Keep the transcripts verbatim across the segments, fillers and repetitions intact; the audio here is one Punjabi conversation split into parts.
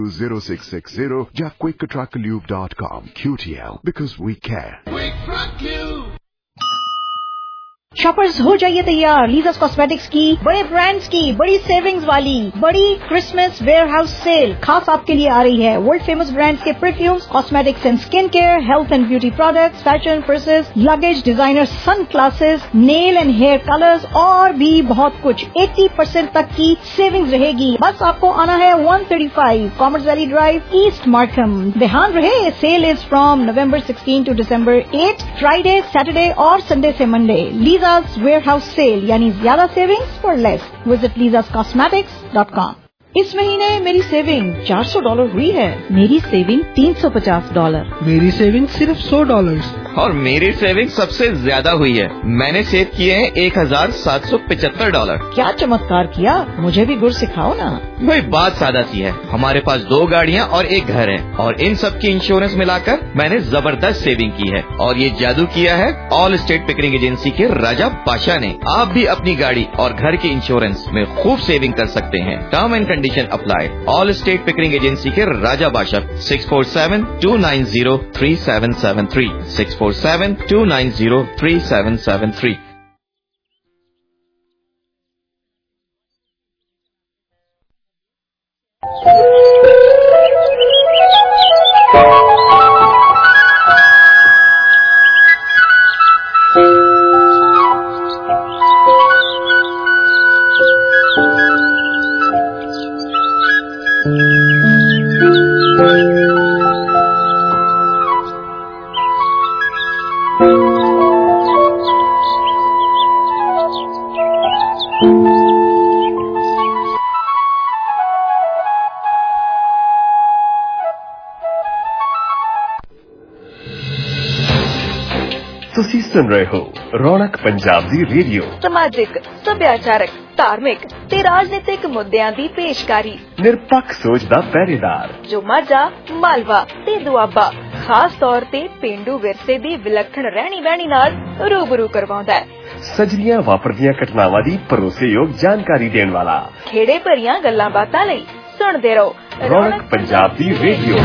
zero six six zero या Quick Truck Lube dot com. Q T L because we care. Quick Truck Lube. Shoppers हो जाइए तैयार लीजास कॉस्मेटिक्स की बड़े ब्रांड्स की बड़ी सेविंग्स वाली बड़ी क्रिसमस वेयरहाउस सेल खास आपके लिए आ रही है। वर्ल्ड फेमस ब्रांड्स के perfumes, cosmetics and skin care, health and beauty products, fashion purses, luggage, designer sunglasses, nail and hair colours और भी बहुत कुछ। अस्सी परसेंट तक की सेविंग्स रहेगी। बस आपको आना है एक सौ पैंतीस commerce valley drive, east Markham. ध्यान रहे sale is from November sixteen to December eight, Friday, Saturday और संडे से मंडे। लीजास वेयरहाउस सेल यानी ज्यादा savings for less. Visit Leeza's cosmetics dot com. इस महीने मेरी सेविंग चार सौ डॉलर हुई है। मेरी सेविंग तीन सौ पचास डॉलर। मेरी सेविंग सिर्फ सौ डॉलर। और मेरी सेविंग सबसे ज्यादा हुई है। मैंने सेव किए हैं एक हजार सात सौ पचहत्तर डॉलर। क्या चमत्कार किया, मुझे भी गुर सिखाओ ना। भाई बात सादा सी है, हमारे पास दो गाड़ियाँ और एक घर है और इन सब की इंश्योरेंस मिलाकर मैंने जबरदस्त सेविंग की है। और ये जादू किया है ऑल स्टेट पिकरिंग एजेंसी के राजा बादशाह ने। आप भी अपनी गाड़ी और घर के इंश्योरेंस में खूब सेविंग कर सकते हैं। Term and condition apply. All state Pickering agency के राजा बादशाह। Six four seven two nine zero three seven seven three six four seven two nine zero three seven seven three. ਤੁਸੀਂ ਸੁਣ ਰਹੇ ਹੋ ਰੌਣਕ ਪੰਜਾਬ ਦੀ ਰੇਡੀਓ। ਸਮਾਜਿਕ, ਸੱਭਿਆਚਾਰਕ, ਧਾਰਮਿਕ ਤੇ ਰਾਜਨੀਤਿਕ ਮੁੱਦਿਆਂ ਦੀ ਪੇਸ਼ਕਾਰੀ। ਨਿਰਪੱਖ ਸੋਚ ਦਾ ਪਹਿਰੇਦਾਰ ਜੋ ਮਾਝਾ, ਮਾਲਵਾ ਤੇ ਦੁਆਬਾ ਖਾਸ ਤੌਰ ਤੇ ਪੇਂਡੂ ਵਿਰਸੇ ਦੀ ਵਿਲੱਖਣ ਰਹਿਣੀ ਬਹਿਣੀ ਨਾਲ ਰੂਬਰੂ ਕਰਵਾਉਂਦਾ ਹੈ। ਸਜਰੀਆਂ ਵਾਪਰਦੀਆਂ ਘਟਨਾਵਾਂ ਦੀ ਭਰੋਸੇਯੋਗ ਜਾਣਕਾਰੀ ਦੇਣ ਵਾਲਾ। ਖੇੜੇ ਭਰੀਆਂ ਗੱਲਾਂ ਬਾਤਾਂ ਲਈ ਸੁਣਦੇ ਰਹੋ ਰੌਣਕ ਪੰਜਾਬ ਦੀ ਰੇਡੀਓ।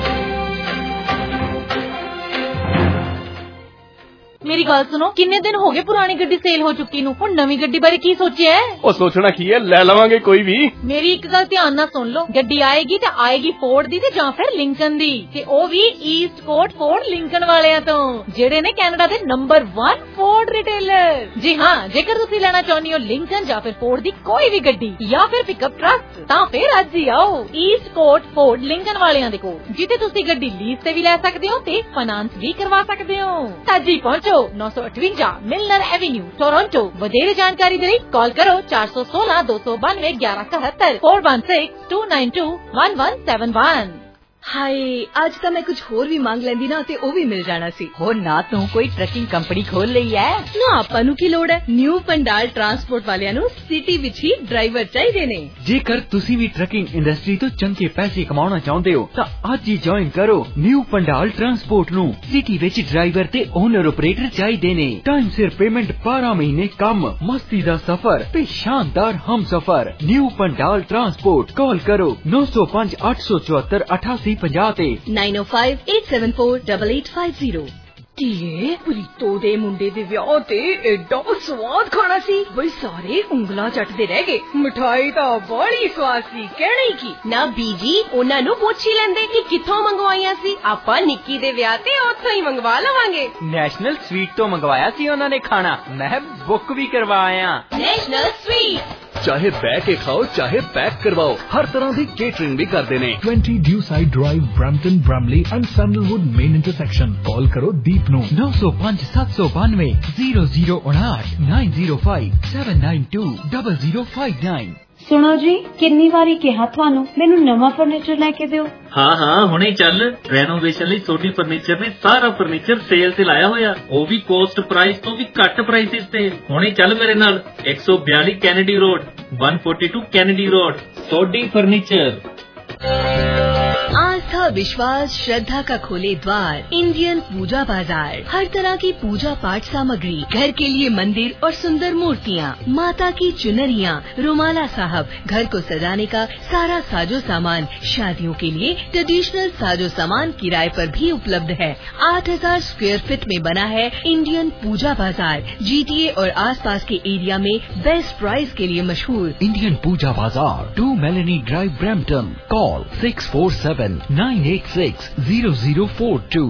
मेरी गल सुनो, किन्ने दिन हो गए पुरानी गड्डी सेल हो चुकी नू, हुण नवी गड्डी बारे की सोचिया है? ओ सोचना की है, ले लवांगे कोई भी। मेरी एक गल ध्यान नाल सुन लो, गड्डी आएगी ते आएगी फोर्ड दी ते जां फिर लिंकन दी, ते ओ भी ईस्ट कोट फोर्ड लिंकन वालियां तो, जेड़े ने कैनेडा दे नंबर वन फोर्ड रिटेलर। जी हां, जेकर तुसी लेना चाहनी हो लिंकन जां फिर फोर्ड दी कोई भी गड्डी या फिर पिकअप ट्रक, तां फिर अज ही आओ ईस्ट कोट फोर्ड लिंकन वालियां दे कोल, जिथे तुसी गड्डी लीज ते भी ले सकदे हो ते फाइनेंस भी करवा सकदे हो। अज ही पहुंचो नौ सौ अठवंजा मिलनर एवेन्यू टोरंटो। वधेरे जानकारी दे लई कॉल करो चार सौ सोलह दो सौ बानवे ग्यारह इकहत्तर four one six two nine two one one seven one. Hi, आज तो मैं कुछ होर भी मांग लेंदी ना ते ओ भी मिल जाना सी। हो ना तू कोई ट्रकिंग कंपनी खोल लई है ना, आपां नू की लोड़ है। न्यू पंडाल ट्रांसपोर्ट वालियां नू सिटी विच ही ड्राइवर चाहिए ने। जेकर तुसी भी ट्रकिंग इंडस्ट्री तो चंगे पैसे कमाना चाहते हो तो आज ही ज्वाइन करो न्यू पंडाल ट्रांसपोर्ट नू। सिटी विच ड्राइवर ते ओनर ऑपरेटर चाहिए ने। टाइम सिर पेमेंट, बारह महीने कम, मस्ती दा सफर ते शानदार हम सफर। New Pandal transport. कॉल करो नौ सौ पांच आठ सौ चौहत्तर अठासी nine o five eight seven four double eight five zero. ਧੀਏ ਪ੍ਰੀਤੋ ਦੇ ਮੁੰਡੇ ਦੇ ਵਿਆਹ ਤੇ ਐਡਾ ਸਵਾਦ ਖਾਣਾ ਸੀ, ਬਈ ਸਾਰੇ ਉਂਗਲਾਂ ਚੱਟਦੇ ਰਹਿ ਗਏ। ਮਿਠਾਈ ਤਾਂ ਬੜੀ ਸਵਾਦ ਸੀ, ਕਹਿਣਾ ਹੀ ਕੀ। ਨਾ ਬੀਜੀ, ਉਹਨਾਂ ਨੂੰ ਪੁੱਛ ਹੀ ਲੈਂਦੇ ਕਿ ਕਿੱਥੋਂ ਮੰਗਵਾਈਆਂ ਸੀ। ਆਪਾਂ ਨਿੱਕੀ ਦੇ ਵਿਆਹ ਤੇ ਉੱਥੋਂ ਹੀ ਮੰਗਵਾ ਲਵਾਂਗੇ। ਨੈਸ਼ਨਲ ਸਵੀਟ ਤੋਂ ਮੰਗਵਾਇਆ ਸੀ ਉਹਨਾਂ ਨੇ ਖਾਣਾ, ਮੈਂ ਬੁੱਕ ਵੀ ਕਰਵਾਇਆ। National sweet. चाहे बह के खाओ चाहे पैक करवाओ, हर तरह की केटरिंग भी करते हैं। Twenty Dewside drive, Brampton, Bramalea and Sandalwood main intersection. Call करो दीप नू नौ सौ पांच सात सौ बानवे जीरो जीरो उनाठ nine zero five seven nine two double zero five nine. सुनो जी, किन्नी वारी कहा थानू मैनू नवा फर्नीचर लेके दियो। हाँ हाँ हुणे चल, रेनोवेशन ਲਈ सोनी फर्नीचर ने सारा फर्नीचर सेल ते लाया होया, वो भी कोस्ट प्राइस तो भी घट प्राइसेस ते। हुणे चल मेरे नाल एक सौ बयाली कैनेडी रोड, एक सौ बयालीस कैनेडी रोड, सोडी फर्नीचर। आस्था विश्वास श्रद्धा का खोले द्वार, इंडियन पूजा बाजार। हर तरह की पूजा पाठ सामग्री, घर के लिए मंदिर और सुंदर मूर्तियाँ, माता की चुनरियाँ, रुमाला साहब, घर को सजाने का सारा साजो सामान, शादियों के लिए ट्रेडिशनल साजो सामान किराए पर भी उपलब्ध है। आठ हजार स्क्वायर फीट में बना है इंडियन पूजा बाजार। जीटीए और आसपास के एरिया में बेस्ट प्राइस के लिए मशहूर। Indian Puja Bazaar, two Melanie drive, Brampton. Call six four seven nine eight six zero zero four two.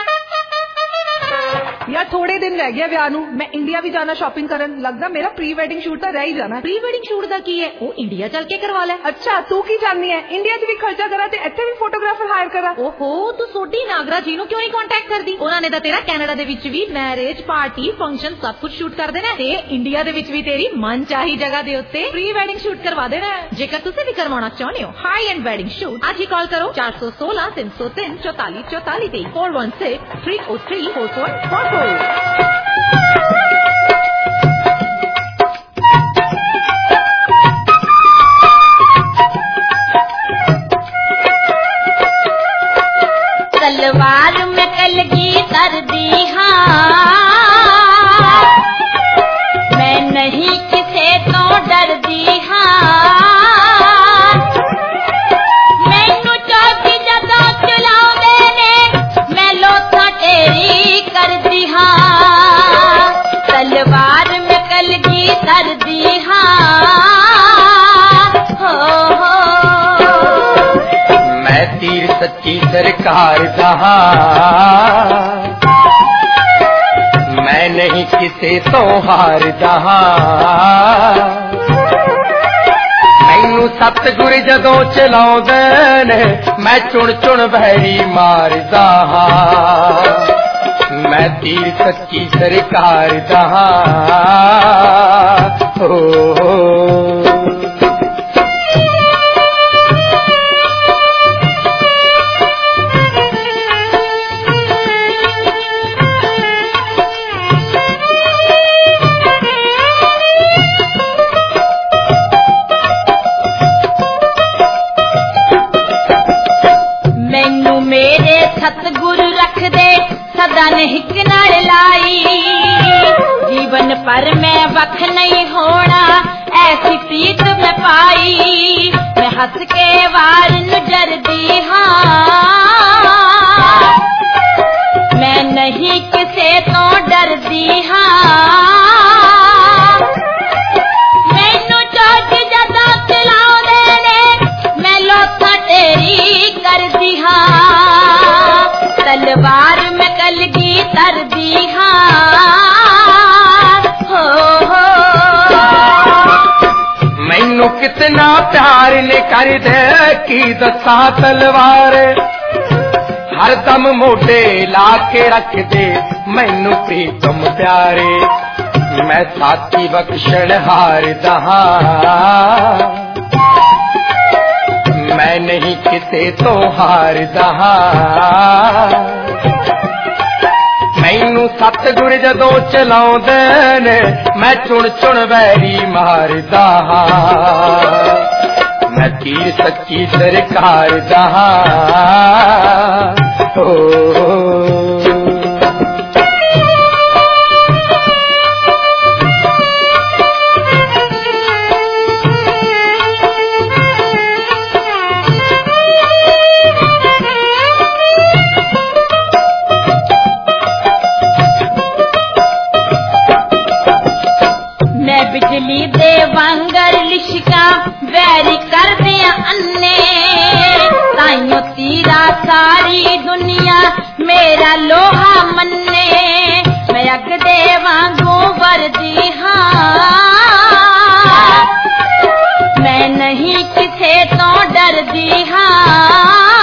यार थोड़े दिन रह गया ਵਿਆਹ ਨੂੰ, मैं इंडिया भी जाना शॉपिंग करन। लगदा मेरा प्री वेडिंग शूट ਤਾਂ ਰਹਿ ਹੀ ਜਾਣਾ। प्री वेडिंग शूट ਦਾ ਕੀ ਹੈ, ਉਹ ਇੰਡੀਆ ਚੱਲ ਕੇ ਕਰਵਾ ਲੈ। ਅੱਛਾ ਤੂੰ ਕੀ ਚਾਹਨੀ ਹੈ, ਇੰਡੀਆ 'ਚ ਵੀ ਖਰਚਾ ਕਰਾਂ ਤੇ ਇੱਥੇ ਵੀ ਫੋਟੋਗ੍ਰਾਫਰ ਹਾਇਰ ਕਰਾਂ? ਓਹੋ ਤੂੰ ਸੋਢੀ ਨਾਗਰਾ ਜੀ ਨੂੰ ਕਿਉਂ ਨਹੀਂ ਕੰਟੈਕਟ ਕਰਦੀ? ਉਹਨਾਂ ਨੇ ਤਾਂ ਤੇਰਾ ਕੈਨੇਡਾ ਦੇ ਵਿੱਚ ਵੀ ਮੈਰਿਜ ਪਾਰਟੀ ਫੰਕਸ਼ਨ ਸਭ ਕੁਝ ਸ਼ੂਟ ਕਰ ਦੇਣਾ ਤੇ ਇੰਡੀਆ ਦੇ ਵਿੱਚ ਵੀ ਤੇਰੀ ਮਨਚਾਹੀ ਜਗ੍ਹਾ ਦੇ ਉੱਤੇ ਪ੍ਰੀ वेडिंग शूट ਕਰਵਾ ਦੇਣਾ। ਜੇਕਰ ਤੁਸੀਂ ਵੀ ਕਰਵਾਉਣਾ ਚਾਹੁੰਦੇ ਹੋ ਹਾਈ ਐਂਡ वेडिंग शूट, ਅੱਜ ਹੀ ਕਾਲ ਕਰੋ ਚਾਰ ਸੌ ਸੋਲਾਂ ਤਿੰਨ ਸੌ ਤਿੰਨ ਚੌਤਾਲੀ ਚੌਤਾਲੀ ਤੇ four one six three o three four four four four. तलवार में कलगी सर्दी हाँ, मैं नहीं किसे तो डरदी हाँ, मैनू चौकी जदा चलाओ देने मैं लोथा तेरी कर दी हाँ। तलवार में कलगी सर्दी हाँ, हो हो मैं तीर सच्ची सरकार दहा, मैं नहीं किसे तो हार दहा, मैनू सतगुर जदों चलाउंदे ने मैं चुन चुन भैरी मारदा हां। मैं तीर सच्ची सरकार दहा, हो, हो। सतगुरु रख दे सदा हिक नाल लाई, जीवन पर मैं वख नहीं होना ऐसी प्रीत में पाई। मैं हंस के वार नजरदी हाँ, मैं नहीं किसे तो डरदी हाँ, मैनू चौक जदा चलाओ देने मैं लोथा तेरी करदी हाँ। तलवार में कलगी तरदी हाँ, हो हो मैनू कितना प्यार ने कर दे की दसा तलवार, हर दम मोढे ला के रख दे मैनू प्रीतम प्यारे। मैं साथी बख्शण हार दहा, मैं नहीं किसे तो हार दहा, मैनू सतगुर जदों चलाउंदे ने मैं चुन चुन वैरी मारदा हां। मैं तीर सच्ची सरकार दहा, हो, हो। बिजली दे वांगर लिशका वैरी कर दिया अन्ने, ताइयों तीरा सारी दुनिया मेरा लोहा मन्ने। मैं अग दे वांगू वर्दी हाँ, मैं नहीं किसे तो डरदी हाँ,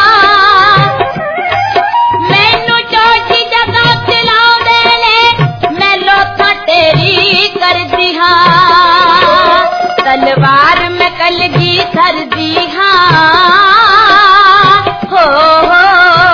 मैनू चौकी जदा चलाओ देने मैं लोथा तेरी करदी हाँ। तलवार में कलगी सर्दी हाँ, हो हो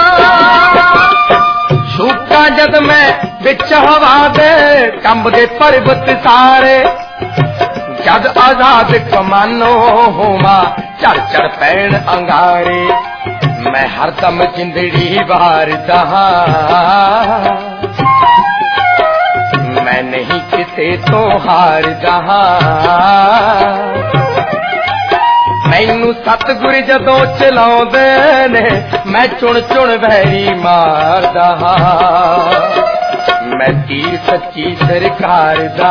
छूटा जद मैं बिच हवा दे कंब दे पर्वत सारे, जद आजाद कमानो होवा चढ़ चढ़ पैण अंगारे। मैं हरदम जिंदड़ी वारदा हां मैं नहीं किते तो हारदा हां मैनू सतगुर जदों चलाउंदे ने मैं चुन चुन वैरी मारदा हां मैं तीर सच्ची सरकार दा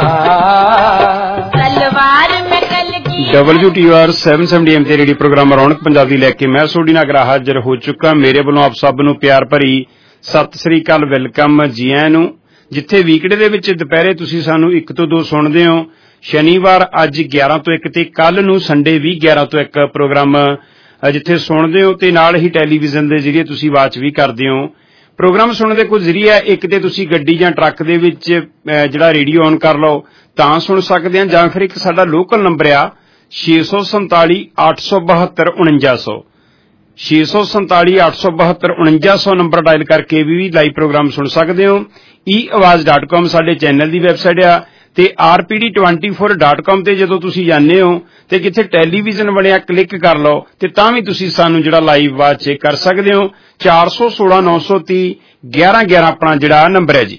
तलवार में कलगी W T R seven seventy M ते रेडियो प्रोग्राम रौनक पंजाबी लैके मैं सोडी नागरा हाजिर हो चुका। मेरे वालों आप सब नूं प्यार भरी सत श्री अकाल, वेलकम जी आयां नूं। जिथे वीकडे दे विच दुपहरे तुसीं सानूं एक तो दो सुणदे हो, शनिवार अज ग्यारह तो एक ते कल नूं संडे भी ग्यारह तो एक प्रोग्राम जिथे सुणदे हो ते नाल ही टैलीविजन दे जरिए तुसीं वाच भी करदे हो। प्रोग्राम सुनने कोई जरिया एक ते तुसीं गड्डी जां ट्रक दे विच जिहड़ा रेडियो ऑन कर लो तां सुन सकदे आ, जां फिर एक साडा लोकल नंबर आ छे सौ संताली अठ सौ बहत्तर उणंजा सौ छे सौ संताली अठ सौ बहत्तर उणंजा सौ नंबर डायल करके भी लाइव प्रोग्राम सुन सकदे हो। ई आवाज़ डॉट कॉम साडे चैनल दी वैबसाइट आ ते R P D twenty four dot com ते जदों तुसीं जाने हो ते किथे टैलीविजन बनिया क्लिक कर लो ते तां भी तुसीं सानूं जिहड़ा लाइव वाच चेक कर सकदे हो। चार सौ सोलह नौ सौ तीह ग्यारह ग्यारह अपना जिहड़ा नंबर है जी।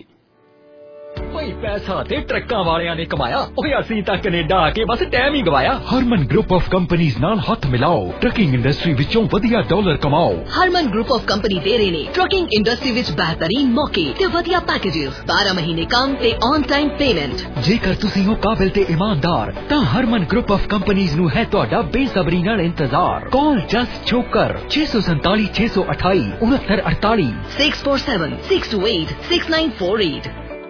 भाई पैसा ते ट्रक्कां वालियां ने कमाया, ओए असीं तां कनेडा आके बस टाइम ही गवाया। हरमन ग्रुप ऑफ कंपनीज नाल हथ मिलाओ, ट्रकिंग इंडस्ट्री विचों वधिया डॉलर कमाओ। हरमन ग्रुप ऑफ कंपनी दे रहे ने ट्रकिंग इंडस्ट्री विच बेहतरीन मौके ते वधिया पैकेजेस, बारह महीने काम ते ऑन टाइम पेमेंट। जेकर तुसीं हो काबिल ते ईमानदार तां हरमन ग्रुप ऑफ कंपनीज नूं है तुहाडा बेसब्री नाल इंतजार। कॉल जस्ट छोकर छे सौ संताली छे सौ अठाई उनहत्तर अड़ताली six four seven six two eight six nine four eight.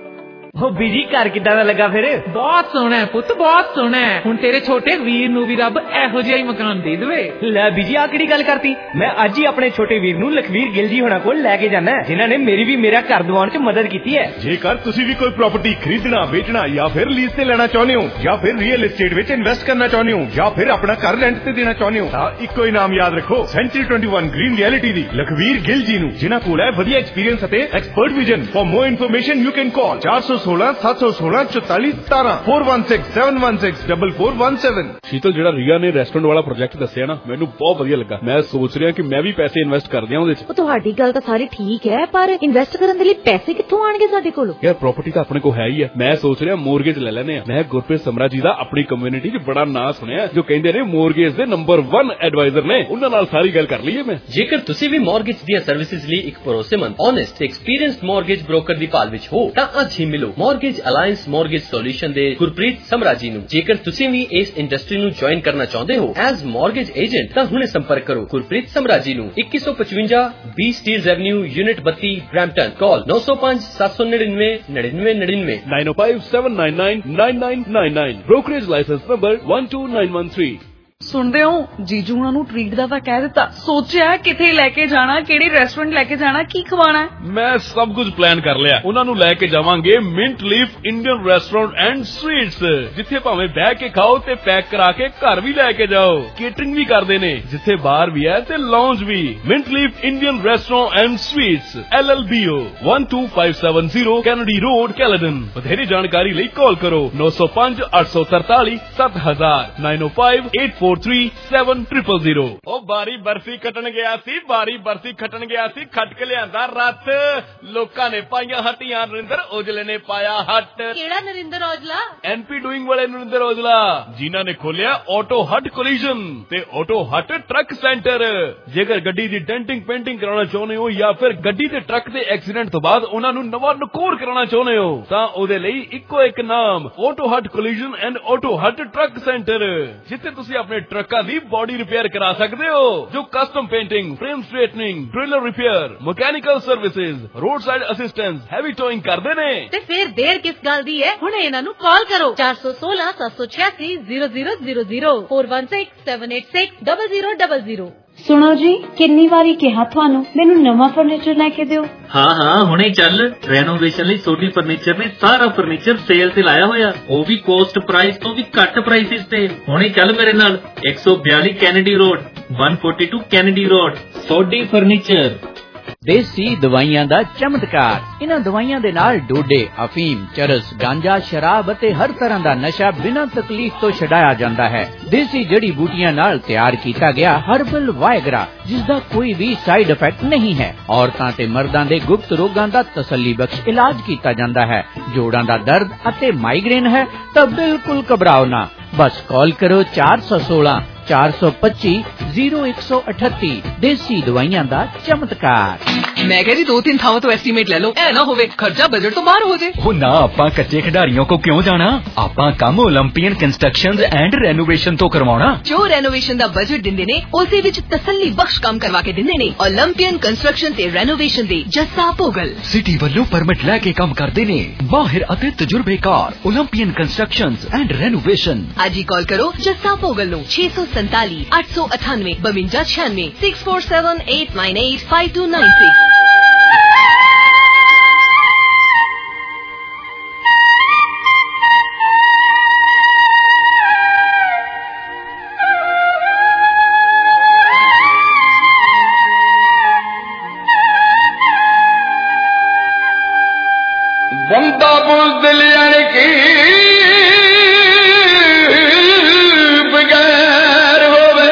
हो बीजी घर किदां दा लगा फिर? बहुत सोहना है पुत, बहुत सोहना है। हुण तेरे छोटे वीर नूं भी रब एहो जिहा ही मकान दे देवे। ले बीजी आ किहड़ी गल करती? मैं अज ही अपने छोटे वीर नूं लखवीर गिल जी होना कोल लैके जाना है, जिन्हां ने मेरी भी मेरा घर दिवाउण च मदद कीती है। जेकर तुसीं भी कोई प्रॉपर्टी खरीदना, बेचना या फिर लीज ते लेना चाहुंदे हो, या फिर रियल एस्टेट विच इन्वेस्ट करना चाहुंदे हो, या फिर अपना घर रेंट ते देना चाहुंदे हो, तां इक्को ही नाम याद रखो, century twenty one green reality दी लखवीर गिल जी नूं, जिन्हां कोल है वधिया एक्सपीरियंस अते expert vision. For more information you can call चार सौ सोलह सात सौ सोलह चौतालीस सतारह four one six seven one six double four one seven. Sheetal ਜਿਹੜਾ रिया ने रेस्टोरेंट वाला प्रोजेक्ट दसिया ना, मैनू बहुत ਵਧੀਆ ਲੱਗਾ। मैं सोच ਰਿਹਾ कि मैं भी पैसे इन्वेस्ट कर दियां ਉਹਦੇ ਚ। ਉਹ ਤੁਹਾਡੀ ਗੱਲ ਤਾਂ ਸਾਰੀ ਠੀਕ ਹੈ, ਪਰ ਇਨਵੈਸਟ ਕਰਨ ਦੇ ਲਈ ਪੈਸੇ ਕਿੱਥੋਂ ਆਣਗੇ ਸਾਡੇ ਕੋਲ? ਯਾਰ प्रॉपर्टी ਤਾਂ ਆਪਣੇ ਕੋਲ ਹੈ ਹੀ ਹੈ। ਮੈਂ ਸੋਚ ਰਿਹਾ ਮੋਰਗੇਜ ਲੈ ਲੈਨੇ ਆ। ਮੈਂ ਗੁਰਪ੍ਰੀਤ ਸਮਰਾ ਜੀ ਦਾ ਆਪਣੀ ਕਮਿਊਨਿਟੀ 'ਚ ਬੜਾ ਨਾਂ ਸੁਣਿਆ, ਜੋ ਕਹਿੰਦੇ ਨੇ ਮੋਰਗੇਜ ਦੇ ਨੰਬਰ वन ਐਡਵਾਈਜ਼ਰ ਨੇ। ਉਹਨਾਂ ਨਾਲ ਸਾਰੀ ਗੱਲ ਕਰ ਲਈਏ ਮੈਂ। ਜੇਕਰ ਤੁਸੀਂ ਵੀ ਮੋਰਗੇਜ ਦੀਆਂ ਸਰਵਿਸਿਜ਼ ਲਈ ਇੱਕ ਭਰੋਸੇਮੰਦ, ਓਨੈਸਟ, ਐਕਸਪੀਰੀਅੰਸਡ ਮੋਰਗੇਜ ਬ੍ਰੋਕਰ ਦੀ ਭਾਲ ਵਿੱਚ ਹੋ ਤਾਂ ਅੱਜ ਹੀ ਮਿਲੋ ਮੋਰਗੇਜ ਅਲਾਈਅੰਸ ਮੋਰਗੇਜ ਸੋਲੂਸ਼ਨ ਦੇ ਗੁਰਪ੍ਰੀਤ ਸਮਰਾ ਜੀ ਨੂੰ। ਜੇਕਰ ਤੁਸੀਂ ਵੀ ਇਸ ਇੰਡਸਟਰੀ ਨੂੰ ਜੁਆਇਨ ਕਰਨਾ ਚਾਹੁੰਦੇ ਹੋ ਐਜ਼ ਮੋਰਗੇਜ ਏਜੰਟ ਤਾਂ ਹੁਣੇ ਸੰਪਰਕ ਕਰੋ ਗੁਰਪ੍ਰੀਤ ਸਮਰਾ ਜੀ ਨੂੰ। ਇੱਕੀ ਸੌ ਪਚਵੰਜਾ ਬੀ ਸਟੀਲਜ਼ ਐਵਨਿਊ ਯੂਨਿਟ ਬੱਤੀ ਬਰੈਂਪਟਨ। ਕਾਲ ਨौ सौ पाँच सात सौ निन्यानवे निन्यानवे निन्यानवे nine o five seven nine nine nine nine nine nine. Brokerage licence number one two nine one three. ਸੁਣਦੇ ਹੋ ਜੀਜੂ ਉਹਨਾਂ ਨੂੰ ਟ੍ਰੀਟ ਦਾ ਤਾਂ ਕਹਿ ਦਿੱਤਾ, ਸੋਚਿਆ ਕਿੱਥੇ ਲੈ ਕੇ ਜਾਣਾ, ਕਿਹੜੀ ਰੈਸਟੋਰੈਂਟ ਲੈ ਕੇ ਜਾਣਾ, ਕੀ ਖਵਾਣਾ ਹੈ। ਮੈਂ ਸਭ ਕੁਝ ਪਲਾਨ ਕਰ ਲਿਆ। ਉਹਨਾਂ ਨੂੰ ਲੈ ਕੇ ਜਾਵਾਂਗੇ mint leaf Indian restaurant and sweets, ਜਿੱਥੇ ਭਾਵੇਂ ਬਹਿ ਕੇ ਖਾਓ ਤੇ ਪੈਕ ਕਰਾ ਕੇ ਘਰ ਵੀ ਲੈ ਕੇ ਜਾਓ। ਕੇਟਰਿੰਗ ਵੀ ਕਰਦੇ ਨੇ, ਜਿੱਥੇ ਬਾਰ ਵੀ ਹੈ ਤੇ ਲਾਉਂਜ ਵੀ। Mint leaf Indian restaurant and sweets L L B O one two five seven zero Kennedy road Caledon. ਵਧੇਰੇ ਜਾਣਕਾਰੀ ਲਈ ਕਾਲ ਕਰੋ नौ सौ पाँच आठ सौ तरताली सात हजार nine o five eight four three seven triple zero. ओ बारी बरसी खटन गया सी, बारी बरसी खटन गया सी, खट के लियांदा रथ। लोकां ने पाईयां हट्टियां, नरिंदर औजले ने पाया हट। ਕਿਹੜਾ ਨਰਿੰਦਰ ਔਜਲਾ? एनपी डूइंग वाले नरिंदर औजला, जिन्हां ने खोलिया ऑटो हट कोलिजन ते ऑटो हट ट्रक सेंटर। जेकर गड्डी दी डेंटिंग पेंटिंग कराना चाਹੁੰਦੇ हो या फिर गड्डी ते ट्रक दे एक्सीडेंट तो बाद उन्हां ਨੂੰ ਨਵਾਂ ਨਕੋਰ कराना ਚਾਹੁੰਦੇ ਹੋ ਤਾਂ ਉਹਦੇ ਲਈ ਇੱਕੋ ਇੱਕ ਨਾਮ auto hut collision and auto hut truck centre, जिथे ਤੁਸੀਂ ਆਪਣੇ ट्रकों की बॉडी रिपेयर करा सकते हो, जो custom painting, frame straightening, trailer repair, mechanical services, roadside assistance, heavy towing करते ने। ਤੇ ਫਿਰ ਦੇਰ ਕਿਸ ਗੱਲ ਦੀ ਹੈ, ਹੁਣੇ ਇਹਨਾਂ ਨੂੰ ਕਾਲ ਕਰੋ चार सौ सोलह सात सौ छियासी zero zero zero zero four one six seven eight six double zero double zero. ਸੁਣੋ ਜੀ, ਕਿੰਨੀ ਵਾਰੀ ਕਿਹਾ ਤੁਹਾਨੂੰ ਮੈਨੂੰ ਨਵਾਂ ਫਰਨੀਚਰ ਲੈ ਕੇ ਦਿਓ। ਹਾਂ ਹਾਂ ਹੁਣੇ ਚੱਲ, ਰੈਨੋਵੇਸ਼ਨ ਲਈ ਸੋਢੀ ਫਰਨੀਚਰ ਨੇ ਸਾਰਾ ਫਰਨੀਚਰ ਸੇਲ ਤੇ ਲਾਇਆ ਹੋਇਆ, ਉਹ ਵੀ ਕੋਸਟ ਪ੍ਰਾਈਸ ਤੋਂ ਵੀ ਘੱਟ ਪ੍ਰਾਈਸਿਸ ਤੇ। ਹੁਣੇ ਚੱਲ ਮੇਰੇ ਨਾਲ एक सौ बयालीस कैनेडी रोड, एक सौ बयालीस कैनेडी रोड, ਸੋਢੀ ਫਰਨੀਚਰ। ਦੇਸੀ ਦਵਾਈਆਂ ਦਾ ਚਮਤਕਾਰ। ਇਹਨਾਂ ਦਵਾਈਆਂ ਦੇ ਨਾਲ ਡੋਡੇ, ਅਫੀਮ, ਚਰਸ, ਗਾਂਜਾ, ਸ਼ਰਾਬ ਅਤੇ ਹਰ ਤਰ੍ਹਾਂ ਦਾ ਨਸ਼ਾ ਬਿਨਾਂ ਤਕਲੀਫ ਤੋਂ ਛਡਾਇਆ ਜਾਂਦਾ ਹੈ। ਦੇਸੀ ਜੜੀ ਬੂਟੀਆਂ ਨਾਲ ਤਿਆਰ ਕੀਤਾ ਗਿਆ ਹਰਬਲ ਵਾਇਗਰਾ, ਜਿਸ ਦਾ ਕੋਈ ਵੀ ਸਾਈਡ ਇਫੈਕਟ ਨਹੀਂ ਹੈ। ਔਰਤਾਂ ਤੇ ਮਰਦਾਂ ਦੇ ਗੁਪਤ ਰੋਗਾਂ ਦਾ ਤਸੱਲੀ ਬਖਸ਼ ਇਲਾਜ ਕੀਤਾ ਜਾਂਦਾ ਹੈ। ਜੋੜਾਂ ਦਾ ਦਰਦ ਅਤੇ ਮਾਈਗ੍ਰੇਨ ਹੈ ਤਾਂ ਬਿਲਕੁਲ ਘਬਰਾਓ ਨਾ, ਬਸ ਕਾਲ ਕਰੋ ਚਾਰ ਸੌ ਸੋਲਾਂ ਚਾਰ ਸੌ ਪੱਚੀ ਜ਼ੀਰੋ ਇੱਕ ਸੌ ਅਠੱਤੀ। ਦੇਸੀ ਦਵਾਈਆਂ ਦਾ ਚਮਤਕਾਰ। मैं कह रही दो तीन थावों तो एस्टीमेट ले लो, ऐ ना होवे खर्चा बजट तो बाहर हो जाए। हो ना, आपा कच्चे खिडारियों को क्यों जाना, आपा काम ओलंपियन कंस्ट्रक्शंस एंड रेनोवेशन तो करवाना। जो रेनोवेशन दा बजट दिंदे ने उसे विच तसल्ली बख्श काम करवा के दिंदे ने। ओलंपियन कंस्ट्रक्शन ते रेनोवेशन दे जस्सा पोगल सिटी वल्लों परमिट लैके काम करदे ने। माहिर अते तजुर्बेकार ओलंपियन कंस्ट्रक्शंस एंड रेनोवेशन। आज ही कॉल करो जस्सा पोगल नो छे सौ संताली आठ सौ अठानवे बवंजा छियानवे six four seven eight nine eight five two nine six. बंदा बुज़दिल यानी कि बगैर होवे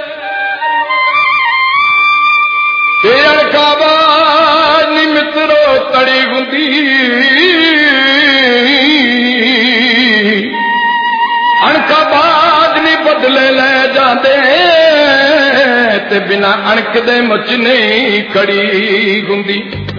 तेरा काबाज नी मित्रो तड़ी गुंदी अणकाबाज नी बदले ले जाते ते बिना अणक दे मच नहीं कड़ी गुंदी।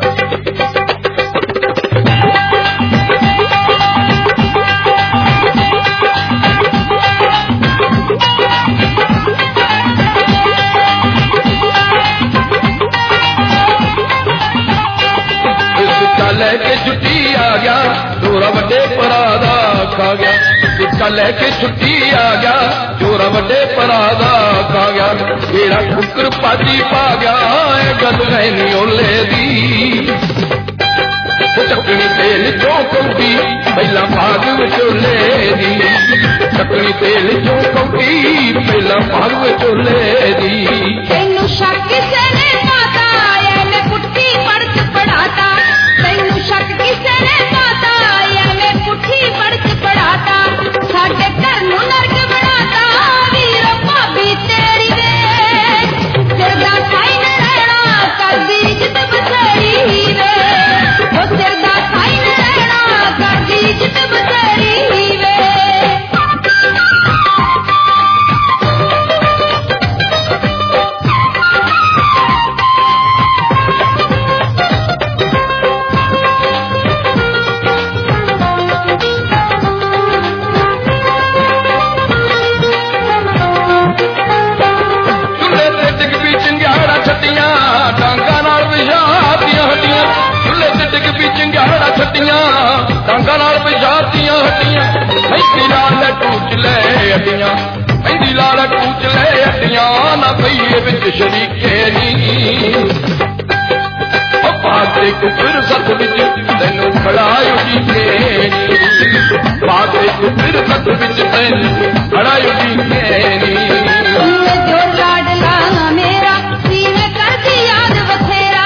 लेके छुट्टी आ गया जोरा वड्डे परादा खा गया। सिक्का लेके छुट्टी आ गया जोरा वड्डे परादा खा गया। जेड़ा कुकर पाजी पा गया गल रहनी ओले दी। चकनी तेल चो कौटी पहला भाग विचोले दी। चकनी तेल चो कौटी पहला भाग विचोले दी। तेनू शक किसे ने पाता एने पुट्ठी पड़क पढ़ाता। तेनू शक किसे ने पाता एने पुट्ठी पड़क पढ़ाता। साडे घर नू नरक बनाता वीरो भाभी तेरी वे। सिर दा साइन रहना करदी इज्जत बथेरी वे। ओ सिर दा साइन रहना करदी इज्जत बथेरी वे। डांगा नाल बिछातियां हड्डियां मेहंदी लाल टूच ले हड्डियां। मेहंदी लाल टूच ले हड्डियां ना पईए विच शरीके नी। बादे कुकर सत विच तैनू खड़ाई उठी केनी। बादे कुकर सत विच तैनू खड़ाई उठी केनी। जो लाडला मेरा सीने कर दी याद बथेरा।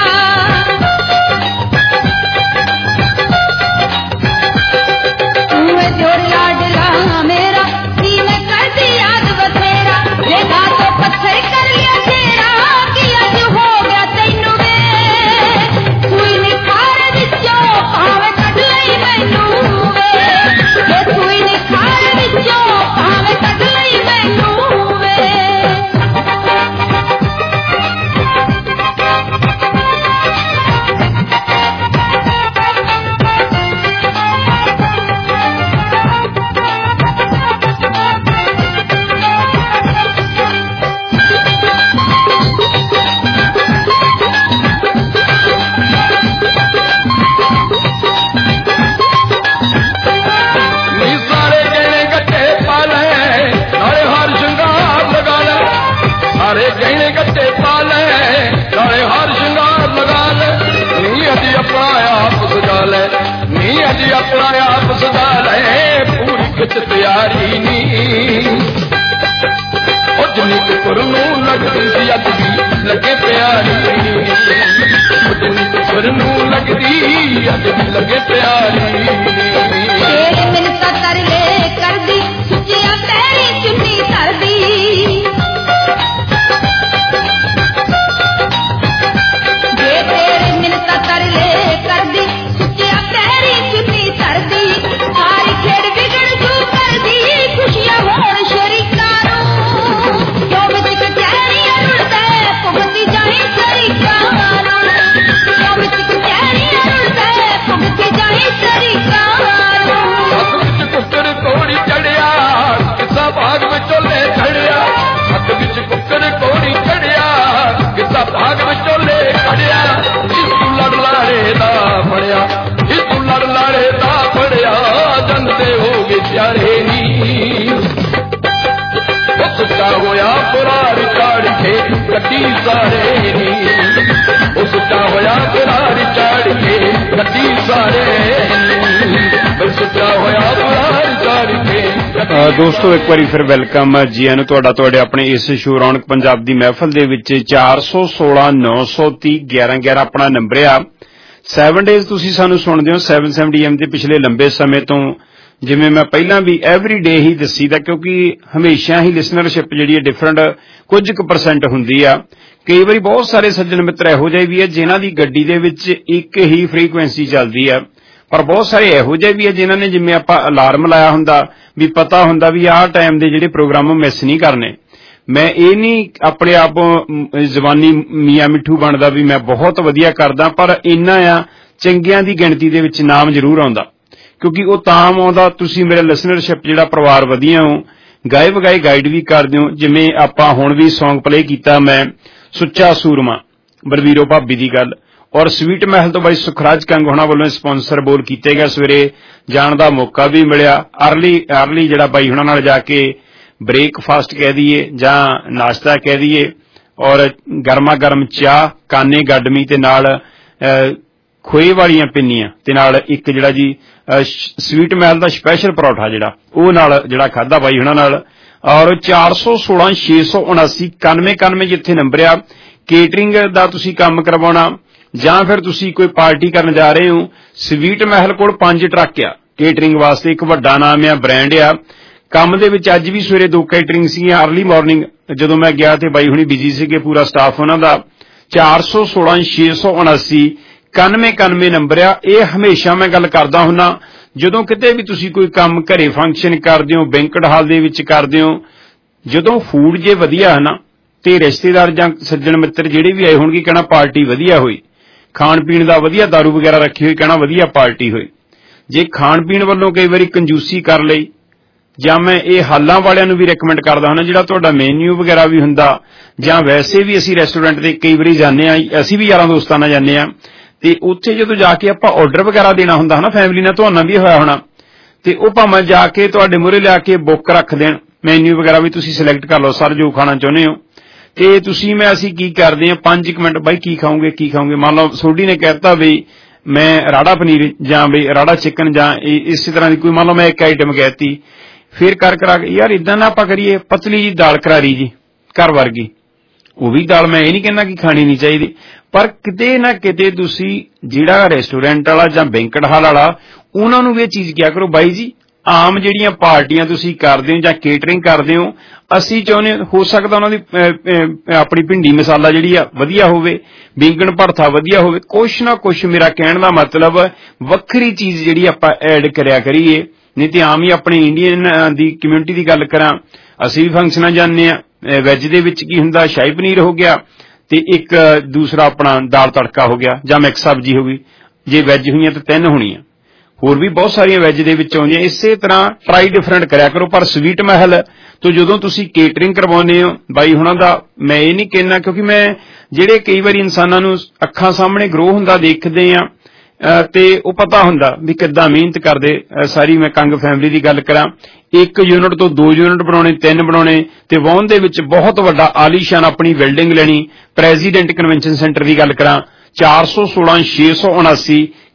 जो लाडला मेरा सीने कर दी याद बथेरा। जे तो पत्थर कर लिया तेरा कि अज हो गया तैनू वे। सुई निखार विचों भावे कढ लई मैनू वे। जे सुई निखार विचों भावे कढ लई मैनू वे। सारे गहने गट्टे पा ले सारे हार श्रृंगार लगा ले। नी अजी अपना आप सजा ले। नी अजी अपना आप सजा ले। पूरी खिच तैयारी नी जिन्नी कुकर नू लगदी सी अज भी लगे प्यारी नू लगदी अज भी लगे प्यारी तेरी मिन्नतां तरले करदी सुचिया तेरी चुन्नी तरदी जे तेरी मिन्नतां तरले करदी सुचिया तेरी चुन्नी तरदी सारी खेड़ बिगड़ तू करदी खुशियां होण शरीकां नूं क्यों विच कचहरियां रुलदे भुगती जाए शरीकां नूं क्यों विच कचहरियां रुलदे भुगती जाए शरीकां कुकर कोड़ी चढ़िया किसा भाग विचों ले चढ़िया हक विच कुकर कोड़ी चढ़िया किसा भाग विचों ले चढ़िया इस लड़ लाड़े दा फड़िया इस लड़ लाड़े दा फड़िया जनते हो गए प्यारे नी सुच्चा होया पुरारी चाड़ी के कटी सारे नी सुच्चा होया पुरारी चाड़ी के कटी सारे सुच्चा होया पुरारी चाड़ी के ਦੋਸਤੋ ਇੱਕ ਵਾਰੀ ਫਿਰ ਵੈਲਕਮ ਜੀ ਆਇਆਂ ਨੂੰ ਤੁਹਾਡਾ ਤੁਹਾਡੇ ਆਪਣੇ ਇਸ ਸ਼ੋ ਰੌਣਕ ਪੰਜਾਬ ਦੀ ਮਹਿਫਲ ਦੇ ਵਿੱਚ ਚਾਰ ਸੌ ਸੋਲਾਂ ਨੌ ਸੌ ਤੀਹ ਗਿਆਰਾਂ ਗਿਆਰਾਂ ਆਪਣਾ ਨੰਬਰ ਆ ਸੈਵਨ ਡੇਜ਼ ਤੁਸੀਂ ਸਾਨੂੰ ਸੁਣਦੇ ਹੋ ਸੈਵਨ ਸੈਵਨਟੀ ਐਮ ਦੇ ਪਿਛਲੇ ਲੰਬੇ ਸਮੇਂ ਤੋਂ ਜਿਵੇਂ ਮੈਂ ਪਹਿਲਾਂ ਵੀ ਐਵਰੀ ਡੇ ਹੀ ਦੱਸੀਦਾ ਕਿਉਂਕਿ ਹਮੇਸ਼ਾ ਹੀ ਲਿਸਨਰਸ਼ਿਪ ਜਿਹੜੀ ਹੈ ਡਿਫਰੈਂਟ ਕੁਝ ਕੁ ਪਰਸੈਂਟ ਹੁੰਦੀ ਆ ਕਈ ਵਾਰੀ ਬਹੁਤ ਸਾਰੇ ਸੱਜਣ ਮਿੱਤਰ ਇਹੋ ਜਿਹੇ ਵੀ ਹੈ ਜਿਨ੍ਹਾਂ ਦੀ ਗੱਡੀ ਦੇ ਵਿੱਚ ਇੱਕ ਹੀ ਫ੍ਰੀਕੁਐਂਸੀ ਚੱਲਦੀ ਆ ਪਰ ਬਹੁਤ ਸਾਰੇ ਇਹੋ ਜਿਹੇ ਵੀ ਹੈ ਜਿਨ੍ਹਾਂ ਨੇ ਜਿਵੇਂ ਆਪਾਂ ਅਲਾਰਮ ਲਾਇਆ ਹੁੰਦਾ ਵੀ ਪਤਾ ਹੁੰਦਾ ਵੀ ਆਹ ਟਾਈਮ ਦੇ ਜਿਹੜੇ ਪ੍ਰੋਗਰਾਮ ਮਿਸ ਨਹੀਂ ਕਰਨੇ ਮੈਂ ਇਹ ਨਹੀਂ ਆਪਣੇ ਆਪ ਜ਼ਬਾਨੀ ਮੀਆਂ ਮਿੱਠੂ ਬਣਦਾ ਵੀ ਮੈਂ ਬਹੁਤ ਵਧੀਆ ਕਰਦਾ ਪਰ ਇੰਨਾ ਆ ਚੰਗਿਆਂ ਦੀ ਗਿਣਤੀ ਦੇ ਵਿੱਚ ਨਾਮ ਜ਼ਰੂਰ ਆਉਂਦਾ ਕਿਉਂਕਿ ਉਹ ਤਾਂ ਆਉਂਦਾ ਤੁਸੀਂ ਮੇਰਾ ਲਿਸਨਰਸ਼ਿਪ ਜਿਹੜਾ ਪਰਿਵਾਰ ਵਧੀਆ ਹੋ ਗਾਏ ਵਗਾਏ ਗਾਈਡ ਵੀ ਕਰਦੇ ਹੋ ਜਿਵੇਂ ਆਪਾਂ ਹੁਣ ਵੀ ਸੌਂਗ ਪਲੇ ਕੀਤਾ ਮੈਂ ਸੁੱਚਾ ਸੂਰਮਾ ਬਲਵੀਰੋ ਭਾਬੀ ਦੀ ਗੱਲ ਔਰ ਸਵੀਟ ਮਹਿਲ ਤੋਂ ਬਾਈ ਸੁਖਰਾਜ ਕੰਗ ਹੋਣਾ ਵੱਲੋਂ ਸਪਾਂਸਰ ਬੋਲ ਕੀਤੇ ਗਏ ਸਵੇਰੇ ਜਾਣ ਦਾ ਮੌਕਾ ਵੀ ਮਿਲਿਆ ਅਰਲੀ ਅਰਲੀ ਜਿਹੜਾ ਬਾਈ ਹੁਣਾਂ ਨਾਲ ਜਾ ਕੇ ਬ੍ਰੇਕਫਾਸਟ ਕਹਿ ਦਈਏ ਜਾਂ ਨਾਸ਼ਤਾ ਕਹਿ ਦਈਏ ਔਰ ਗਰਮਾ ਗਰਮ ਚਾਹ ਕਾਨੇ ਗੱਡਮੀ ਤੇ ਨਾਲ ਖੋਏ ਵਾਲੀਆਂ ਪਿੰਨੀਆਂ ਤੇ ਨਾਲ ਇੱਕ ਜਿਹੜਾ ਜੀ ਸਵੀਟ ਮਹਿਲ ਦਾ ਸਪੈਸ਼ਲ ਪਰੌਠਾ ਜਿਹੜਾ ਉਹ ਨਾਲ ਜਿਹੜਾ ਖਾਦਾ ਬਾਈ ਹੁਣਾਂ ਨਾਲ ਔਰ ਚਾਰ ਸੌ ਸੋਲਾਂ ਛੇ ਸੌ ਉਨਾਸੀ ਇਕਾਨਵੇਂ ਇਕਾਨਵੇਂ ਜਿੱਥੇ ਨੰਬਰ ਆ ਕੇਟਰਿੰਗ ਦਾ ਤੁਸੀਂ ਕੰਮ ਕਰਵਾਉਣਾ ਜਾਂ ਫਿਰ ਤੁਸੀਂ ਕੋਈ ਪਾਰਟੀ ਕਰਨ ਜਾ ਰਹੇ ਹੋ ਸਵੀਟ ਮਹਿਲ ਕੋਲ ਪੰਜ ਟਰੱਕ ਆ ਕੇਟਰਿੰਗ ਵਾਸਤੇ ਇੱਕ ਵੱਡਾ ਨਾਮ ਆ ਬ੍ਰਾਂਡ ਆ ਕੰਮ ਦੇ ਵਿੱਚ ਅੱਜ ਵੀ ਸਵੇਰੇ ਦੋ ਕੇਟਰਿੰਗ ਸੀਗੀਆਂ ਅਰਲੀ ਮਾਰਨਿੰਗ ਜਦੋਂ ਮੈਂ ਗਿਆ ਤੇ ਬਾਈ ਹੁਣੀ ਬਿਜੀ ਸੀਗੇ ਪੂਰਾ ਸਟਾਫ ਉਹਨਾਂ ਦਾ ਚਾਰ ਸੌ ਸੋਲਾਂ ਛੇ ਸੌ ਉਨਾਸੀ ਇਕਾਨਵੇਂ ਇਕਾਨਵੇਂ ਨੰਬਰ ਆ ਇਹ ਹਮੇਸ਼ਾ ਮੈਂ ਗੱਲ ਕਰਦਾ ਹੁੰਨਾ ਜਦੋਂ ਕਿਤੇ ਵੀ ਤੁਸੀਂ ਕੋਈ ਕੰਮ ਘਰੇ ਫੰਕਸ਼ਨ ਕਰਦੇ ਹੋ ਬੈਂਕਟ ਹਾਲ ਦੇ ਵਿੱਚ ਕਰਦੇ ਹੋ ਜਦੋਂ ਫੂਡ ਜੇ ਵਧੀਆ ਹੈ ਨਾ ਤੇ ਰਿਸ਼ਤੇਦਾਰ ਜਾਂ ਸੱਜਣ ਮਿੱਤਰ ਜਿਹੜੇ ਵੀ ਆਏ ਹੋਣਗੇ ਕਹਿਣਾ ਪਾਰਟੀ ਵਧੀਆ ਹੋਈ ਖਾਣ ਪੀਣ ਦਾ ਵਧੀਆ ਦਾਰੂ ਵਗੈਰਾ ਰੱਖੀ ਹੋਈ ਕਹਿਣਾ ਵਧੀਆ ਪਾਰਟੀ ਹੋਈ ਜੇ ਖਾਣ ਪੀਣ ਵੱਲੋਂ ਕਈ ਵਾਰੀ ਕੰਜੂਸੀ ਕਰ ਲਈ ਜਾਂ ਮੈਂ ਇਹ ਹਾਲਾਂ ਵਾਲਿਆਂ ਨੂੰ ਵੀ ਰეკਮੈਂਡ ਕਰਦਾ ਹਾਂ ਜਿਹੜਾ ਤੁਹਾਡਾ ਮੈਨਿਊ ਵਗੈਰਾ ਵੀ ਹੁੰਦਾ ਜਾਂ ਵੈਸੇ ਵੀ ਅਸੀਂ ਰੈਸਟੋਰੈਂਟ ਤੇ ਕਈ ਵਾਰੀ ਜਾਂਦੇ ਆ ਅਸੀਂ ਵੀ ਯਾਰਾਂ ਦੋਸਤਾਂ ਨਾਲ ਜਾਂਦੇ ਆ ਤੇ ਉੱਥੇ ਜਦੋਂ ਜਾ ਕੇ ਆਪਾਂ ਆਰਡਰ ਵਗੈਰਾ ਦੇਣਾ ਹੁੰਦਾ ਹਨਾ ਫੈਮਿਲੀ ਨਾਲ ਤੁਹਾਨੂੰ ਵੀ ਹੋਇਆ ਹੋਣਾ ਤੇ ਉਹ ਭਾਵੇਂ ਜਾ ਕੇ ਤੁਹਾਡੇ ਮੂਹਰੇ ਲਿਆ ਕੇ ਬੁੱਕ ਰੱਖ ਦੇਣ ਮੈਨਿਊ ਵਗੈਰਾ ਵੀ ਤੁਸੀਂ ਸਿਲੈਕਟ ਕਰ ਲਓ ਸਰ ਜੋ ਖਾਣਾ ਚਾਹੁੰਦੇ ਹੋ ਤੇ ਤੁਸੀਂ ਮੈਂ ਅਸੀਂ ਕੀ ਕਰਦੇ ਆ ਪੰਜ ਕੁ ਮਿੰਟ ਬਾਈ ਕੀ ਖਾਓਗੇ ਕੀ ਖਾਓਗੇ ਮੰਨ ਲਓ ਸੋਢੀ ਨੇ ਕਹਿਤਾ ਵੀ ਮੈਂ ਰਾੜਾ ਪਨੀਰ ਜਾਂ ਵੀ ਰਾੜਾ ਚਿਕਨ ਜਾਂ ਇਸੇ ਤਰ੍ਹਾਂ ਦੀ ਕੋਈ ਮੰਨ ਲਓ ਮੈਂ ਇੱਕ ਆਈਟਮ ਕਹਿਤੀ ਫਿਰ ਕਰ ਕਰਾ ਕੇ ਯਾਰ ਇਦਾਂ ਨਾ ਆਪਾਂ ਕਰੀਏ ਪਤਲੀ ਜੀ ਦਾਲ ਕਰਾਰੀ ਜੀ ਘਰ ਵਰਗੀ ਉਹ ਵੀ ਦਾਲ ਮੈਂ ਇਹ ਨਹੀਂ ਕਹਿੰਦਾ ਕਿ ਖਾਣੀ ਨਹੀਂ ਚਾਹੀਦੀ ਪਰ ਕਿਤੇ ਨਾ ਕਿਤੇ ਤੁਸੀਂ ਜਿਹੜਾ ਰੈਸਟੋਰੈਂਟ ਵਾਲਾ ਜਾਂ ਬੈਂਕਟ ਹਾਲ ਵਾਲਾ ਉਹਨਾਂ ਨੂੰ ਵੀ ਇਹ ਚੀਜ਼ ਕਿਹਾ ਕਰੋ ਬਾਈ ਜੀ ਆਮ ਜਿਹੜੀਆਂ ਪਾਰਟੀਆਂ ਤੁਸੀਂ ਕਰਦੇ ਹੋ ਜਾਂ ਕੇਟਰਿੰਗ ਕਰਦੇ ਹੋ ਅਸੀਂ ਚਾਹੁੰਦੇ ਹੋ ਸਕਦਾ ਉਹਨਾਂ ਦੀ ਆਪਣੀ ਭਿੰਡੀ ਮਸਾਲਾ ਜਿਹੜੀ ਆ ਵਧੀਆ ਹੋਵੇ ਬੈਂਗਣ ਭਰਥਾ ਵਧੀਆ ਹੋਵੇ ਕੁਛ ਨਾ ਕੁਛ ਮੇਰਾ ਕਹਿਣ ਦਾ ਮਤਲਬ ਵੱਖਰੀ ਚੀਜ਼ ਜਿਹੜੀ ਆਪਾਂ ਐਡ ਕਰਿਆ ਕਰੀਏ ਨਹੀਂ ਤੇ ਆਮ ਹੀ ਆਪਣੀ ਇੰਡੀਅਨ ਦੀ ਕਮਿਊਨਿਟੀ ਦੀ ਗੱਲ ਕਰਾਂ ਅਸੀਂ ਵੀ ਫੰਕਸ਼ਨਾਂ ਜਾਂਦੇ ਆ ਵੈਜ ਦੇ ਵਿੱਚ ਕੀ ਹੁੰਦਾ ਸ਼ਾਹੀ ਪਨੀਰ ਹੋ ਗਿਆ ਤੇ ਇੱਕ ਦੂਸਰਾ ਆਪਣਾ ਦਾਲ ਤੜਕਾ ਹੋ ਗਿਆ ਜਾਂ ਮਿਕਸ ਸਬਜ਼ੀ ਹੋ ਗਈ ਜੇ ਵੈਜ ਹੋਈਆਂ ਤਾਂ ਤਿੰਨ ਹੋਣੀਆਂ ਹੋਰ ਵੀ ਬਹੁਤ ਸਾਰੀਆਂ ਵੈਜ ਦੇ ਵਿੱਚ ਆਉਂਦੀਆਂ ਇਸੇ ਤਰ੍ਹਾਂ ਟਰਾਈ ਡਿਫਰੈਂਟ ਕਰਿਆ ਕਰੋ ਪਰ ਸਵੀਟ ਮਹਿਲ ਤੋਂ ਜਦੋਂ ਤੁਸੀਂ ਕੇਟਰਿੰਗ ਕਰਵਾਉਂਦੇ ਹੋ ਬਾਈ ਹੁਣਾਂ ਦਾ ਮੈਂ ਇਹ ਨਹੀਂ ਕਹਿਣਾ ਕਿਉਂਕਿ ਮੈਂ ਜਿਹੜੇ ਕਈ ਵਾਰੀ ਇਨਸਾਨਾਂ ਨੂੰ ਅੱਖਾਂ ਸਾਹਮਣੇ ਗਰੋ ਹੁੰਦਾ ਦੇਖਦੇ ਆ ਤੇ ਉਹ ਪਤਾ ਹੁੰਦਾ ਵੀ ਕਿੱਦਾਂ ਮਿਹਨਤ ਕਰਦੇ ਸਾਰੀ ਮੈਂ ਕੰਗ ਫੈਮਿਲੀ ਦੀ ਗੱਲ ਕਰਾਂ ਇੱਕ ਯੂਨਿਟ ਤੋਂ ਦੋ ਯੂਨਿਟ ਬਣਾਉਣੇ ਤਿੰਨ ਬਣਾਉਣੇ ਤੇ ਵਾਹਨ ਦੇ ਵਿੱਚ ਬਹੁਤ ਵੱਡਾ ਆਲੀਸ਼ਾਨ ਆਪਣੀ ਬਿਲਡਿੰਗ ਲੈਣੀ ਪ੍ਰੈਜ਼ੀਡੈਂਟ ਕਨਵੈਨਸ਼ਨ ਸੈਂਟਰ ਦੀ ਗੱਲ ਕਰਾਂ ਚਾਰ ਸੌ ਸੋਲਾਂ ਛੇ ਸੌ ਉਨਾਸੀ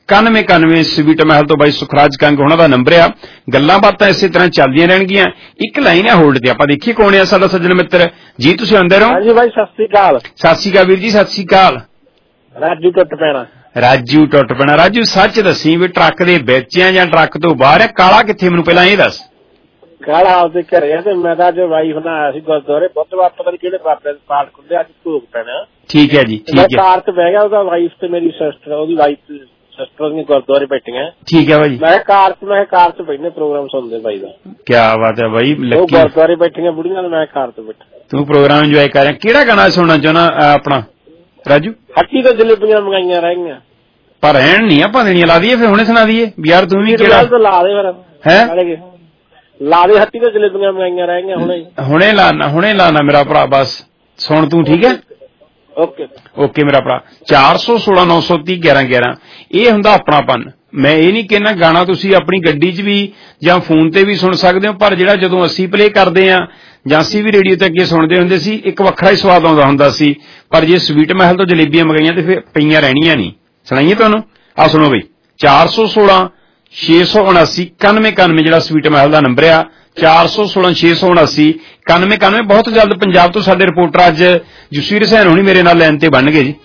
ਇਕਾਨਵੇਂ ਇਕਾਨਵੇਂ ਸਵੀਟ ਮਹਿਲ ਤੋਂ ਬਾਈ ਸੁਖਰਾਜ ਕੰਗ ਉਹਨਾਂ ਦਾ ਨੰਬਰ ਆ। ਗੱਲਾਂ ਬਾਤਾਂ ਇਸੇ ਤਰ੍ਹਾਂ ਚੱਲਦੀਆਂ ਰਹਿਣਗੀਆਂ। ਇੱਕ ਲਾਈਨ ਹੈ ਹੋਲਡ ਤੇ, ਆਪਾਂ ਦੇਖੀਏ ਕੌਣ ਆ ਸਾਡਾ ਸੱਜਣ ਮਿੱਤਰ ਜੀ। ਤੁਸੀਂ ਅੰਦਰ ਹੋ? ਹਾਂਜੀ ਬਾਈ ਸਤਿ ਸ੍ਰੀ ਅਕਾਲ। ਸਤਿ ਸ੍ਰੀ ਅਕਾਲ ਵੀਰ ਜੀ, ਸਤਿ ਸ੍ਰੀ ਅਕਾਲ। ਰਾਜੂ ਟੁੱਟ ਪੈਣਾ। ਰਾਜੂ ਟੁੱਟ ਪੈਣਾ। ਰਾਜੂ ਸੱਚ ਦੱਸੀ ਵੀ ਟਰੱਕ ਦੇ ਵਿੱਚ ਆ ਜਾਂ ਟਰੱਕ ਤੋਂ ਬਾਹਰ ਆ? ਕਾਲਾ ਕਿੱਥੇ, ਮੈਨੂੰ ਪਹਿਲਾਂ ਇਹ ਦੱਸ। ਕਾਲਾ ਆਪਦੇ ਘਰੇ ਆ ਤੇ ਮੈਂ ਤਾਂ ਅੱਜ ਵਾਈਫ ਨਾਲ ਆਇਆ ਸੀ ਗੁਰਦੁਆਰੇ, ਬੁੱਧਵਾਰ ਪਤਾ ਨੀ ਕਿਹੜੇ ਬਾਬੇ ਦੇ ਪਾਠ ਖੁੱਲੇ, ਅੱਜ ਭੋਗ ਪੈਣਾ। ਠੀਕ ਹੈ ਜੀ, ਠੀਕ ਹੈ। ਕਾਰ ਚ ਬਹਿ ਗਿਆ, ਉਹਦਾ ਵਾਈਫ ਤੇ ਮੇਰੀ ਸਿਸਟਰ, ਉਹਦੀ ਵਾਈਫ ਸਿਸਟਰ ਦੀਆਂ ਗੁਰਦੁਆਰੇ ਬੈਠੀਆਂ। ਠੀਕ ਹੈ ਭਾਜੀ। ਮੈਂ ਕਾਰ ਚ ਮੈਂ ਕਾਰ ਚ ਬੈਠੇ ਪ੍ਰੋਗਰਾਮ ਸੁਣਦੇ ਬਾਈ ਦਾ। ਕਿਆ ਬਾਤ ਹੈ ਬਾਈ। ਉਹ ਗੁਰਦੁਆਰੇ ਬੈਠੀਆਂ ਬੁੜੀਆਂ ਤੇ ਮੈਂ ਕਾਰ ਚ ਬੈਠਾ। ਤੂੰ ਪ੍ਰੋਗਰਾਮ ਇੰਜੋਏ ਕਰ ਰਿਹਾ। ਕਿਹੜਾ ਗਾਣਾ ਸੁਣਨਾ ਚਾਹੁੰਦਾ ਆਪਣਾ ਰਾਜੂ? ਹੱਟੀ ਤੋਂ ਜਲੇਬੀਆਂ ਮੰਗਾਈਆਂ ਰਹਿ ਗਈਆਂ ਪਰ ਰਹਿਣ ਨਹੀਂ ਆਪਾਂ ਦੇਣੀਆਂ। ਲਾ ਦਈਏ ਫਿਰ, ਹੁਣੇ ਸੁਣਾ ਦਈਏ ਯਾਰ। ਤੂੰ ਵੀ ਕਿਹੜਾ ਲਾ ਦੇ ਫਿਰ ਹੈ, ਲਾ ਦੇ। ਹੱਟੀ ਤੋਂ ਜਲੇਬੀਆਂ ਮੰਗਾਈਆਂ ਰਹਿ ਗਈਆਂ ਹੁਣੇ ਹੁਣੇ ਲਾਣਾ, ਹੁਣੇ ਲਾਣਾ ਮੇਰਾ ਭਰਾ। ਬਸ ਸੁਣ ਤੂੰ, ਠੀਕ ਹੈ? ਓਕੇ ਓਕੇ ਮੇਰਾ ਭਰਾ। ਚਾਰ ਸੌ ਸੋਲਾਂ ਨੌ ਸੌ ਤੀਹ ਗਿਆਰਾਂ ਗਿਆਰਾਂ ਇਹ ਹੁੰਦਾ ਆਪਣਾਪਨ। ਮੈਂ ਇਹ ਨਹੀਂ ਕਹਿੰਦਾ ਗਾਣਾ ਤੁਸੀਂ ਆਪਣੀ ਗੱਡੀ 'ਚ ਵੀ ਜਾਂ ਫੋਨ ਤੇ ਵੀ ਸੁਣ ਸਕਦੇ ਹੋ, ਪਰ ਜਿਹੜਾ ਜਦੋਂ ਅਸੀਂ ਪਲੇ ਕਰਦੇ ਹਾਂ ਜਾਂ ਅਸੀਂ ਵੀ ਰੇਡੀਓ ਤੇ ਅੱਗੇ ਸੁਣਦੇ ਹੁੰਦੇ ਸੀ, ਇੱਕ ਵੱਖਰਾ ਹੀ ਸਵਾਦ ਆਉਂਦਾ ਹੁੰਦਾ ਸੀ। ਪਰ ਜੇ ਸਵੀਟ ਮਹਿਲ ਤੋਂ ਜਲੇਬੀਆਂ ਮੰਗਾਈਆਂ ਤੇ ਫਿਰ ਪਈਆਂ ਰਹਿਣੀਆਂ ਨਹੀਂ। ਸੁਣਾਈਏ ਤੁਹਾਨੂੰ? ਆਹ ਸੁਣੋ ਬਈ, ਚਾਰ ਸੌ ਸੋਲਾਂ ਛੇ ਸੌ ਉਨਾਸੀ ਇਕਾਨਵੇਂ ਇਕਾਨਵੇਂ ਜਿਹੜਾ ਸਵੀਟ ਮਹਿਲ ਦਾ ਨੰਬਰ ਆ, ਚਾਰ ਸੌ ਸੋਲਾਂ ਛੇ ਸੌ ਉਨਾਸੀ ਇਕਾਨਵੇਂ ਇਕਾਨਵੇਂ। ਬਹੁਤ ਜਲਦ ਪੰਜਾਬ ਤੋਂ ਸਾਡੇ ਰਿਪੋਰਟਰ ਅੱਜ ਜਸਵੀਰ ਹੁਸੈਨ ਹੋਣੀ ਮੇਰੇ ਨਾਲ ਲਾਈਨ ਤੇ ਬਣਨਗੇ ਜੀ।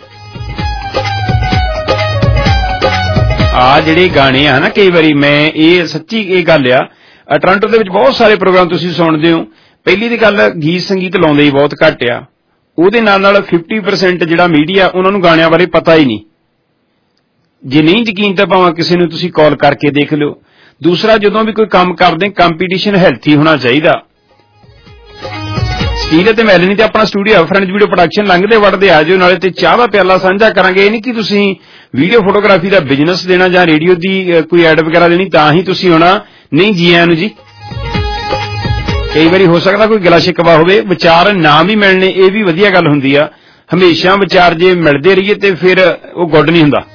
ਆ ਜਿਹੜੇ ਗਾਣੇ ਆ ਨਾ, ਕਈ ਵਾਰੀ ਮੈਂ ਇਹ ਸੱਚੀ ਇਹ ਗੱਲ ਆ, ਟੋਰਾਂਟੋ ਦੇ ਵਿੱਚ ਬਹੁਤ ਸਾਰੇ ਪ੍ਰੋਗਰਾਮ ਤੁਸੀਂ ਸੁਣਦੇ ਹੋ। ਪਹਿਲੀ ਦੀ ਗੱਲ, ਗੀਤ ਸੰਗੀਤ ਲਾਉਂਦੇ ਹੀ ਬਹੁਤ ਘੱਟ ਆ। ਉਹਦੇ ਨਾਲ ਨਾਲ ਫਿਫਟੀ ਪਰਸੈਂਟ ਜਿਹੜਾ ਮੀਡੀਆ ਉਹਨਾਂ ਨੂੰ ਗਾਣਿਆਂ ਬਾਰੇ ਪਤਾ ਹੀ ਨਹੀਂ। ਜੇ ਨਹੀਂ ਯਕੀਨ ਤਾਂ ਭਾਵੇਂ ਕਿਸੇ ਨੂੰ ਤੁਸੀਂ ਕਾਲ ਕਰਕੇ ਦੇਖ ਲਿਓ। ਦੂਸਰਾ, ਜਦੋਂ ਵੀ ਕੋਈ ਕੰਮ ਕਰਦੇ ਕੰਪੀਟੀਸ਼ਨ ਹੈਲਥੀ ਹੋਣਾ ਚਾਹੀਦਾ। ਸਟੀਲ ਤੇ ਮੈਲ ਨਹੀਂ ਤੇ ਆਪਣਾ ਸਟੂਡੀਓ ਫਰੈਂਡਸ ਵੀਡੀਓ ਪ੍ਰੋਡਕਸ਼ਨ ਲੰਘਦੇ ਵੜਦੇ ਆ ਜਾਓ, ਨਾਲੇ ਤੇ ਚਾਹ ਦਾ ਪਿਆਲਾ ਸਾਂਝਾ ਕਰਾਂਗੇ। ਇਹ ਨਹੀਂ ਕਿ ਤੁਸੀਂ ਵੀਡੀਓ ਫੋਟੋਗ੍ਰਾਫੀ ਦਾ ਬਿਜ਼ਨਸ ਦੇਣਾ ਜਾਂ ਰੇਡੀਓ ਦੀ ਕੋਈ ਐਡ ਵਗੈਰਾ ਦੇਣੀ ਤਾਂ ਹੀ ਤੁਸੀਂ ਹੋਣਾ। ਨਹੀਂ ਜੀ ਆਇਆਂ ਨੂੰ ਜੀ। ਕਈ ਵਾਰੀ ਹੋ ਸਕਦਾ ਕੋਈ ਗਿਲਾ ਸ਼ਿਕਵਾ ਹੋਵੇ, ਵਿਚਾਰ ਨਾ ਵੀ ਮਿਲਣੇ, ਇਹ ਵੀ ਵਧੀਆ ਗੱਲ ਹੁੰਦੀ ਆ। ਹਮੇਸ਼ਾ ਵਿਚਾਰ ਜੇ ਮਿਲਦੇ ਰਹੀਏ ਤੇ ਫਿਰ ਉਹ ਗੁੱਡ ਨਹੀਂ ਹੁੰਦਾ।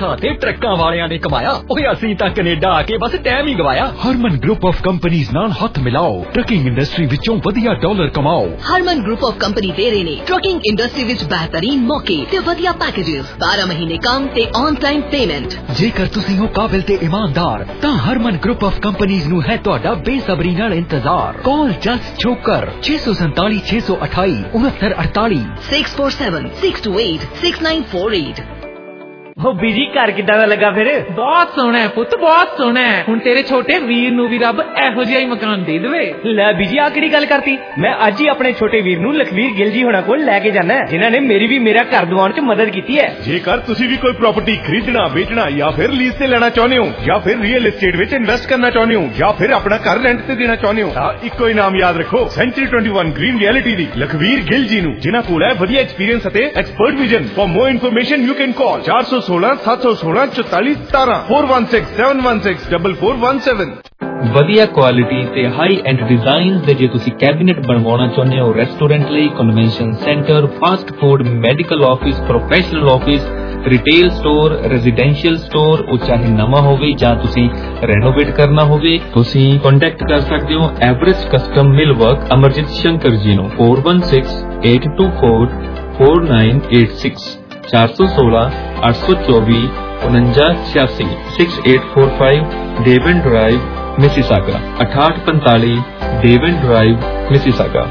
ਪੈਸਾ ਤੇ ਟਰੱਕਾਂ ਵਾਲਿਆਂ ਨੇ ਕਮਾਇਆ, ਓਏ ਅਸੀਂ ਤਾਂ ਕੈਨੇਡਾ ਆ ਕੇ ਬਸ ਟਾਈਮ ਹੀ ਗਵਾਇਆ। ਹਰਮਨ ਗਰੁੱਪ ਆਫ ਕੰਪਨੀਆਂ ਨਾਲ ਹੱਥ ਮਿਲਾਓ, ਟਰੱਕਿੰਗ ਇੰਡਸਟਰੀ ਵਿੱਚੋਂ ਵਧੀਆ ਡਾਲਰ ਕਮਾਓ। ਹਰਮਨ ਗਰੁੱਪ ਆਫ ਕੰਪਨੀ ਦੇ ਰਹੇ ਨੇ ਟਰੱਕਿੰਗ ਇੰਡਸਟਰੀ ਵਿੱਚ ਬਿਹਤਰੀਨ ਮੌਕੇ ਤੇ ਵਧੀਆ ਪੈਕੇजेस, ਬਾਰਾਂ ਮਹੀਨੇ ਕੰਮ ਤੇ ਔਨ ਟਾਈਮ ਪੇਮੈਂਟ। ਜੇਕਰ ਤੁਸੀਂ ਹੋ ਕਾਬਿਲ ਤੇ ਇਮਾਨਦਾਰ ਤਾਂ ਹਰਮਨ ਗਰੁੱਪ ਆਫ ਕੰਪਨੀਆਂ ਨੂੰ ਹੈ ਤੁਹਾਡਾ ਬੇਸਬਰੀ ਨਾਲ ਇੰਤਜ਼ਾਰ। ਕਾਲ ਜਸਟ ਛੋਕਰ ਛੇ ਸੌ ਸੰਤਾਲੀ ਛੇ ਸੌ ਅਠਾਈ ਉਨੱਤਰ ਅੜਤਾਲੀ six four seven six two eight six nine four eight. ਹੋ ਬੀਜੀ ਘਰ ਕਿੱਦਾਂ ਦਾ ਲੱਗਾ ਫਿਰ? ਬਹੁਤ ਸੋਹਣਾ ਹੈ ਪੁੱਤ, ਬਹੁਤ ਸੋਹਣਾ ਹੈ। ਹੁਣ ਤੇਰੇ ਛੋਟੇ ਵੀਰ ਨੂੰ ਵੀ ਰੱਬ ਇਹੋ ਜਿਹਾ ਹੀ ਮਕਾਨ ਦੇ ਦੇਵੇ। ਲੈ ਬੀਜੀ ਆ ਕਿਹੜੀ ਗੱਲ ਕਰਤੀ? ਮੈਂ ਅੱਜ ਹੀ ਆਪਣੇ ਛੋਟੇ ਵੀਰ ਨੂੰ ਲਖਵੀਰ ਗਿੱਲ ਜੀ ਹੋਣਾ ਕੋਲ ਲੈ ਕੇ ਜਾਣਾ, ਜਿਨ੍ਹਾਂ ਨੇ ਮੇਰੀ ਵੀ ਮੇਰਾ ਘਰ ਦਿਵਾਉਣ 'ਚ ਮਦਦ ਕੀਤੀ ਹੈ। ਜੇਕਰ ਤੁਸੀਂ ਵੀ ਕੋਈ ਪ੍ਰਾਪਰਟੀ ਖਰੀਦਣਾ, ਵੇਚਣਾ ਜਾਂ ਫਿਰ ਲੀਜ਼ ਤੇ ਲੈਣਾ ਚਾਹੁੰਦੇ ਹੋ, ਜਾਂ ਫਿਰ ਰੀਅਲ ਏਸਟੇਟ ਵਿੱਚ ਇਨਵੈਸਟ ਕਰਨਾ ਚਾਹੁੰਦੇ ਹੋ, ਜਾਂ ਫਿਰ ਆਪਣਾ ਘਰ ਰੈਂਟ ਤੇ ਦੇਣਾ ਚਾਹੁੰਦੇ ਹੋ, ਤਾਂ ਇੱਕੋ ਹੀ ਨਾਮ ਯਾਦ ਰੱਖੋ, ਸੈਂਚੁਰੀ ਇਕੱਤੀ ਗ੍ਰੀਨ ਰਿਐਲਿਟੀ ਦੀ ਲਖਵੀਰ ਗਿੱਲ ਜੀ ਨੂੰ, ਜਿਨ੍ਹਾਂ ਕੋਲ ਹੈ ਵਧੀਆ ਐਕਸਪੀਰੀਅੰਸ ਅਤੇ expert vision. For more information you can call ਚਾਰ ਸੌ ਸੋਲਾਂ ਸੱਤ ਸੌ ਸੋਲਾਂ ਚੁਤਾਲੀ ਸਤਾਰਾਂ four one six seven one six double four one seven. ਵਧੀਆ ਕੁਆਲਿਟੀ ਤੇ ਹਾਈ ਐਂਡ ਡਿਜ਼ਾਈਨਸ ਦੇ ਜੇ ਤੁਸੀਂ ਕੈਬਿਨੇਟ ਬਣਵਾਉਣਾ ਚਾਹੁੰਦੇ ਹੋ, ਰੈਸਟੋਰੈਂਟ ਲਈ, convention centre, fast food, medical office, professional office, retail store, residential store, ਉਹ ਚਾਹੇ ਨਵਾਂ ਹੋਵੇ ਜਾਂ ਤੁਸੀਂ ਰੈਨੋਵੇਟ ਕਰਨਾ ਹੋਵੇ, ਤੁਸੀਂ ਕੰਟੈਕਟ ਕਰ ਸਕਦੇ ਹੋ average custom millwork Amarjeet Shankar ji ਨੂੰ four one six eight two four four nine eight six ਚਾਰ ਸੌ ਸੋਲਾਂ ਅੱਠ ਸੌ ਚੌਵੀ उनंजा छियासी six eight four five Devon drive Mississauga अठाठ पैंताली डेवन ड्राइव मिसिसागा।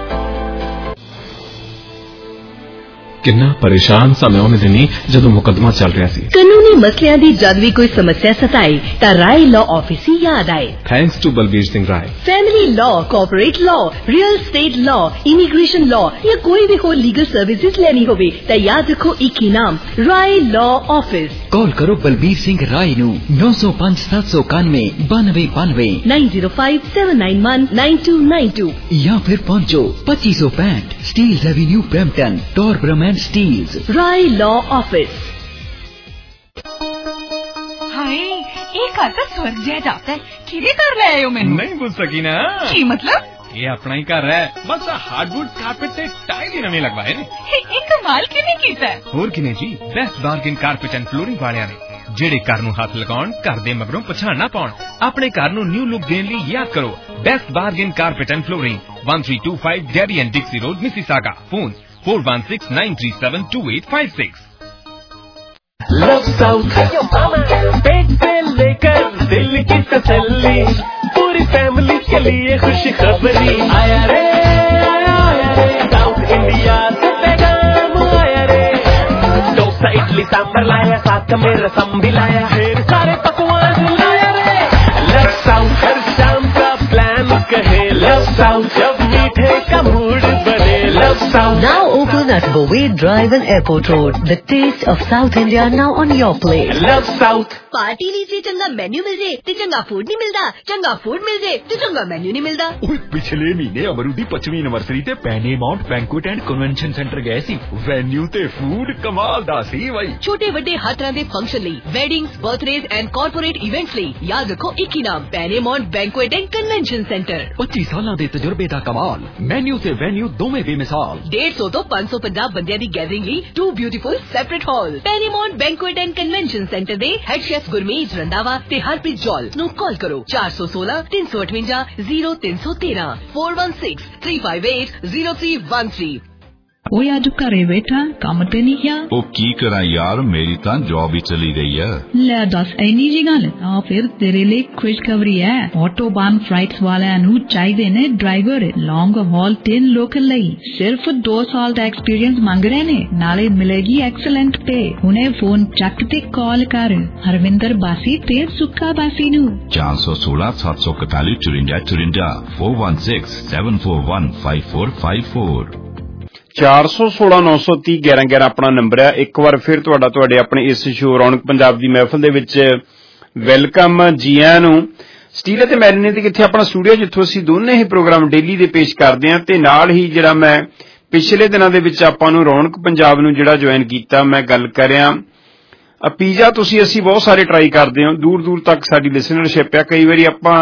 किन्ना परेशान सा मैं उन्हें दिनी जदों मुकदमा चल रहा सी। कानूनी मसलियां दी जद भी कोई समस्या सताए ता राय लॉ ऑफिस ही याद आए। Thanks to Balbir Singh Rai. Family law, corporate law, real estate law, immigration law या कोई भी हो लीगल सर्विसेज लेनी होवे ता याद रखो एक ही नाम, राय लॉ ऑफिस। कॉल करो बलबीर सिंह राय नू नौ सौ पांच सात सौ इक्यानवे बानवे बानवे nine zero five seven nine one nine two nine two या फिर पहुंचो पच्चीस सौ पैंठ Steeles avenue Brampton, Torbram and Steeles. Rai law office. Hi एक घर तो स्वर्ग जैसा जाता है, किधे कर ले आए हो? मैंने नहीं पूछ सकी ना की मतलब? ये अपना ही घर है, बस हार्डवुड कारपेट से टाइल ही नवे लगवाए ने। एक कमाल किने कीता है? होर किने जी, best bargain carpet and flooring वालियां ने, ਜਿਹੜੇ ਘਰ ਨੂੰ ਹੱਥ ਲਗਾਉਣ, ਘਰ ਦੇ ਮਗਰੋਂ ਪਛਾਣ ਨਾ ਪਾਉਣ, ਆਪਣੇ ਘਰ ਨੂੰ ਨਿਊ ਲੁੱਕ ਦੇਣ ਲਈ ਯਾਦ ਕਰੋ best bargain carpet and flooring, one three two five Derry and Dixie Road, Mississauga. Phone four one six nine three seven two eight five six. Love south पेट से लेकर दिल की तसल्ली, पूरी फैमिली के लिए खुशखबरी। आया रे आया आया रे साउथ इंडिया से पैगाम आया रे, डोसा इडली सांभर लाया, साथ में रसम भी लाया, ढेर सारे पकवान लाया रे। लव साउथ हर शाम का प्लान कहे, लव साउथ जब मीठे का मूड बने, love south. Now open at Bowe Drive and Airport Road. The taste of South India now on your plate. Love South. Party लीजिए, चंगा मेन्यू मिल जाए ते चंगा फूड नहीं मिलता, चंगा फूड मिल जाए ते चंगा मेन्यू नहीं मिलता। ओए पिछले महीने अमरू दी पचवीं एनिवर्सरी ते Paramount banquet and convention centre गए सी, वेन्यू ते फूड कमाल दा सी भाई। छोटे बड़े हर तरह दे फंक्शन लई, weddings, birthdays and corporate events लई याद रखो एक ही नाम, Paramount banquet and convention centre. पच्चीस साल दे तजुर्बे दा कमाल, मेन्यू ते वेन्यू दोवें बेमिसाल। डेढ़ सौ तो पांच सौ पंजाब बंदियां दी गैदरिंग लई two beautiful separate hall. Paramount banquet and convention centre दे हेड शेफ गुरमीत रंधावा ते हरप्रीत जॉल नू कॉल करो चार सौ सोलह तीन सौ अठवंजा जीरो तीन सौ तेरह four one six three five eight zero three one three. ओए अज घरे बैठा काम ते नहीं किया? ओ की करा यार, मेरी तां जॉब ही चली गई है। ले दस इन्नी जी गल आ, फिर तेरे लिए खुशखबरी है। ऑटोबान फ्लाइट्स वालियां नू चाहिदे ने ड्राइवर लॉन्ग हॉल ते लोकल लई, सिर्फ दो साल दा एक्सपीरियंस मंग रहे ने, नाले मिलेगी एक्सीलेंट पे। हुणे फोन चक ते कॉल कर हरविंदर बासी ते सुक्का बासी नू चार सौ सोलह सात सौ इकतालीस चुरिंजा चुरिंजा four one six seven four one five four five four. ਚਾਰ ਸੌ ਸੋਲਾਂ ਨੌ ਸੌ ਤੀਹ ਗਿਆਰਾਂ ਗਿਆਰਾਂ ਆਪਣਾ ਨੰਬਰ ਹੈ। ਇੱਕ ਵਾਰ ਫਿਰ ਤੁਹਾਡਾ ਤੁਹਾਡੇ ਆਪਣੇ ਇਸ ਸ਼ੋਅ ਰੌਣਕ ਪੰਜਾਬ ਦੀ ਮਹਿਫਲ ਦੇ ਵਿੱਚ ਵੈਲਕਮ ਜੀ ਆਇਆਂ ਨੂੰ। ਸਟੀਲ ਅਤੇ ਮੈਰੀਨੇ ਦੇ ਕਿੱਥੇ ਆਪਣਾ ਸਟੂਡੀਓ, ਜਿੱਥੋਂ ਅਸੀਂ ਦੋਨੇ ਹੀ ਪ੍ਰੋਗਰਾਮ ਡੇਲੀ ਦੇ ਪੇਸ਼ ਕਰਦੇ ਹਾਂ, ਤੇ ਨਾਲ ਹੀ ਜਿਹੜਾ ਮੈਂ ਪਿਛਲੇ ਦਿਨਾਂ ਦੇ ਵਿੱਚ ਆਪਾਂ ਨੂੰ ਰੌਣਕ ਪੰਜਾਬ ਨੂੰ ਜਿਹੜਾ ਜੁਆਇਨ ਕੀਤਾ, ਮੈਂ ਗੱਲ ਕਰ ਰਿਹਾ ਪੀਜ਼ਾ। ਤੁਸੀਂ ਅਸੀਂ ਬਹੁਤ ਸਾਰੇ ਟਰਾਈ ਕਰਦੇ ਹਾਂ, ਦੂਰ ਦੂਰ ਤੱਕ ਸਾਡੀ ਲਿਸਨਰਸ਼ਿਪ ਹੈ। ਕਈ ਵਾਰੀ ਆਪਾਂ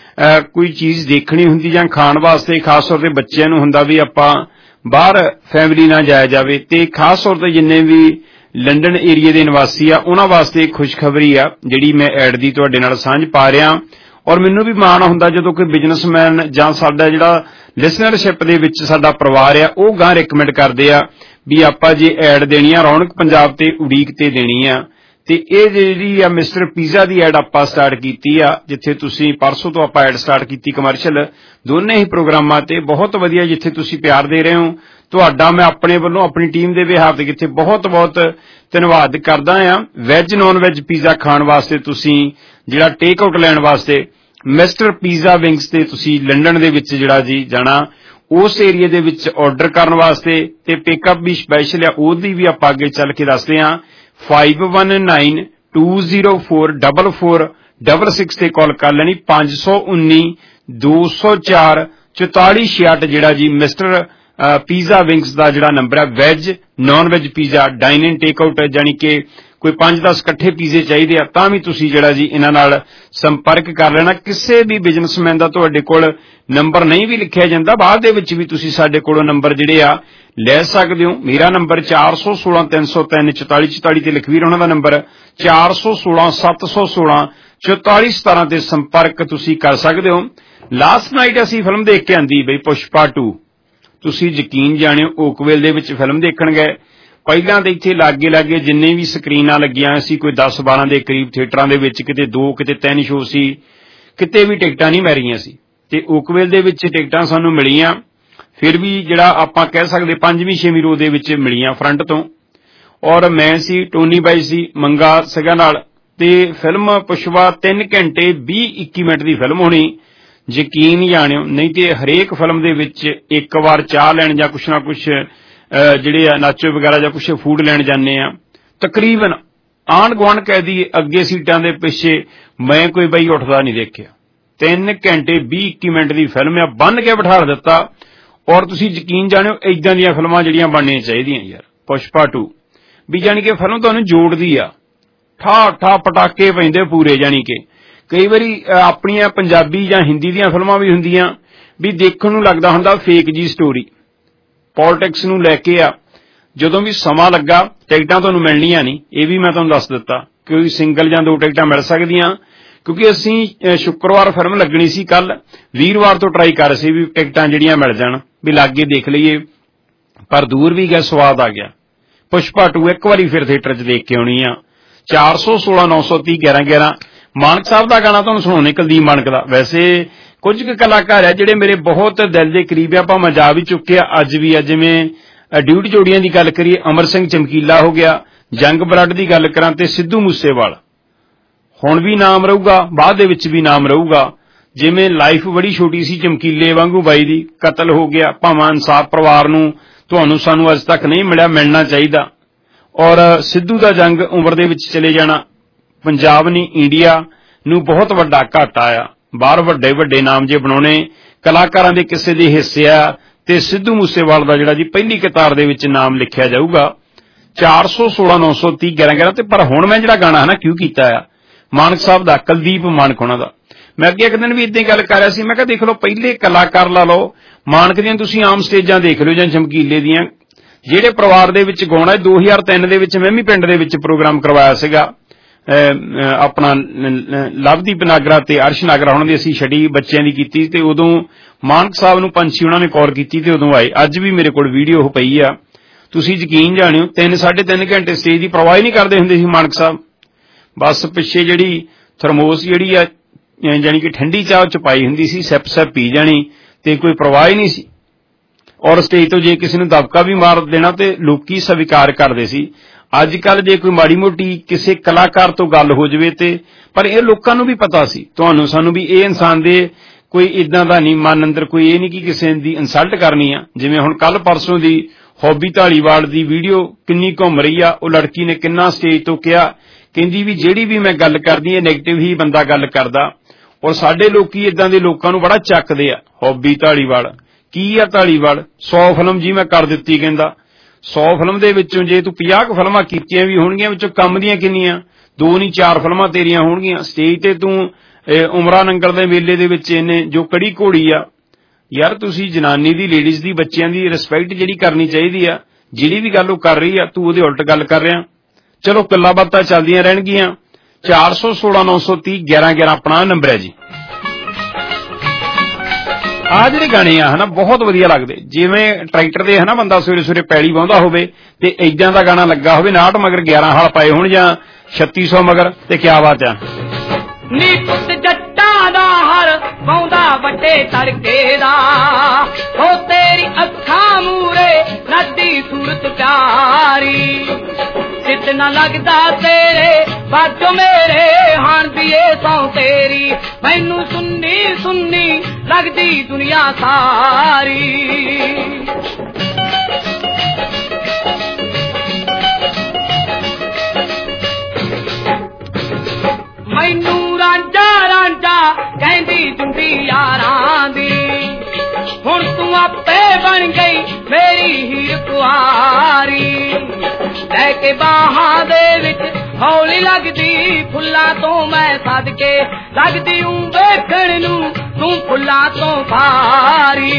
ਕੋਈ ਚੀਜ਼ ਦੇਖਣੀ ਹੁੰਦੀ ਜਾਂ ਖਾਣ ਵਾਸਤੇ, ਖਾਸ ਤੌਰ ਤੇ ਬੱਚਿਆਂ ਨੂੰ ਹੁੰਦਾ ਵੀ ਆਪਾਂ ਬਾਹਰ ਫੈਮਿਲੀ ਨਾਲ ਜਾਇਆ ਜਾਵੇ, ਤੇ ਖਾਸ ਤੌਰ ਤੇ ਜਿੰਨੇ ਵੀ ਲੰਡਨ ਏਰੀਏ ਦੇ ਨਿਵਾਸੀ ਆ, ਉਹਨਾਂ ਵਾਸਤੇ ਖੁਸ਼ਖਬਰੀ ਆ ਜਿਹੜੀ ਮੈਂ ਐਡ ਦੀ ਤੁਹਾਡੇ ਨਾਲ ਸਾਂਝ ਪਾ ਰਿਹਾ। ਔਰ ਮੈਨੂੰ ਵੀ ਮਾਣ ਹੁੰਦਾ ਜਦੋਂ ਕੋਈ ਬਿਜ਼ਨਸਮੈਨ ਜਾਂ ਸਾਡਾ ਜਿਹੜਾ ਲਿਸਨਰਸ਼ਿਪ ਦੇ ਵਿੱਚ ਸਾਡਾ ਪਰਿਵਾਰ ਆ ਉਹ ਗਾਂ ਰਿਕਮੈਂਡ ਕਰਦੇ ਆ ਵੀ ਆਪਾਂ ਜੇ ਐਡ ਦੇਣੀ ਆ ਰੌਣਕ ਪੰਜਾਬ ਤੇ ਉਡੀਕ ਤੇ ਦੇਣੀ ਆ। ਤੇ ਇਹ ਜਿਹੜੀ ਆ ਮਿਸਟਰ ਪੀਜ਼ਾ ਦੀ ਐਡ ਆਪਾਂ ਸਟਾਰਟ ਕੀਤੀ ਆ, ਜਿੱਥੇ ਤੁਸੀਂ ਪਰਸੋਂ ਤੋਂ ਆਪਾਂ ਐਡ ਸਟਾਰਟ ਕੀਤੀ ਕਮਰਸ਼ੀਅਲ ਦੋਨੇ ਹੀ ਪ੍ਰੋਗਰਾਮਾਂ ਤੇ। ਬਹੁਤ ਵਧੀਆ ਜਿੱਥੇ ਤੁਸੀਂ ਪਿਆਰ ਦੇ ਰਹੇ ਹੋ, ਤੁਹਾਡਾ ਮੈਂ ਆਪਣੇ ਵੱਲੋਂ ਆਪਣੀ ਟੀਮ ਦੇ ਬਿਹਾਫ ਤੇ ਕਿੱਥੇ ਬਹੁਤ ਬਹੁਤ ਧੰਨਵਾਦ ਕਰਦਾ ਆ। ਵੈਜ ਨੌਨ ਵੈਜ ਪੀਜ਼ਾ ਖਾਣ ਵਾਸਤੇ ਤੁਸੀਂ ਜਿਹੜਾ ਟੇਕ ਆਊਟ ਲੈਣ ਵਾਸਤੇ ਮਿਸਟਰ ਪੀਜ਼ਾ ਵਿੰਗਸ ਤੇ ਤੁਸੀਂ ਲੰਡਨ ਦੇ ਵਿੱਚ ਜਿਹੜਾ ਜੀ ਜਾਣਾ ਉਸ ਏਰੀਏ ਦੇ ਵਿੱਚ ਆਰਡਰ ਕਰਨ ਵਾਸਤੇ, ਤੇ ਪਿਕਅਪ ਵੀ ਸਪੈਸ਼ਲ ਆ ਉਹਦੀ ਵੀ ਆਪਾਂ ਅੱਗੇ ਚੱਲ ਕੇ ਦੱਸਦੇ ਹਾਂ। five one nine two zero four four four six six ਤੇ ਕਾਲ ਕਰ ਲੈਣੀ। ਪੰਜ ਸੌ ਉੱਨੀ ਦੋ ਸੌ ਚਾਰ ਚੁਤਾਲੀ ਛਿਆਹਠ ਜਿਹੜਾ ਜੀ ਮਿਸਟਰ ਪੀਜ਼ਾ ਵਿੰਗਸ ਦਾ ਜਿਹੜਾ ਨੰਬਰ ਹੈ। Veg non veg pizza dine in take out, ਜਾਣੀ ਕਿ ਕੋਈ ਪੰਜ ਦਸ ਇਕੱਠੇ ਪੀਜ਼ੇ ਚਾਹੀਦੇ ਆ ਤਾਂ ਵੀ ਤੁਸੀਂ ਜਿਹੜਾ ਜੀ ਇਹਨਾਂ ਨਾਲ ਸੰਪਰਕ ਕਰ ਲੈਣਾ। ਕਿਸੇ ਵੀ ਬਿਜ਼ਨਸਮੈਨ ਦਾ ਤੁਹਾਡੇ ਕੋਲ ਨੰਬਰ ਨਹੀਂ ਵੀ ਲਿਖਿਆ ਜਾਂਦਾ, ਬਾਅਦ ਦੇ ਵਿੱਚ ਵੀ ਤੁਸੀਂ ਸਾਡੇ ਕੋਲੋਂ ਨੰਬਰ ਜਿਹੜੇ ਆ ਲੈ ਸਕਦੇ ਹੋ। ਮੇਰਾ ਨੰਬਰ ਚਾਰ ਸੌ ਸੋਲਾਂ ਤਿੰਨ ਸੌ ਤਿੰਨ ਚੁਤਾਲੀ ਚੁਤਾਲੀ ਤੇ ਲਖਵੀਰ ਉਹਨਾਂ ਦਾ ਨੰਬਰ ਚਾਰ ਸੌ ਸੋਲਾਂ ਸੱਤ ਸੌ ਸੋਲਾਂ ਚੁਤਾਲੀ ਸਤਾਰਾਂ ਤੇ ਸੰਪਰਕ ਤੁਸੀਂ ਕਰ ਸਕਦੇ ਹੋ। ਲਾਸਟ ਨਾਈਟ ਅਸੀਂ ਫਿਲਮ ਦੇਖ ਕੇ ਆਂਦੀ ਬਈ ਪੁਸ਼ਪਾ ਟੂ, ਤੁਸੀਂ ਯਕੀਨ ਜਾਣਿਓ ਓਕਵੇਲ ਦੇ ਵਿੱਚ ਫਿਲਮ ਦੇਖਣ ਗਏ। ਪਹਿਲਾਂ ਤਾਂ ਇੱਥੇ ਲਾਗੇ ਲਾਗੇ ਜਿੰਨੇ ਵੀ ਸਕਰੀਨਾਂ ਲੱਗੀਆਂ ਸੀ ਕੋਈ ਦਸ ਬਾਰਾਂ ਦੇ ਕਰੀਬ ਥੀਏਟਰਾਂ ਦੇ ਵਿੱਚ, ਕਿਤੇ ਦੋ ਕਿਤੇ ਤਿੰਨ ਸ਼ੋਅ ਸੀ, ਕਿਤੇ ਵੀ ਟਿਕਟਾਂ ਨਹੀਂ ਮਿਲ ਰਹੀਆਂ ਸੀ। ਤੇ ਓਕਵੇਲ ਦੇ ਵਿੱਚ ਟਿਕਟਾਂ ਸਾਨੂੰ ਮਿਲੀਆਂ, ਫਿਰ ਵੀ ਜਿਹੜਾ ਆਪਾਂ ਕਹਿ ਸਕਦੇ ਪੰਜਵੀਂ ਛੇਵੀਂ ਰੋਅ ਦੇ ਵਿੱਚ ਮਿਲੀਆਂ ਫਰੰਟ ਤੋਂ। ਔਰ ਮੈਂ ਸੀ, ਟੋਨੀ ਬਾਈ ਸੀ, ਮੰਗਾ ਸੀਗਾ ਨਾਲ। ਤੇ ਫਿਲਮ ਪੁਸ਼ਪਾ ਤਿੰਨ ਘੰਟੇ ਵੀਹ ਇੱਕੀ ਮਿੰਟ ਦੀ ਫਿਲਮ ਹੋਣੀ, ਯਕੀਨ ਜਾਣਿਓ। ਨਹੀਂ ਤੇ ਹਰੇਕ ਫਿਲਮ ਦੇ ਵਿੱਚ ਇੱਕ ਵਾਰ ਚਾਹ ਲੈਣ ਜਾਂ ਕੁਛ ਨਾ ਕੁਛ ਜਿਹੜੇ ਆ ਨਾਚੋ ਵਗੈਰਾ ਜਾਂ ਕੁਛ ਫੂਡ ਲੈਣ ਜਾਂਦੇ ਆ, ਤਕਰੀਬਨ ਆਂਢ ਗੁਆਂਢ ਕਹਿ ਦਈਏ ਅੱਗੇ ਸੀਟਾਂ ਦੇ ਪਿੱਛੇ ਮੈਂ ਕੋਈ ਬਈ ਉੱਠਦਾ ਨਹੀਂ ਦੇਖਿਆ। ਤਿੰਨ ਘੰਟੇ ਵੀਹ ਇੱਕੀ ਮਿੰਟ ਦੀ ਫਿਲਮ ਆ, ਬੰਨ ਕੇ ਬਿਠਾ ਦਿੱਤਾ। ਔਰ ਤੁਸੀਂ ਯਕੀਨ ਜਾਣਿਓ ਏਦਾਂ ਦੀਆਂ ਫਿਲਮਾਂ ਜਿਹੜੀਆਂ ਬਣਨੀਆਂ ਚਾਹੀਦੀਆਂ ਯਾਰ। ਪੁਸ਼ਪਾ ਟੂ ਵੀ ਜਾਣੀ ਕਿ ਫਿਲਮ ਤੁਹਾਨੂੰ ਜੋੜਦੀ ਆ, ਠਾ ਠਾ ਪਟਾਕੇ ਪੈਂਦੇ ਪੂਰੇ। ਜਾਣੀ ਕਿ ਕਈ ਵਾਰੀ ਆਪਣੀਆਂ ਪੰਜਾਬੀ ਜਾਂ ਹਿੰਦੀ ਦੀਆਂ ਫਿਲਮਾਂ ਵੀ ਹੁੰਦੀਆਂ ਵੀ ਦੇਖਣ ਨੂੰ ਲੱਗਦਾ ਹੁੰਦਾ ਫੇਕ ਜੀ ਸਟੋਰੀ, ਪੋਲਿਟਿਕਸ ਨੂੰ ਲੈ ਕੇ ਆ। ਜਦੋਂ ਵੀ ਸਮਾਂ ਲੱਗਾ ਟਿਕਟਾਂ ਤੁਹਾਨੂੰ ਮਿਲਣੀਆਂ ਨਹੀਂ, ਇਹ ਵੀ ਮੈਂ ਤੁਹਾਨੂੰ ਦੱਸ ਦਿੱਤਾ। ਕੋਈ ਸਿੰਗਲ ਜਾਂ ਦੋ ਟਿਕਟਾਂ ਮਿਲ ਸਕਦੀਆਂ, ਕਿਉਂਕਿ ਅਸੀਂ ਸ਼ੁੱਕਰਵਾਰ ਫਿਲਮ ਲੱਗਣੀ ਸੀ, ਕੱਲ ਵੀਰਵਾਰ ਤੋਂ ਟਰਾਈ ਕਰ ਰਹੇ ਸੀ ਵੀ ਟਿਕਟਾਂ ਜਿਹੜੀਆਂ ਮਿਲ ਜਾਣ ਵੀ ਲਾਗੇ ਦੇਖ ਲਈਏ, ਪਰ ਦੂਰ ਵੀ ਗਿਆ ਸਵਾਦ ਆ ਗਿਆ। ਪੁਸ਼ਪਾ ਟੂ ਇੱਕ ਵਾਰੀ ਫਿਰ ਥੀਏਟਰ 'ਚ ਦੇਖ ਕੇ ਆਉਣੀ ਆ। ਚਾਰ ਸੌ ਸੋਲਾਂ ਨੌ ਸੌ ਤੀਹ ਗਿਆਰਾਂ ਗਿਆਰਾਂ ਮਾਨਕ ਸਾਹਿਬ ਦਾ ਗਾਣਾ ਤੁਹਾਨੂੰ ਸੁਣਾਉਣੇ, ਕੁਲਦੀਪ ਮਾਨਕ ਦਾ। ਵੈਸੇ ਕੁਝ ਕੁ ਕਲਾਕਾਰ ਆ ਜਿਹੜੇ ਮੇਰੇ ਬਹੁਤ ਦਿਲ ਦੇ ਕਰੀਬ ਆ, ਭਾਵੇਂ ਜਾ ਵੀ ਚੁੱਕੇ ਆ ਅੱਜ ਵੀ ਆ। ਜਿਵੇਂ ਡਿਊਟੀ ਜੋੜੀਆਂ ਦੀ ਗੱਲ ਕਰੀਏ, ਅਮਰ ਸਿੰਘ ਚਮਕੀਲਾ ਹੋ ਗਿਆ, ਜੰਗ ਬਲੱਡ ਦੀ ਗੱਲ ਕਰਾਂ ਤੇ ਸਿੱਧੂ ਮੂਸੇਵਾਲ ਹੁਣ ਵੀ ਨਾਮ ਰਹੂਗਾ, ਬਾਅਦ ਦੇ ਵਿੱਚ ਵੀ ਨਾਮ ਰਹੂਗਾ। ਜਿਵੇਂ ਲਾਈਫ ਬੜੀ ਛੋਟੀ ਸੀ ਚਮਕੀਲੇ ਵਾਂਗੂ ਬਾਈ ਦੀ, ਕਤਲ ਹੋ ਗਿਆ, ਭਾਵੇਂ ਇਨਸਾਫ ਪਰਿਵਾਰ ਨੂੰ ਤੁਹਾਨੂੰ ਸਾਨੂੰ ਅੱਜ ਤੱਕ ਨਹੀਂ ਮਿਲਿਆ, ਮਿਲਣਾ ਚਾਹੀਦਾ। ਔਰ ਸਿੱਧੂ ਦਾ ਜੰਗ ਉਮਰ ਦੇ ਵਿੱਚ ਚਲੇ ਜਾਣਾ ਪੰਜਾਬ ਨਹੀਂ ਇੰਡੀਆ ਨੂੰ ਬਹੁਤ ਵੱਡਾ ਘਾਟਾ ਆ। ਬਾਹਰ ਵੱਡੇ ਵੱਡੇ ਨਾਮ ਜੇ ਬਣਾਉਣੇ ਕਲਾਕਾਰਾਂ ਦੇ ਕਿਸੇ ਦੇ ਹਿੱਸੇ ਆ, ਤੇ ਸਿੱਧੂ ਮੂਸੇਵਾਲ ਦਾ ਜਿਹੜਾ ਜੀ ਪਹਿਲੀ ਕਤਾਰ ਦੇ ਵਿੱਚ ਨਾਮ ਲਿਖਿਆ ਜਾਊਗਾ। ਚਾਰ ਸੌ ਸੋਲਾਂ ਨੌ ਸੌ ਤੀਹ ਗਿਆਰਾਂ ਗਿਆਰਾਂ ਤੇ ਪਰ ਹੁਣ ਮੈਂ ਜਿਹੜਾ ਗਾਣਾ ਹੈ ਨਾ ਕਿਉਂ ਕੀਤਾ ਆ ਮਾਨਕ ਸਾਹਿਬ ਦਾ, ਕੁਲਦੀਪ ਮਾਨਕ ਉਹਨਾਂ ਦਾ। ਮੈਂ ਅੱਗੇ ਇੱਕ ਦਿਨ ਵੀ ਏਦਾਂ ਹੀ ਗੱਲ ਕਰ ਰਿਹਾ ਸੀ, ਮੈਂ ਕਿਹਾ ਦੇਖ ਲਓ ਪਹਿਲੇ ਕਲਾਕਾਰ ਲਾ ਲਓ, ਮਾਨਕ ਦੀਆਂ ਤੁਸੀਂ ਆਮ ਸਟੇਜਾਂ ਦੇਖ ਲਓ ਜਾਂ ਚਮਕੀਲੇ ਦੀਆਂ, ਜਿਹੜੇ ਪਰਿਵਾਰ ਦੇ ਵਿੱਚ ਗਾਉਣਾ। ਦੋ ਹਜ਼ਾਰ ਤਿੰਨ ਦੇ ਵਿੱਚ ਮੈਂ ਵੀ ਪਿੰਡ ਦੇ ਵਿੱਚ ਪ੍ਰੋਗਰਾਮ ਕਰਵਾਇਆ ਸੀਗਾ, ਆਪਣਾ ਲਵਦੀਪ ਨਾਗਰਾ ਤੇ ਅਰਸ਼ ਨਾਗਰਾ ਉਹਨਾਂ ਦੀ ਅਸੀਂ ਛੜੀ ਬੱਚਿਆਂ ਦੀ ਕੀਤੀ, ਤੇ ਉਦੋਂ ਮਾਨਕ ਸਾਹਿਬ ਨੂੰ ਪੰਛੀ ਉਹਨਾਂ ਨੇ ਕਾਲ ਕੀਤੀ ਤੇ ਉਦੋਂ ਆਏ। ਅੱਜ ਵੀ ਮੇਰੇ ਕੋਲ ਵੀਡੀਓ ਉਹ ਪਈ ਆ, ਤੁਸੀਂ ਯਕੀਨ ਜਾਣਿਓ ਤਿੰਨ ਸਾਢੇ ਤਿੰਨ ਘੰਟੇ ਸਟੇਜ ਦੀ ਪਰਵਾਹ ਹੀ ਨਹੀਂ ਕਰਦੇ ਹੁੰਦੇ ਸੀ ਮਾਨਕ ਸਾਹਿਬ। ਬਸ ਪਿੱਛੇ ਜਿਹੜੀ ਥਰਮੋਸ ਜਿਹੜੀ ਆ ਜਾਣੀ ਕਿ ਠੰਡੀ ਚਾਹ ਚ ਪਾਈ ਹੁੰਦੀ ਸੀ, ਸਿਪ ਸਿਪ ਪੀ ਜਾਣੀ ਤੇ ਕੋਈ ਪਰਵਾਹ ਹੀ ਨਹੀਂ ਸੀ। ਔਰ ਸਟੇਜ ਤੋਂ ਜੇ ਕਿਸੇ ਨੂੰ ਦਬਕਾ ਵੀ ਮਾਰ ਦੇਣਾ ਤੇ ਲੋਕੀ ਸਵੀਕਾਰ ਕਰਦੇ ਸੀ। ਅੱਜ ਕੱਲ ਜੇ ਕੋਈ ਮਾੜੀ ਮੋਟੀ ਕਿਸੇ ਕਲਾਕਾਰ ਤੋਂ ਗੱਲ ਹੋ ਜਾਵੇ ਤੇ, ਪਰ ਇਹ ਲੋਕਾਂ ਨੂੰ ਵੀ ਪਤਾ ਸੀ, ਤੁਹਾਨੂੰ ਸਾਨੂੰ ਵੀ ਇਹ ਇਨਸਾਨ ਦੇ ਕੋਈ ਇਦਾਂ ਦਾ ਨਹੀਂ ਮਨ ਅੰਦਰ, ਕੋਈ ਇਹ ਨਹੀਂ ਕਿ ਕਿਸੇ ਦੀ ਇਨਸਲਟ ਕਰਨੀ ਆ। ਜਿਵੇਂ ਹੁਣ ਕੱਲ ਪਰਸੋਂ ਦੀ ਹੌਬੀ ਢਾਲੀਵਾਲ ਦੀ ਵੀਡੀਓ ਕਿੰਨੀ ਘੁੰਮ ਰਹੀ ਆ, ਉਹ ਲੜਕੀ ਨੇ ਕਿੰਨਾ ਸਟੇਜ ਤੋਂ ਕਿਹਾ, ਕਹਿੰਦੀ ਵੀ ਜਿਹੜੀ ਵੀ ਮੈਂ ਗੱਲ ਕਰਦੀ ਹੈ ਨੈਗੇਟਿਵ ਹੀ ਬੰਦਾ ਗੱਲ ਕਰਦਾ। ਔਰ ਸਾਡੇ ਲੋਕੀ ਇਦਾਂ ਦੇ ਲੋਕਾਂ ਨੂੰ ਬੜਾ ਚੱਕਦੇ ਆ। ਹੌਬੀ ਢਾਲੀਵਾਲ ਕੀ ਆ, ਢਾਲੀਵਾਲ ਸੌ ਫਿਲਮ ਜੀ ਮੈਂ ਕਰ ਦਿੱਤੀ, ਕਹਿੰਦਾ ਸੌ ਫਿਲਮ ਦੇ ਵਿੱਚੋਂ ਜੇ ਤੂੰ ਪੰਜਾਹ ਕੁ ਫਿਲਮਾਂ ਕੀਤੀਆਂ ਵੀ ਹੋਣਗੀਆਂ, ਵਿੱਚੋਂ ਕੰਮ ਦੀਆਂ ਕਿੰਨੀਆਂ, ਦੋ ਨਹੀਂ ਚਾਰ ਫਿਲਮਾਂ ਤੇਰੀਆਂ ਹੋਣਗੀਆਂ। ਸਟੇਜ ਤੇ ਤੂੰ ਉਮਰਾ ਨੰਗਲ ਦੇ ਮੇਲੇ ਦੇ ਵਿੱਚ ਇਹਨੇ ਜੋ ਕੜੀ ਘੋੜੀ ਆ, ਯਾਰ ਤੁਸੀਂ ਜਨਾਨੀ ਦੀ, ਲੇਡੀਜ਼ ਦੀ, ਬੱਚਿਆਂ ਦੀ ਰਿਸਪੈਕਟ ਜਿਹੜੀ ਕਰਨੀ ਚਾਹੀਦੀ ਆ। ਜਿਹੜੀ ਵੀ ਗੱਲ ਉਹ ਕਰ ਰਹੀ ਆ ਤੂੰ ਉਹਦੇ ਉਲਟ ਗੱਲ ਕਰ ਰਿਹਾ। ਚਲੋ ਗੱਲਾਂ ਬਾਤਾਂ ਚੱਲਦੀਆਂ ਰਹਿਣਗੀਆਂ। ਚਾਰ ਸੌ ਸੋਲਾਂ ਨੌ ਸੌ ਤੀਹ ਗਿਆਰਾਂ ਗਿਆਰਾਂ ਆਪਣਾ ਨੰਬਰ ਹੈ ਜੀ। ਆਹ ਜਿਹੜੇ ਗਾਣੇ ਆ ਹਨਾ ਬਹੁਤ ਵਧੀਆ ਲੱਗਦੇ, ਜਿਵੇਂ ਟਰੈਕਟਰ ਦੇ ਹਨਾ ਬੰਦਾ ਸਵੇਰੇ ਸਵੇਰੇ ਪੈਲੀ ਵਾਹੁੰਦਾ ਹੋਵੇ ਤੇ ਏਦਾਂ ਦਾ ਗਾਣਾ ਲੱਗਾ ਹੋਵੇ, ਨਾਟ ਮਗਰ ਗਿਆਰਾਂ ਹਲ ਪਾਏ ਹੋਣ ਜਾਂ ਛੱਤੀ ਸੌ ਮਗਰ, ਤੇ ਕਿਆ ਬਾਤ ਆ। ਨੀ ਪੁੱਤ ਜੱਟਾਂ ਦਾ ਹਰ ਪਾਉਂਦਾ ਵੱਡੇ ਤੜਕੇ ਦਾ, ਹੋ ਤੇਰੀ ਅੱਖਾਂ ਮੂਰੇ ਨੱਦੀ ਸੂਰਤ ਪਿਆਰੀ, ਚਿੱਤ ਨਾ ਲੱਗਦਾ ਤੇਰੇ ਬਾਝੋਂ ਮੇਰੇ ਹਾਣ ਦੀਏ ਸੌ ਤੇਰੀ, ਮੈਨੂੰ ਸੁੰਨੀ ਸੁੰਨੀ ਲੱਗਦੀ ਦੁਨੀਆ ਸਾਰੀ। ਮੈਨੂੰ ਰਾਂਝਾ ਰਾਂਝਾ ਕਹਿੰਦੀ ਜੁੰਦੀ ਯਾਰਾਂ ਦੀ, ਹੁਣ ਤੂੰ ਆਪੇ ਬਣ ਗਈ ਮੇਰੀ ਹੀਰ ਕੁਆਰੀ, ਲੈ ਕੇ ਬਾਹਾਂ ਦੇ ਵਿੱਚ ਹੌਲੀ ਲੱਗਦੀ ਫੁੱਲਾਂ ਤੋਂ ਮੈਂ ਸਦਕੇ, ਲੱਗਦੀ ਊਂ ਵੇਖਣ ਨੂੰ ਤੂੰ ਫੁੱਲਾਂ ਤੋਂ ਭਾਰੀ।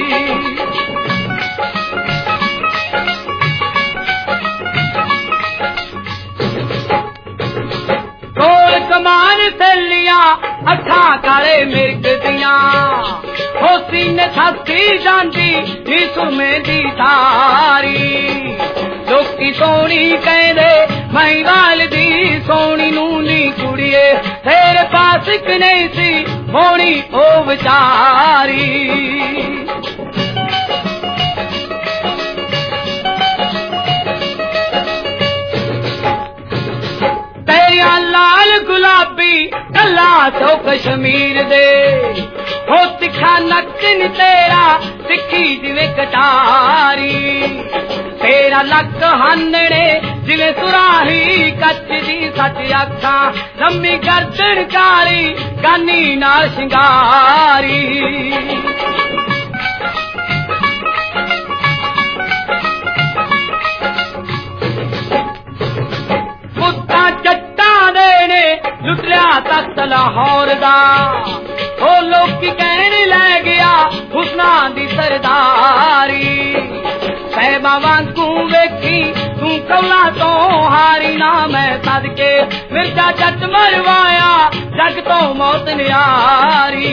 ਕੋਲ ਕਮਾਨ ਥੱਲੀਆਂ ਅੱਖਾਂ ਕਾਲੇ ਮਿਰਗ ਦੀਆਂ, ਹੋ ਸੀਨੇ ਥੱਕੀ ਜਾਂਦੀ ਨੀ ਸੁਮੇ ਦੀ ਤਾਰੀ, ਲੋਕੀ ਸੋਹਣੀ ਕਹਿੰਦੇ ਮੈਂ ਵਾਲ ਦੀ ਸੋਹਣੀ ਨੂੰ ਨੀ ਕੁੜੀਏ, ਤੇਰੇ ਪਾਸ ਇੱਕ ਨਹੀਂ ਸੀ ਹੋਣੀ ਉਹ ਵਿਚਾਰੀ। ਤੇਰੀਆਂ ਲਾਲ ਗੁਲਾਬੀ ਗੱਲਾਂ ਤੋਂ ਕਸ਼ਮੀਰ ਦੇ, ਹੋ ਤਿੱਖਾ ਨੱਕ ਨੀ ਤੇਰਾ ਤਿੱਖੀ ਜਿਵੇਂ ਕਟਾਰੀ, ਤੇਰਾ ਲੱਕ ਹਾਨੜੇ ਜਿਵੇਂ ਸੁਰਾਹੀ ਕੱਚ ਦੀ ਸੱਚ ਅੱਖਾਂ, ਲੰਮੀ ਗਰਦਨ ਕਾਲੀ ਗਾਨੀ ਨਾਲ ਸ਼ਿੰਗਾਰੀ। ਪੁੱਤਾਂ ਜੱਟਾਂ ਦੇ ਨੇ ਲੁੱਟ ਲਿਆ ਤਖਤ ਲਾਹੌਰ ਦਾ, ਉਹ ਲੋਕੀ ਕਹਿਣ ਲੈ ਗਿਆ ਹੁਸਨਾਂ ਦੀ ਸਰਦਾਰੀ, ਸਹਿਬਾਂ ਵਾਂਗੂ ਵੇਖੀ ਤੂੰ ਕੌਲਾਂ ਤੋਂ ਹਾਰੀ ਨਾ ਮੈਂ ਸਦਕੇ, ਮਿਰਜ਼ਾ ਜੱਟ ਮਰਵਾਇਆ ਜੱਗ ਤੋਂ ਮੌਤ ਨਿਆਰੀ।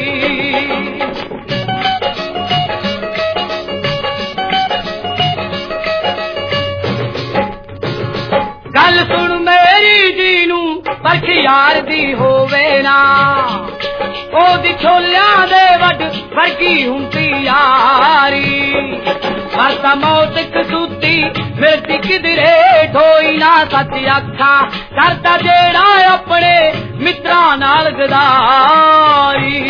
ਗੱਲ ਸੁਣ ਮੇਰੀ ਜੀ ਨੂੰ ਪਰਖ ਯਾਰ ਦੀ ਹੋਵੇ ਨਾ, ਉਹਦੀ ਛੋਲਿਆਂ ਦੇ ਵੱਡ ਵਰਗੀ ਹੁੰਦੀ ਯਾਰੀ, ਮਰਦਾ ਮੌਤ ਕਸੂਤੀ ਮਿਲਦੀ ਕਿਧਰੇ ਢੋਈ ਨਾ ਸੱਚ ਅੱਖਾਂ, ਕਰਦਾ ਜਿਹੜਾ ਆਪਣੇ ਮਿੱਤਰਾਂ ਨਾਲ ਗਦਾਰੀ।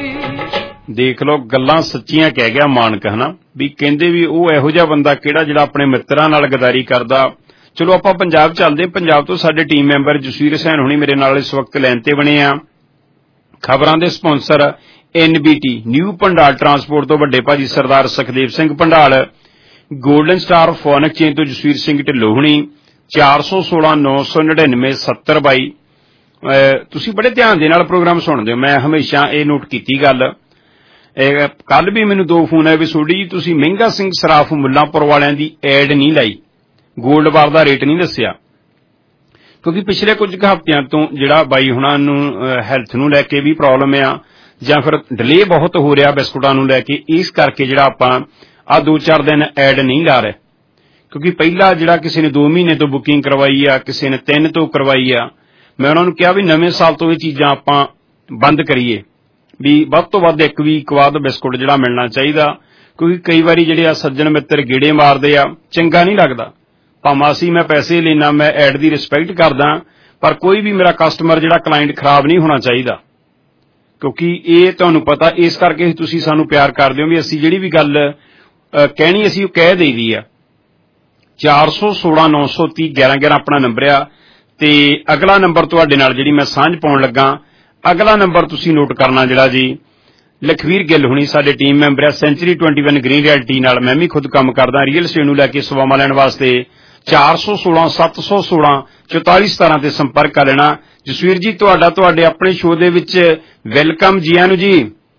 ਦੇਖ ਲਓ ਗੱਲਾਂ ਸੱਚੀਆਂ ਕਹਿ ਗਿਆ ਮਾਨਕ ਹਨਾ, ਵੀ ਕਹਿੰਦੇ ਵੀ ਉਹ ਇਹੋ ਜਿਹਾ ਬੰਦਾ ਕਿਹੜਾ ਜਿਹੜਾ ਆਪਣੇ ਮਿੱਤਰਾਂ ਨਾਲ ਗਦਾਰੀ ਕਰਦਾ। ਚਲੋ ਆਪਾਂ ਪੰਜਾਬ ਚੱਲਦੇ, ਪੰਜਾਬ ਤੋਂ ਸਾਡੇ ਟੀਮ ਮੈਂਬਰ ਜਸਵੀਰ ਹੁਸੈਨ ਹੁਣੀ ਮੇਰੇ ਨਾਲ ਇਸ ਵਕਤ ਲਾਈਨ ਤੇ ਬਣੇ ਆ। ਖਬਰਾਂ ਦੇ sponsor N B T new Pandal transport ਤੋਂ ਵੱਡੇ ਭਾਜੀ Sardar Sukhdev Singh Pandal, golden star phone exchange ਤੋਂ ਜਸਵੀਰ ਸਿੰਘ ਢਿੱਲੋਂ ਹੁਣੀ। ਚਾਰ ਸੌ ਸੋਲਾਂ ਨੌ ਸੌ ਨੜਿਨਵੇਂ ਸੱਤਰ ਬਾਈ। ਤੁਸੀਂ ਬੜੇ ਧਿਆਨ ਦੇ ਨਾਲ ਪ੍ਰੋਗਰਾਮ ਸੁਣਦੇ ਹੋ, ਮੈਂ ਹਮੇਸ਼ਾ ਇਹ ਨੋਟ ਕੀਤੀ ਗੱਲ। ਕੱਲ ਵੀ ਮੈਨੂੰ ਦੋ ਫੋਨ ਆਏ ਵੀ ਸੋਢੀ ਜੀ ਤੁਸੀਂ ਮਹਿੰਗਾ ਸਿੰਘ ਸਰਾਫ ਮੁੱਲਾਂਪੁਰ ਵਾਲਿਆਂ ਦੀ ਐਡ ਨਹੀਂ ਲਾਈ, ਗੋਲਡ ਬਾਰ ਦਾ ਰੇਟ ਨਹੀਂ ਦੱਸਿਆ, ਕਿਉਂਕਿ ਪਿਛਲੇ ਕੁਝ ਕੁ ਹਫ਼ਤਿਆਂ ਤੋਂ ਜਿਹੜਾ ਬਾਈ ਹੁਣਾਂ ਨੂੰ ਹੈਲਥ ਨੂੰ ਲੈ ਕੇ ਵੀ ਪ੍ਰੋਬਲਮ ਆ, ਜਾਂ ਫਿਰ ਡਿਲੇ ਬਹੁਤ ਹੋ ਰਿਹਾ ਬਿਸਕੁਟਾਂ ਨੂੰ ਲੈ ਕੇ, ਇਸ ਕਰਕੇ ਜਿਹੜਾ ਆਪਾਂ ਆਹ ਦੋ ਚਾਰ ਦਿਨ ਐਡ ਨਹੀਂ ਲਾ ਰਹੇ। ਕਿਉਂਕਿ ਪਹਿਲਾਂ ਜਿਹੜਾ ਕਿਸੇ ਨੇ ਦੋ ਮਹੀਨੇ ਤੋਂ ਬੁਕਿੰਗ ਕਰਵਾਈ ਆ, ਕਿਸੇ ਨੇ ਤਿੰਨ ਤੋਂ ਕਰਵਾਈ ਆ, ਮੈਂ ਉਹਨਾਂ ਨੂੰ ਕਿਹਾ ਵੀ ਨਵੇਂ ਸਾਲ ਤੋਂ ਇਹ ਚੀਜ਼ਾਂ ਆਪਾਂ ਬੰਦ ਕਰੀਏ, ਵੀ ਵੱਧ ਤੋਂ ਵੱਧ ਇੱਕ ਵੀਕ ਬਾਅਦ ਬਿਸਕੁਟ ਜਿਹੜਾ ਮਿਲਣਾ ਚਾਹੀਦਾ। ਕਿਉਂਕਿ ਕਈ ਵਾਰੀ ਜਿਹੜੇ ਆ ਸੱਜਣ ਮਿੱਤਰ ਗੇੜੇ ਮਾਰਦੇ ਆ, ਚੰਗਾ ਨਹੀਂ ਲੱਗਦਾ। ਭਾਵੇਂ ਅਸੀਂ ਮੈਂ ਪੈਸੇ ਲੈਣਾ, ਮੈਂ ਐਡ ਦੀ ਰਿਸਪੈਕਟ ਕਰਦਾ, ਪਰ ਕੋਈ ਵੀ ਮੇਰਾ ਕਸਟਮਰ ਜਿਹੜਾ ਕਲਾਇੰਟ ਖਰਾਬ ਨਹੀਂ ਹੋਣਾ ਚਾਹੀਦਾ। ਕਿਉਂਕਿ ਇਹ ਤੁਹਾਨੂੰ ਪਤਾ, ਇਸ ਕਰਕੇ ਤੁਸੀਂ ਸਾਨੂੰ ਪਿਆਰ ਕਰਦੇ ਹੋ ਵੀ ਅਸੀਂ ਜਿਹੜੀ ਵੀ ਗੱਲ ਕਹਿਣੀ ਅਸੀਂ ਉਹ ਕਹਿ ਦੇਈਦੀ ਆ। ਚਾਰ ਸੌ ਸੋਲਾਂ ਨੌ ਸੌ ਤੀਹ ਗਿਆਰਾਂ ਗਿਆਰਾਂ ਆਪਣਾ ਨੰਬਰ ਆ, ਤੇ ਅਗਲਾ ਨੰਬਰ ਤੁਹਾਡੇ ਨਾਲ ਜਿਹੜੀ ਮੈਂ ਸਾਂਝ ਪਾਉਣ ਲੱਗਾ, ਅਗਲਾ ਨੰਬਰ ਤੁਸੀਂ ਨੋਟ ਕਰਨਾ ਜਿਹੜਾ ਜੀ ਲਖਵੀਰ ਗਿੱਲ ਹੁਣੀ ਸਾਡੇ ਟੀਮ ਮੈਂਬਰ ਆ, ਸੈਂਚੁਰੀ ਇਕੱਤੀ ਗ੍ਰੀਨ ਰਿਐਲਟੀ ਨਾਲ ਮੈਂ ਵੀ ਖੁਦ ਕੰਮ ਕਰਦਾ, ਰੀਅਲ estate ਨੂੰ ਲੈ ਕੇ ਸੇਵਾਵਾਂ ਲੈਣ ਵਾਸਤੇ ਚਾਰ ਸੌ ਸੋਲਾਂ ਸੱਤ ਸੌ ਸੋਲਾਂ ਚੌਤਾਲੀ ਸਤਾਰਾਂ ਤੇ ਸੰਪਰਕ ਕਰ ਲੈਣਾ। ਜਸਵੀਰ ਜੀ ਤੁਹਾਡਾ ਤੁਹਾਡੇ ਆਪਣੇ ਸ਼ੋਅ ਦੇ ਵਿੱਚ ਵੈਲਕਮ, ਜੀ ਆਇਆਂ ਨੂੰ ਜੀ।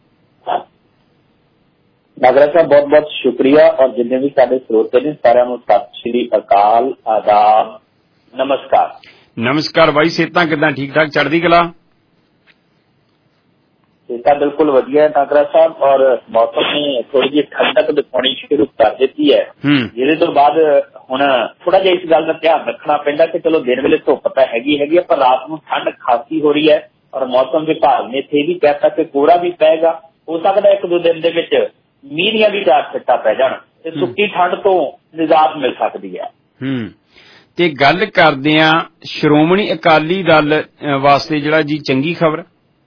ਨਾਗਰਾ ਸਾਹਿਬ ਬਹੁਤ ਬਹੁਤ ਸ਼ੁਕਰੀਆ, ਔਰ ਜਿੰਨੇ ਵੀ ਸਾਡੇ ਸਰੋਤੇ ਨੇ ਸਾਰਿਆਂ ਨੂੰ ਸਤਿ ਸ਼੍ਰੀ ਅਕਾਲ, ਆਦਾਬ, ਨਮਸਕਾਰ। ਨਮਸਕਾਰ ਬਾਈ, ਸਿਹਤਾਂ ਕਿੱਦਾਂ? ਠੀਕ ਠਾਕ, ਚੜ੍ਹਦੀ ਕਲਾ? ਸਿਹਤਾਂ ਬਿਲਕੁਲ ਵਧੀਆ ਨਾਗਰਾ ਸਾਹਿਬ, ਔਰ ਮੌਸਮ ਨੇ ਥੋੜੀ ਜਿਹੀ ਠੰਡਕ ਦਿਖਾਉਣੀ ਸ਼ੁਰੂ ਕਰ ਦਿੱਤੀ ਹੈ, ਜਿਹਦੇ ਤੋਂ ਬਾਅਦ ਹੁਣ ਥੋੜਾ ਜਿਹਾ ਇਸ ਗੱਲ ਦਾ ਧਿਆਨ ਰੱਖਣਾ ਪੈਂਦਾ ਕਿ ਚਲੋ ਦਿਨ ਵੇਲੇ ਧੁੱਪ ਤਾਂ ਹੈਗੀ ਹੈਗੀ ਪਰ ਰਾਤ ਨੂੰ ਠੰਡ ਖਾਸੀ ਹੋ ਰਹੀ ਹੈ, ਔਰ ਮੌਸਮ ਵਿਭਾਗ ਨੇ ਇੱਥੇ ਵੀ ਕਹਿਤਾ ਕਿ ਕੋਹਰਾ ਵੀ ਪਏਗਾ, ਹੋ ਸਕਦਾ ਇੱਕ ਦੋ ਦਿਨ ਦੇ ਵਿੱਚ ਮੀਂਹ ਦੀਆਂ ਵੀ ਚਾਰ ਛਿੱਟਾਂ ਪੈ ਜਾਣ ਤੇ ਸੁੱਕੀ ਠੰਡ ਤੋਂ ਨਿਜਾਤ ਮਿਲ ਸਕਦੀ ਹੈ। ਹੂੰ ਤੇ ਗੱਲ ਕਰਦੇ ਆ ਸ਼੍ਰੋਮਣੀ ਅਕਾਲੀ ਦਲ ਵਾਸਤੇ ਜਿਹੜਾ ਜੀ ਚੰਗੀ ਖਬਰ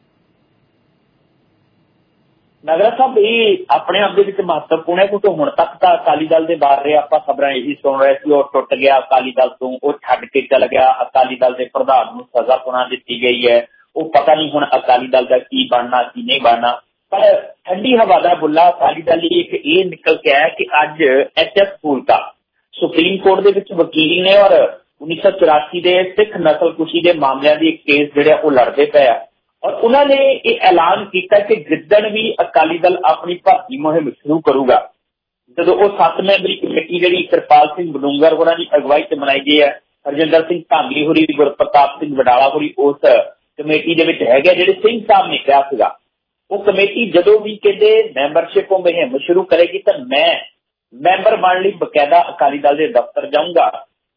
ਨਗਰ ਸਾਹਿਬ ਇਹ ਆਪਣੇ ਆਪ ਦੇ ਵਿੱਚ ਮਹੱਤਵਪੂਰਨ ਹੈ, ਕਿਉਂਕਿ ਹੁਣ ਤੱਕ ਤਾਂ ਅਕਾਲੀ ਦਲ ਦੇ ਬਾਰੇ ਆਪਾਂ ਖਬਰਾਂ ਇਹੀ ਸੁਣ ਰਹੇ ਸੀ, ਉਹ ਟੁੱਟ ਗਿਆ ਅਕਾਲੀ ਦਲ ਤੋਂ, ਉਹ ਛੱਡ ਕੇ ਚਲ ਗਿਆ, ਅਕਾਲੀ ਦਲ ਦੇ ਪ੍ਰਧਾਨ ਨੂੰ ਸਜ਼ਾ ਸੁਣਾ ਦਿੱਤੀ ਗਈ ਹੈ, ਉਹ ਪਤਾ ਨਹੀਂ ਹੁਣ ਅਕਾਲੀ ਦਲ ਦਾ ਕੀ ਬਣਨਾ ਕੀ ਨਹੀਂ ਬਣਨਾ। ਪਰ ਠੰਡੀ ਹਵਾ ਦਾ ਬੁੱਲਾ ਅਕਾਲੀ ਦਲ ਲਈ ਇੱਕ ਇਹ ਨਿਕਲ ਕੇ ਆਇਆ ਕਿ ਅੱਜ H S Phoolka supreme court ਦੇ ਵਿੱਚ ਵਕੀਲ ਨੇ, ਔਰ ਉੱਨੀ ਸੌ ਚੁਰਾਸੀ ਦੇ ਸਿੱਖ ਨਸਲਕੁਸ਼ੀ ਦੇ ਮਾਮਲਿਆਂ ਦੀ ਇੱਕ ਕੇਸ ਜਿਹੜਾ ਉਹ ਲੜਦੇ ਪਏ ਆ, ਔਰ ਉਹਨਾਂ ਨੇ ਇਹ ਐਲਾਨ ਕੀਤਾ ਕਿ ਜਿੱਦਣ ਵੀ ਅਕਾਲੀ ਦਲ ਆਪਣੀ ਭਰਤੀ ਮੁਹਿੰਮ ਸ਼ੁਰੂ ਕਰੂਗਾ, ਜਦੋਂ ਉਹ ਸੱਤ ਮੈਂਬਰੀ ਕਮੇਟੀ ਜਿਹੜੀ ਕਿਰਪਾਲ ਸਿੰਘ ਬਡੂੰਗਰ ਹੋਰਾਂ ਦੀ ਅਗਵਾਈ ਚ ਬਣਾਈ ਗਈ ਹੈ, ਹਰਜਿੰਦਰ ਸਿੰਘ ਧਾਮੀ ਹੋਰੀ, ਗੁਰਪ੍ਰਤਾਪ ਸਿੰਘ ਵਡਾਲਾ ਹੋਰੀ ਉਸ ਕਮੇਟੀ ਦੇ ਵਿੱਚ ਹੈਗੇ, ਜਿਹੜੇ ਸਿੰਘ ਸਾਹਿਬ ਨੇ ਕਿਹਾ ਸੀਗਾ, ਉਹ ਕਮੇਟੀ ਜਦੋਂ ਵੀ ਕਹਿੰਦੇ ਮੈਂਬਰਸ਼ਿਪ ਮੁਹਿੰਮ ਸ਼ੁਰੂ ਕਰੇਗੀ ਤਾਂ ਮੈਂ ਮੈਂਬਰ ਬਣਨ ਲਈ ਬਕਾਇਦਾ ਅਕਾਲੀ ਦਲ ਦੇ ਦਫ਼ਤਰ ਜਾਊਂਗਾ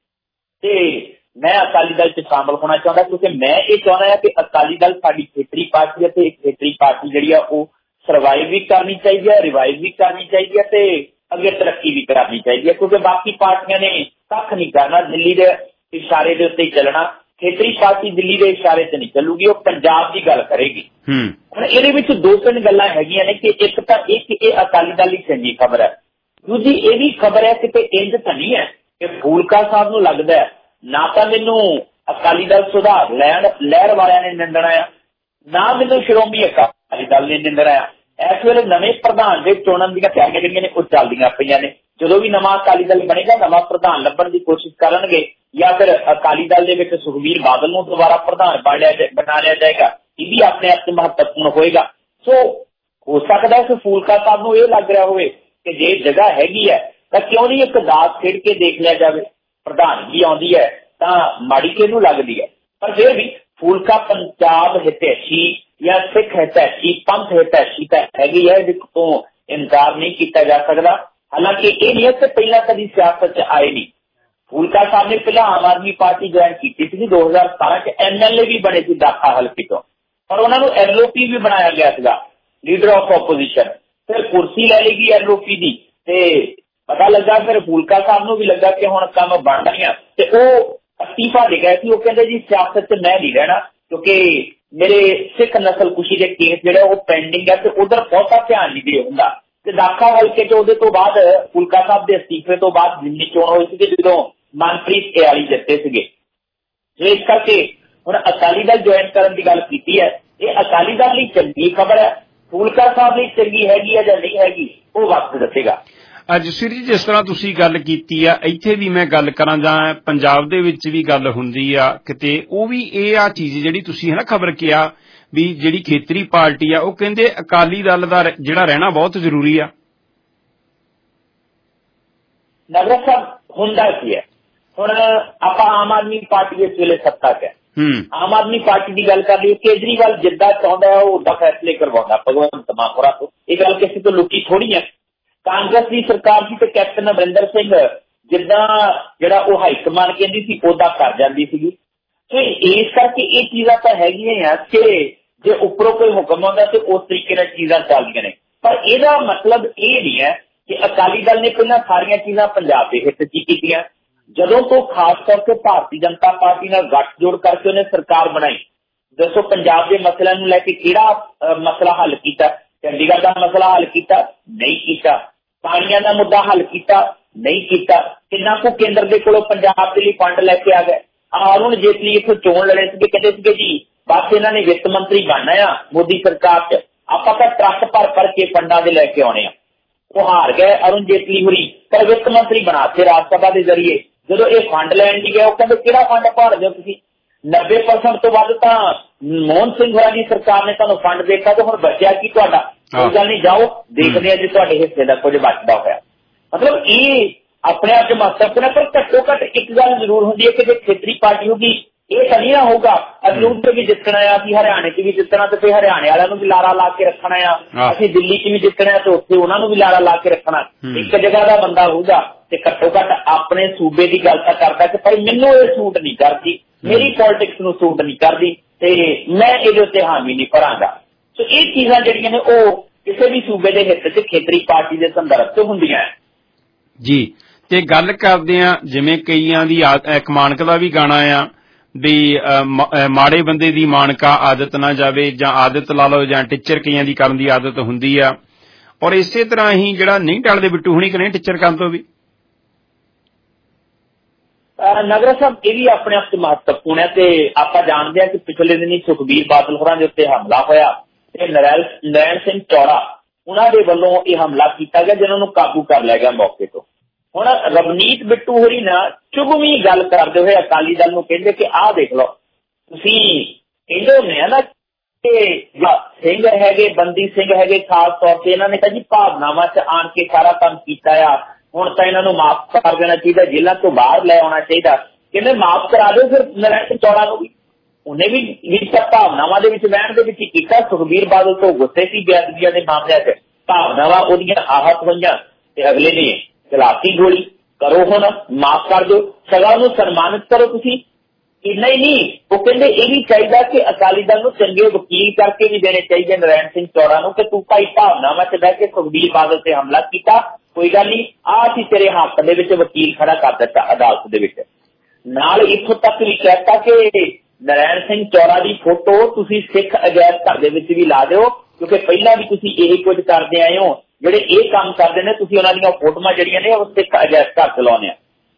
ਤੇ ਮੈਂ ਅਕਾਲੀ ਦਲ ਚ ਸ਼ਾਮਲ ਹੋਣਾ ਚਾਹੁੰਦਾ, ਕਿਉਂਕਿ ਮੈਂ ਇਹ ਚਾਹੁੰਦਾ ਹਾਂ ਕਿ ਅਕਾਲੀ ਦਲ ਸਾਡੀ ਖੇਤਰੀ ਪਾਰਟੀ ਹੈ ਤੇ ਇਹ ਖੇਤਰੀ ਪਾਰਟੀ ਜਿਹੜੀ ਆ ਉਹ ਸਰਵਾਈਵ ਵੀ ਕਰਨੀ ਚਾਹੀਦੀ ਹੈ, ਰਿਵਾਈਵ ਵੀ ਕਰਨੀ ਚਾਹੀਦੀ ਹੈ ਤੇ ਅੱਗੇ ਤਰੱਕੀ ਵੀ ਕਰਨੀ ਚਾਹੀਦੀ ਹੈ, ਕਿਉਂਕਿ ਬਾਕੀ ਪਾਰਟੀਆਂ ਨੇ ਕੱਖ ਨਹੀਂ ਕਰਨਾ, ਦਿੱਲੀ ਦੇ ਇਸ਼ਾਰੇ ਦੇ ਉੱਤੇ ਹੀ ਚੱਲਣਾ। ਖੇਤਰੀ ਪਾਰਟੀ ਦਿੱਲੀ ਦੇ ਇਸ਼ਾਰੇ ਤੇ ਨਹੀਂ ਚੱਲੂਗੀ, ਉਹ ਪੰਜਾਬ ਦੀ ਗੱਲ ਕਰੇਗੀ। ਹੁਣ ਇਹਦੇ ਵਿੱਚ ਦੋ ਤਿੰਨ ਗੱਲਾਂ ਹੈਗੀਆਂ ਨੇ ਕਿ ਇੱਕ ਤਾਂ ਇਹ ਕਿ ਇਹ ਅਕਾਲੀ ਦਲ ਦੀ ਚੰਗੀ ਖਬਰ ਹੈ, ਦੂਜੀ ਇਹ ਵੀ ਖਬਰ ਹੈ ਕਿ ਇੰਜ ਤਾਂ ਨਹੀਂ ਹੈ ਕਿ ਫੂਲਕਾ ਸਾਹਿਬ ਨੂੰ ਲੱਗਦਾ ਹੈ ਨਾ ਤਾਂ ਮੈਨੂੰ ਅਕਾਲੀ ਦਲ ਸੁਧਾਰ ਲੈਣ ਲਹਿਰ ਵਾਲਿਆਂ ਨੇ ਨਿੰਦਣਾ ਆ, ਨਾ ਮੈਨੂੰ ਸ਼੍ਰੋਮਣੀ ਅਕਾਲੀ ਦਲ ਨੇ ਨਿੰਦਣਾ ਆ। ਇਸ ਵੇਲੇ ਨਵੇਂ ਪ੍ਰਧਾਨ ਦੇ ਚੁਣਨ ਦੀਆਂ ਤਿਆਰੀਆਂ ਜਿਹੜੀਆਂ ਨੇ ਉਹ ਚੱਲਦੀਆਂ ਪਈਆਂ ਨੇ, ਜਦੋਂ ਵੀ ਨਵਾਂ ਅਕਾਲੀ ਦਲ ਬਣੇਗਾ ਨਵਾਂ ਪ੍ਰਧਾਨ ਲੱਭਣ ਦੀ ਕੋਸ਼ਿਸ਼ ਕਰਨਗੇ, ਜਾਂ ਫਿਰ ਅਕਾਲੀ ਦਲ ਦੇ ਵਿੱਚ ਸੁਖਬੀਰ ਬਾਦਲ ਨੂੰ ਦੁਬਾਰਾ ਪ੍ਰਧਾਨ ਬਣਾ ਲਿਆ ਜਾਏਗਾ, ਇਹ ਵੀ ਆਪਣੇ ਆਪ ਚ ਮਹੱਤਵਪੂਰਨ ਹੋਏਗਾ। ਸੋ ਹੋ ਸਕਦਾ ਕਿ ਫੂਲਕਾ ਸਾਹਿਬ ਨੂੰ ਇਹ ਲੱਗ ਰਿਹਾ ਹੋਵੇ ਕਿ ਜੇ ਜਗ੍ਹਾ ਹੈਗੀ ਹੈ ਤਾਂ ਕਿਉਂ ਨਹੀਂ ਇੱਕ ਦਾਸ ਖੇਡ ਕੇ ਦੇਖ ਲਿਆ ਜਾਵੇ, ਪ੍ਰਧਾਨਗੀ ਆਉਂਦੀ ਹੈ ਤਾਂ ਮਾੜੀ ਕਿਹਨੂੰ ਲੱਗਦੀ ਹੈ, ਪਰ ਫਿਰ ਵੀ ਫੂਲਕਾ ਪੰਜਾਬ ਹਿਤੈਸ਼ੀ ਜਾਂ ਸਿੱਖ ਹਿਤੈਸ਼ੀ ਪੰਥ ਹਿਤੈਸ਼ੀ ਤਾਂ ਹੈਗੀ ਹੈ, ਜਿਸ ਤੋਂ ਇਨਕਾਰ ਨਹੀਂ ਕੀਤਾ ਜਾ ਸਕਦਾ। ਹਾਲਾਂਕਿ ਇਹ ਨਹੀਂ ਹੈ ਕਿ ਪਹਿਲਾਂ ਕਦੀ ਸਿਆਸਤ ਚ ਆਏ ਨਹੀਂ, ਫੂਲਕਾ ਸਾਹਿਬ ਨੇ ਪਹਿਲਾਂ ਆਮ ਆਦਮੀ ਪਾਰਟੀ ਜੁਆਇਨ ਕੀਤੀ ਸੀ, ਦੋ ਹਜ਼ਾਰ ਸਤਾਰਾਂ ਚ ਐਮ ਐਲ ਏ ਵੀ ਬਣੇ ਸੀ ਦਾਖਾ ਹਲਕੇ ਤੋਂ, ਪਰ ਉਹਨਾਂ ਨੂੰ ਐਲ ਓ ਪੀ ਵੀ ਬਣਾਇਆ ਗਿਆ ਸੀਗਾ, ਲੀਡਰ ਆਫ ਆਪੋਜੀਸ਼ਨ, ਫਿਰ ਕੁਰਸੀ ਲੈ ਲਈ ਗਈ ਐਲ ਓ ਪੀ ਦੀ ਤੇ ਪਤਾ ਲੱਗਾ ਫਿਰ ਫੂਲਕਾ ਸਾਹਿਬ ਨੂੰ ਵੀ ਲੱਗਾ ਕਿ ਹੁਣ ਕੰਮ ਬਣ ਰਿਹਾ ਤੇ ਉਹ ਅਸਤੀਫਾ ਦੇ ਗਏ ਸੀ। ਉਹ ਕਹਿੰਦੇ ਜੀ ਸਿਆਸਤ ਚ ਮੈਂ ਨਹੀਂ ਰਹਿਣਾ ਕਿਉਂਕਿ ਮੇਰੇ ਸਿੱਖ ਨਸਲਕੁਸ਼ੀ ਦੇ ਕੇਸ ਜਿਹੜਾ ਉਹ ਪੈਂਡਿੰਗ ਹੈ ਤੇ ਉਧਰ ਬਹੁਤਾ ਧਿਆਨ ਨਹੀਂ ਦੇ ਹੁੰਦਾ, ਤੇ ਦਾਖਾ ਹਲਕੇ ਚ ਉਹਦੇ ਤੋਂ ਬਾਅਦ ਫੂਲਕਾ ਸਾਹਿਬ ਦੇ ਅਸਤੀਫੇ ਤੋਂ ਬਾਅਦ ਜਿੰਨੀ ਚੋਣ ਹੋਈ ਸੀ ਜਦੋਂ ਮਨਪ੍ਰੀਤ ਇਆਲੀ ਜਿੱਤੇ ਸੀਗੇ, ਇਸ ਕਰਕੇ ਹੁਣ ਅਕਾਲੀ ਦਲ ਜੁਆਇਨ ਕਰਨ ਦੀ ਗੱਲ ਕੀਤੀ ਹੈ। ਇਹ ਅਕਾਲੀ ਦਲ ਲਈ ਚੰਗੀ ਖਬਰ ਹੈ, ਫੂਲਕਾ ਸਾਹਿਬ ਲਈ ਚੰਗੀ ਹੈਗੀ ਹੈ ਜਾਂ ਨਹੀਂ ਹੈਗੀ ਉਹ ਵਕਤ ਦੱਸੇਗਾ। ਜਸਵੀਰ ਜੀ, ਜਿਸ ਤਰ੍ਹਾਂ ਤੁਸੀਂ ਗੱਲ ਕੀਤੀ ਆ, ਇੱਥੇ ਵੀ ਮੈਂ ਗੱਲ ਕਰਾਂ ਜਾਂ ਪੰਜਾਬ ਦੇ ਵਿੱਚ ਵੀ ਗੱਲ ਹੁੰਦੀ ਆ ਕਿਤੇ, ਉਹ ਵੀ ਇਹ ਆ ਚੀਜ਼ ਜਿਹੜੀ ਤੁਸੀਂ ਹੈ ਨਾ ਖਬਰ ਕਿਹਾ ਵੀ ਜਿਹੜੀ ਖੇਤਰੀ ਪਾਰਟੀ ਆ ਉਹ ਕਹਿੰਦੇ ਅਕਾਲੀ ਦਲ ਦਾ ਜਿਹੜਾ ਰਹਿਣਾ ਬਹੁਤ ਜ਼ਰੂਰੀ ਆ। ਨਗਰ ਸਾਹਿਬ ਹੁੰਦਾ ਕੀ ਹੈ, ਹੁਣ ਆਪਾਂ ਆਮ ਆਦਮੀ ਪਾਰਟੀ ਇਸ ਵੇਲੇ ਸੱਤਾ ਚ ਹੈ, ਆਮ ਆਦਮੀ ਪਾਰਟੀ ਦੀ ਗੱਲ ਕਰ ਲਈਏ, ਕੇਜਰੀਵਾਲ ਜਿੱਦਾਂ ਚਾਹੁੰਦਾ ਉਹ ਉਦਾਂ ਫੈਸਲੇ ਕਰਵਾਉਂਦਾ ਭਗਵੰਤ ਮਾਨ ਹੋਰਾਂ ਤੋਂ, ਇਹ ਗੱਲ ਕਿਸੇ ਤੋਂ ਲੁਕੀ ਥੋੜੀ ਹੈ। ਕਾਂਗਰਸ ਦੀ ਸਰਕਾਰ ਸੀ ਤੇ ਕੈਪਟਨ ਅਮਰਿੰਦਰ ਸਿੰਘ ਜਿੱਦਾਂ ਜਿਹੜਾ ਉਹ ਹਾਈ ਕਮਾਨ ਕਹਿੰਦੀ ਸੀ ਉਦਾਂ ਕਰ ਜਾਂਦੀ ਸੀਗੀ, ਤੇ ਇਸ ਕਰਕੇ ਇਹ ਚੀਜ਼ਾਂ ਤਾਂ ਹੈਗੀਆਂ ਆ ਕਿ ਜੇ ਉੱਪਰੋਂ ਕੋਈ ਹੁਕਮ ਆਉਂਦਾ ਤੇ ਉਸ ਤਰੀਕੇ ਨਾਲ ਚੀਜ਼ਾਂ ਚੱਲਦੀਆਂ ਨੇ, ਪਰ ਇਹਦਾ ਮਤਲਬ ਇਹ ਨਹੀਂ ਹੈ ਕਿ ਅਕਾਲੀ ਦਲ ਨੇ ਪਹਿਲਾਂ ਸਾਰੀਆਂ ਚੀਜ਼ਾਂ ਪੰਜਾਬ ਦੇ ਹਿੱਤ ਚ ਕੀਤੀਆਂ। ਜਦੋਂ ਤੋਂ ਖਾਸ ਤੌਰ ਤੇ ਭਾਰਤੀ ਜਨਤਾ ਪਾਰਟੀ ਨਾਲ ਗੱਠਜੋੜ ਕਰਕੇ ਉਹਨੇ ਸਰਕਾਰ ਬਣਾਈ, ਦੱਸੋ ਪੰਜਾਬ ਦੇ ਮਸਲਿਆਂ ਨੂੰ ਲੈ ਕੇ ਕਿਹੜਾ ਮਸਲਾ ਹੱਲ ਕੀਤਾ? ਚੰਡੀਗੜ੍ਹ ਦਾ ਮਸਲਾ ਹੱਲ ਕੀਤਾ? ਨਹੀਂ ਕੀਤਾ। ਪਾਣੀਆਂ ਦਾ ਮੁੱਦਾ ਹੱਲ ਕੀਤਾ? ਨਹੀਂ ਕੀਤਾ। ਕਿੰਨਾ ਕੁ ਕੇਂਦਰ ਦੇ ਕੋਲੋਂ ਪੰਜਾਬ ਦੇ ਲਈ ਫੰਡ ਲੈ ਕੇ ਆ ਗਏ। ਅਰੁਣ ਜੇਤਲੀ ਇੱਥੋਂ ਚੋਣ ਲੜੇ ਸੀਗੇ, ਕਹਿੰਦੇ ਸੀਗੇ ਜੀ ਬਸ ਇਹਨਾਂ ਨੇ ਵਿੱਤ ਮੰਤਰੀ ਬਣਨਾ ਆ ਮੋਦੀ ਸਰਕਾਰ ਚ, ਆਪਾਂ ਤਾਂ ਟਰੱਕ ਭਰ ਭਰ ਕੇ ਫੰਡਾਂ ਦੇ ਲੈ ਕੇ ਆਉਣੇ ਆ। ਉਹ ਹਾਰ ਗਏ ਅਰੁਣ ਜੇਤਲੀ ਹੋਰੀ, ਪਰ ਵਿੱਤ ਮੰਤਰੀ ਬਣਾਤੇ ਰਾਜ ਸਭਾ ਦੇ ਜ਼ਰੀਏ। ਜਦੋਂ ਇਹ ਫੰਡ ਲੈਣ ਦੀ ਗਏ ਉਹ ਕਹਿੰਦੇ ਕਿਹੜਾ ਫੰਡ ਭਰ ਦਿਓ ਤੁਸੀਂ, ਨੱਬੇ ਪਰਸੈਂਟ ਤੋਂ ਵੱਧ ਤਾਂ ਮੋਹਨ ਸਿੰਘ ਹੋਰਾਂ ਦੀ ਸਰਕਾਰ ਨੇ ਤੁਹਾਨੂੰ ਫੰਡ ਦਿੱਤਾ ਤੇ ਹੁਣ ਬਚਿਆ ਕੀ ਤੁਹਾਡਾ? ਕੋਈ ਗੱਲ ਨਹੀਂ, ਜਾਓ ਦੇਖਦੇ ਆ ਜੇ ਤੁਹਾਡੇ ਹਿੱਸੇ ਦਾ ਕੁਝ ਬਚਦਾ ਹੋਇਆ। ਮਤਲਬ ਇਹ ਆਪਣੇ ਆਪ 'ਚ ਮਹੱਤਵਪੂਰਨ ਹੈ, ਪਰ ਘੱਟੋ ਘੱਟ ਇੱਕ ਗੱਲ ਜ਼ਰੂਰ ਹੁੰਦੀ ਹੈ ਕਿ ਜੇ ਖੇਤਰੀ ਪਾਰਟੀ ਹੋਗੀ ਇਹ ਤਾਂ ਨਹੀਂ ਨਾ ਹੋਊਗਾ ਅਗਲੂਟ ਤੇ ਵੀ ਜਿੱਤਣਾ ਆ, ਅਸੀਂ ਹਰਿਆਣੇ 'ਚ ਵੀ ਜਿੱਤਣਾ ਤੇ ਫਿਰ ਹਰਿਆਣੇ ਵਾਲਿਆਂ ਨੂੰ ਵੀ ਲਾਰਾ ਲਾ ਕੇ ਰੱਖਣਾ ਆ, ਅਸੀਂ ਦਿੱਲੀ 'ਚ ਵੀ ਜਿੱਤਣਾ ਤੇ ਉੱਥੇ ਉਹਨਾਂ ਨੂੰ ਵੀ ਲਾਰਾ ਲਾ ਕੇ ਰੱਖਣਾ। ਇੱਕ ਜਗ੍ਹਾ ਦਾ ਬੰਦਾ ਹੋਊਗਾ ਤੇ ਘੱਟੋ ਘੱਟ ਆਪਣੇ ਸੂਬੇ ਦੀ ਗੱਲ ਤਾਂ ਕਰਦਾ ਕਿ ਭਾਈ ਮੈਨੂੰ ਇਹ ਸੂਟ ਨਹੀਂ ਕਰਦੀ, ਮੇਰੀ ਪੋਲਿਟਿਕਸ ਨੂੰ ਸੂਟ ਨਹੀਂ ਕਰਦੀ ਤੇ ਮੈਂ ਇਹਦੇ ਉੱਤੇ ਹਾਮੀ ਨਹੀਂ ਭਰਾਂਗਾ। ਸੋ ਇਹ ਚੀਜ਼ਾਂ ਜਿਹੜੀਆਂ ਨੇ ਉਹ ਕਿਸੇ ਵੀ ਸੂਬੇ ਦੇ ਹਿੱਤ 'ਚ ਖੇਤਰੀ ਪਾਰਟੀ ਦੇ ਸੰਦਰਭ 'ਚ ਹੁੰਦੀਆਂ ਜੀ। ਤੇ ਗੱਲ ਕਰਦੇ ਆ ਜਿਵੇਂ ਕਈਆਂ ਦੀ ਇੱਕ ਮਾਨਕ ਦਾ ਵੀ ਗਾਣਾ ਆ ਵੀ ਮਾੜੇ ਬੰਦੇ ਦੀ ਮਾਨਕਾ ਆਦਤ ਨਾ ਜਾਵੇ, ਜਾਂ ਆਦਤ ਲਾ ਲਓ ਜਾਂ ਟੀਚਰ ਕਈਆਂ ਦੀ ਕਰਨ ਦੀ ਆਦਤ ਹੁੰਦੀ ਆ, ਔਰ ਇਸੇ ਤਰ੍ਹਾਂ ਹੀ ਜਿਹੜਾ ਨਹੀਂ ਟਲਦੇ ਬਿੱਟੂ ਹੁਣੀ ਕਰੇ ਟੀਚਰ ਕਰਨ ਤੋਂ ਵੀ। ਨਗਰਾ ਸਾਹਿਬ ਇਹ ਵੀ ਆਪਣੇ ਆਪ 'ਚ ਮਹੱਤਵਪੂਰਨ ਹੈ ਤੇ ਆਪਾਂ ਜਾਣਦੇ ਹਾਂ ਕਿ ਪਿਛਲੇ ਦਿਨੀ ਸੁਖਬੀਰ ਬਾਦਲ ਹੋਰਾਂ ਦੇ ਉੱਤੇ ਹਮਲਾ ਹੋਇਆ ਤੇ ਨਰੈਣ ਸਿੰਘ ਚੌੜਾ ਉਹਨਾਂ ਦੇ ਵੱਲੋਂ ਇਹ ਹਮਲਾ ਕੀਤਾ ਗਿਆ ਜਿਹਨਾਂ ਨੂੰ ਕਾਬੂ ਕਰ ਲਿਆ ਗਿਆ ਮੌਕੇ ਤੋਂ। ਹੁਣ ਰਵਨੀਤ ਬਿੱਟੂ ਹੋਰੀ ਨਾ ਚੁਭਵੀਂ ਗੱਲ ਕਰਦੇ ਹੋਏ ਅਕਾਲੀ ਦਲ ਨੂੰ ਕਹਿੰਦੇ ਕਿ ਆਹ ਦੇਖ ਲਓ ਤੁਸੀਂ ਕਹਿੰਦੇ ਹੁੰਦੇ ਆ ਨਾ ਕਿ ਸਿੰਘ ਹੈਗੇ ਬੰਦੀ ਸਿੰਘ ਹੈਗੇ, ਖਾਸ ਤੌਰ ਤੇ ਇਹਨਾਂ ਨੇ ਕਿਹਾ ਜੀ ਭਾਵਨਾਵਾਂ 'ਚ ਆਣ ਕੇ ਸਾਰਾ ਕੰਮ ਕੀਤਾ ਆ, ਹੁਣ ਤਾਂ ਇਹਨਾਂ ਨੂੰ ਮਾਫ ਕਰ ਦੇਣਾ ਚਾਹੀਦਾ, ਜੇਲ੍ਹਾਂ ਤੋਂ ਬਾਹਰ ਲੈ ਆਉਣਾ ਚਾਹੀਦਾ। ਕਹਿੰਦੇ ਮਾਫ ਕਰਾ ਦਿਓ ਫਿਰ ਨਰੈਣ ਸਿੰਘ ਚੌੜਾ ਨੂੰ ਵੀ, ਉਹਨੇ ਵੀ ਵਿਚਾਰ ਭਾਵਨਾਵਾਂ ਦੇ ਵਿੱਚ ਬਹਿਣ ਦੇ ਵਿੱਚ ਕੀਤਾ। ਸੁਖਬੀਰ ਬਾਦਲ ਤੋਂ ਗੁੱਸੇ ਸੀ ਬੇਅਦਬੀਆਂ ਦੇ ਮਾਮਲਿਆਂ 'ਚ, ਭਾਵਨਾਵਾਂ ਉਹਦੀਆਂ ਆਹਤ ਹੋਈਆਂ ਤੇ ਅਗਲੇ ਨੇ ਚਲਾਤੀ ਗੋਲੀ, ਕਰੋ ਹੁਣ ਮਾਫ ਕਰ ਦਿਓ, ਸਗਾ ਨੂੰ ਸਨਮਾਨਿਤ ਕਰੋ ਤੁਸੀਂ। ਇੰਨਾ ਹੀ ਨਹੀਂ, ਉਹ ਕਹਿੰਦੇ ਇਹ ਵੀ ਚਾਹੀਦਾ ਕਿ ਅਕਾਲੀ ਦਲ ਨੂੰ ਚੰਗੇ ਵਕੀਲ ਕਰਕੇ ਵੀ ਦੇਣੇ ਚਾਹੀਦੇ ਨਰੈਣ ਸਿੰਘ ਚੌੜਾ ਨੂੰ ਕਿ ਤੂੰ ਭਾਈ ਭਾਵਨਾਵਾਂ 'ਚ ਬਹਿ ਕੇ ਸੁਖਬੀਰ ਬਾਦਲ ਤੇ ਹਮਲਾ ਕੀਤਾ, ਕੋਈ ਗੱਲ ਨਹੀਂ, ਆਹ ਅਸੀਂ ਤੇਰੇ ਹੱਕ ਦੇ ਵਿੱਚ ਵਕੀਲ ਖੜਾ ਕਰ ਦਿੱਤਾ ਅਦਾਲਤ ਦੇ ਵਿੱਚ। ਨਾਲ ਇੱਥੋਂ ਤੱਕ ਵੀ ਕਹਿਤਾ ਕਿ ਨਰੈਣ ਸਿੰਘ ਚੌੜਾ ਦੀ ਫੋਟੋ ਤੁਸੀਂ ਸਿੱਖ ਅਜਾਇਬ ਘਰ ਦੇ ਵਿੱਚ ਵੀ ਲਾ ਦਿਓ, ਕਿਉਂਕਿ ਪਹਿਲਾਂ ਵੀ ਤੁਸੀਂ ਇਹੀ ਕੁਝ ਕਰਦੇ ਆਏ ਹੋ, ਜਿਹੜੇ ਇਹ ਕੰਮ ਕਰਦੇ ਨੇ ਤੁਸੀਂ ਉਹਨਾਂ ਦੀਆਂ ਫੋਟੋਆਂ ਜਿਹੜੀਆਂ ਨੇ ਉਹ ਸਿੱਖ ਅਜਾਇਬ ਘਰ ਚ ਲਾਉਂਦੇ ਆ।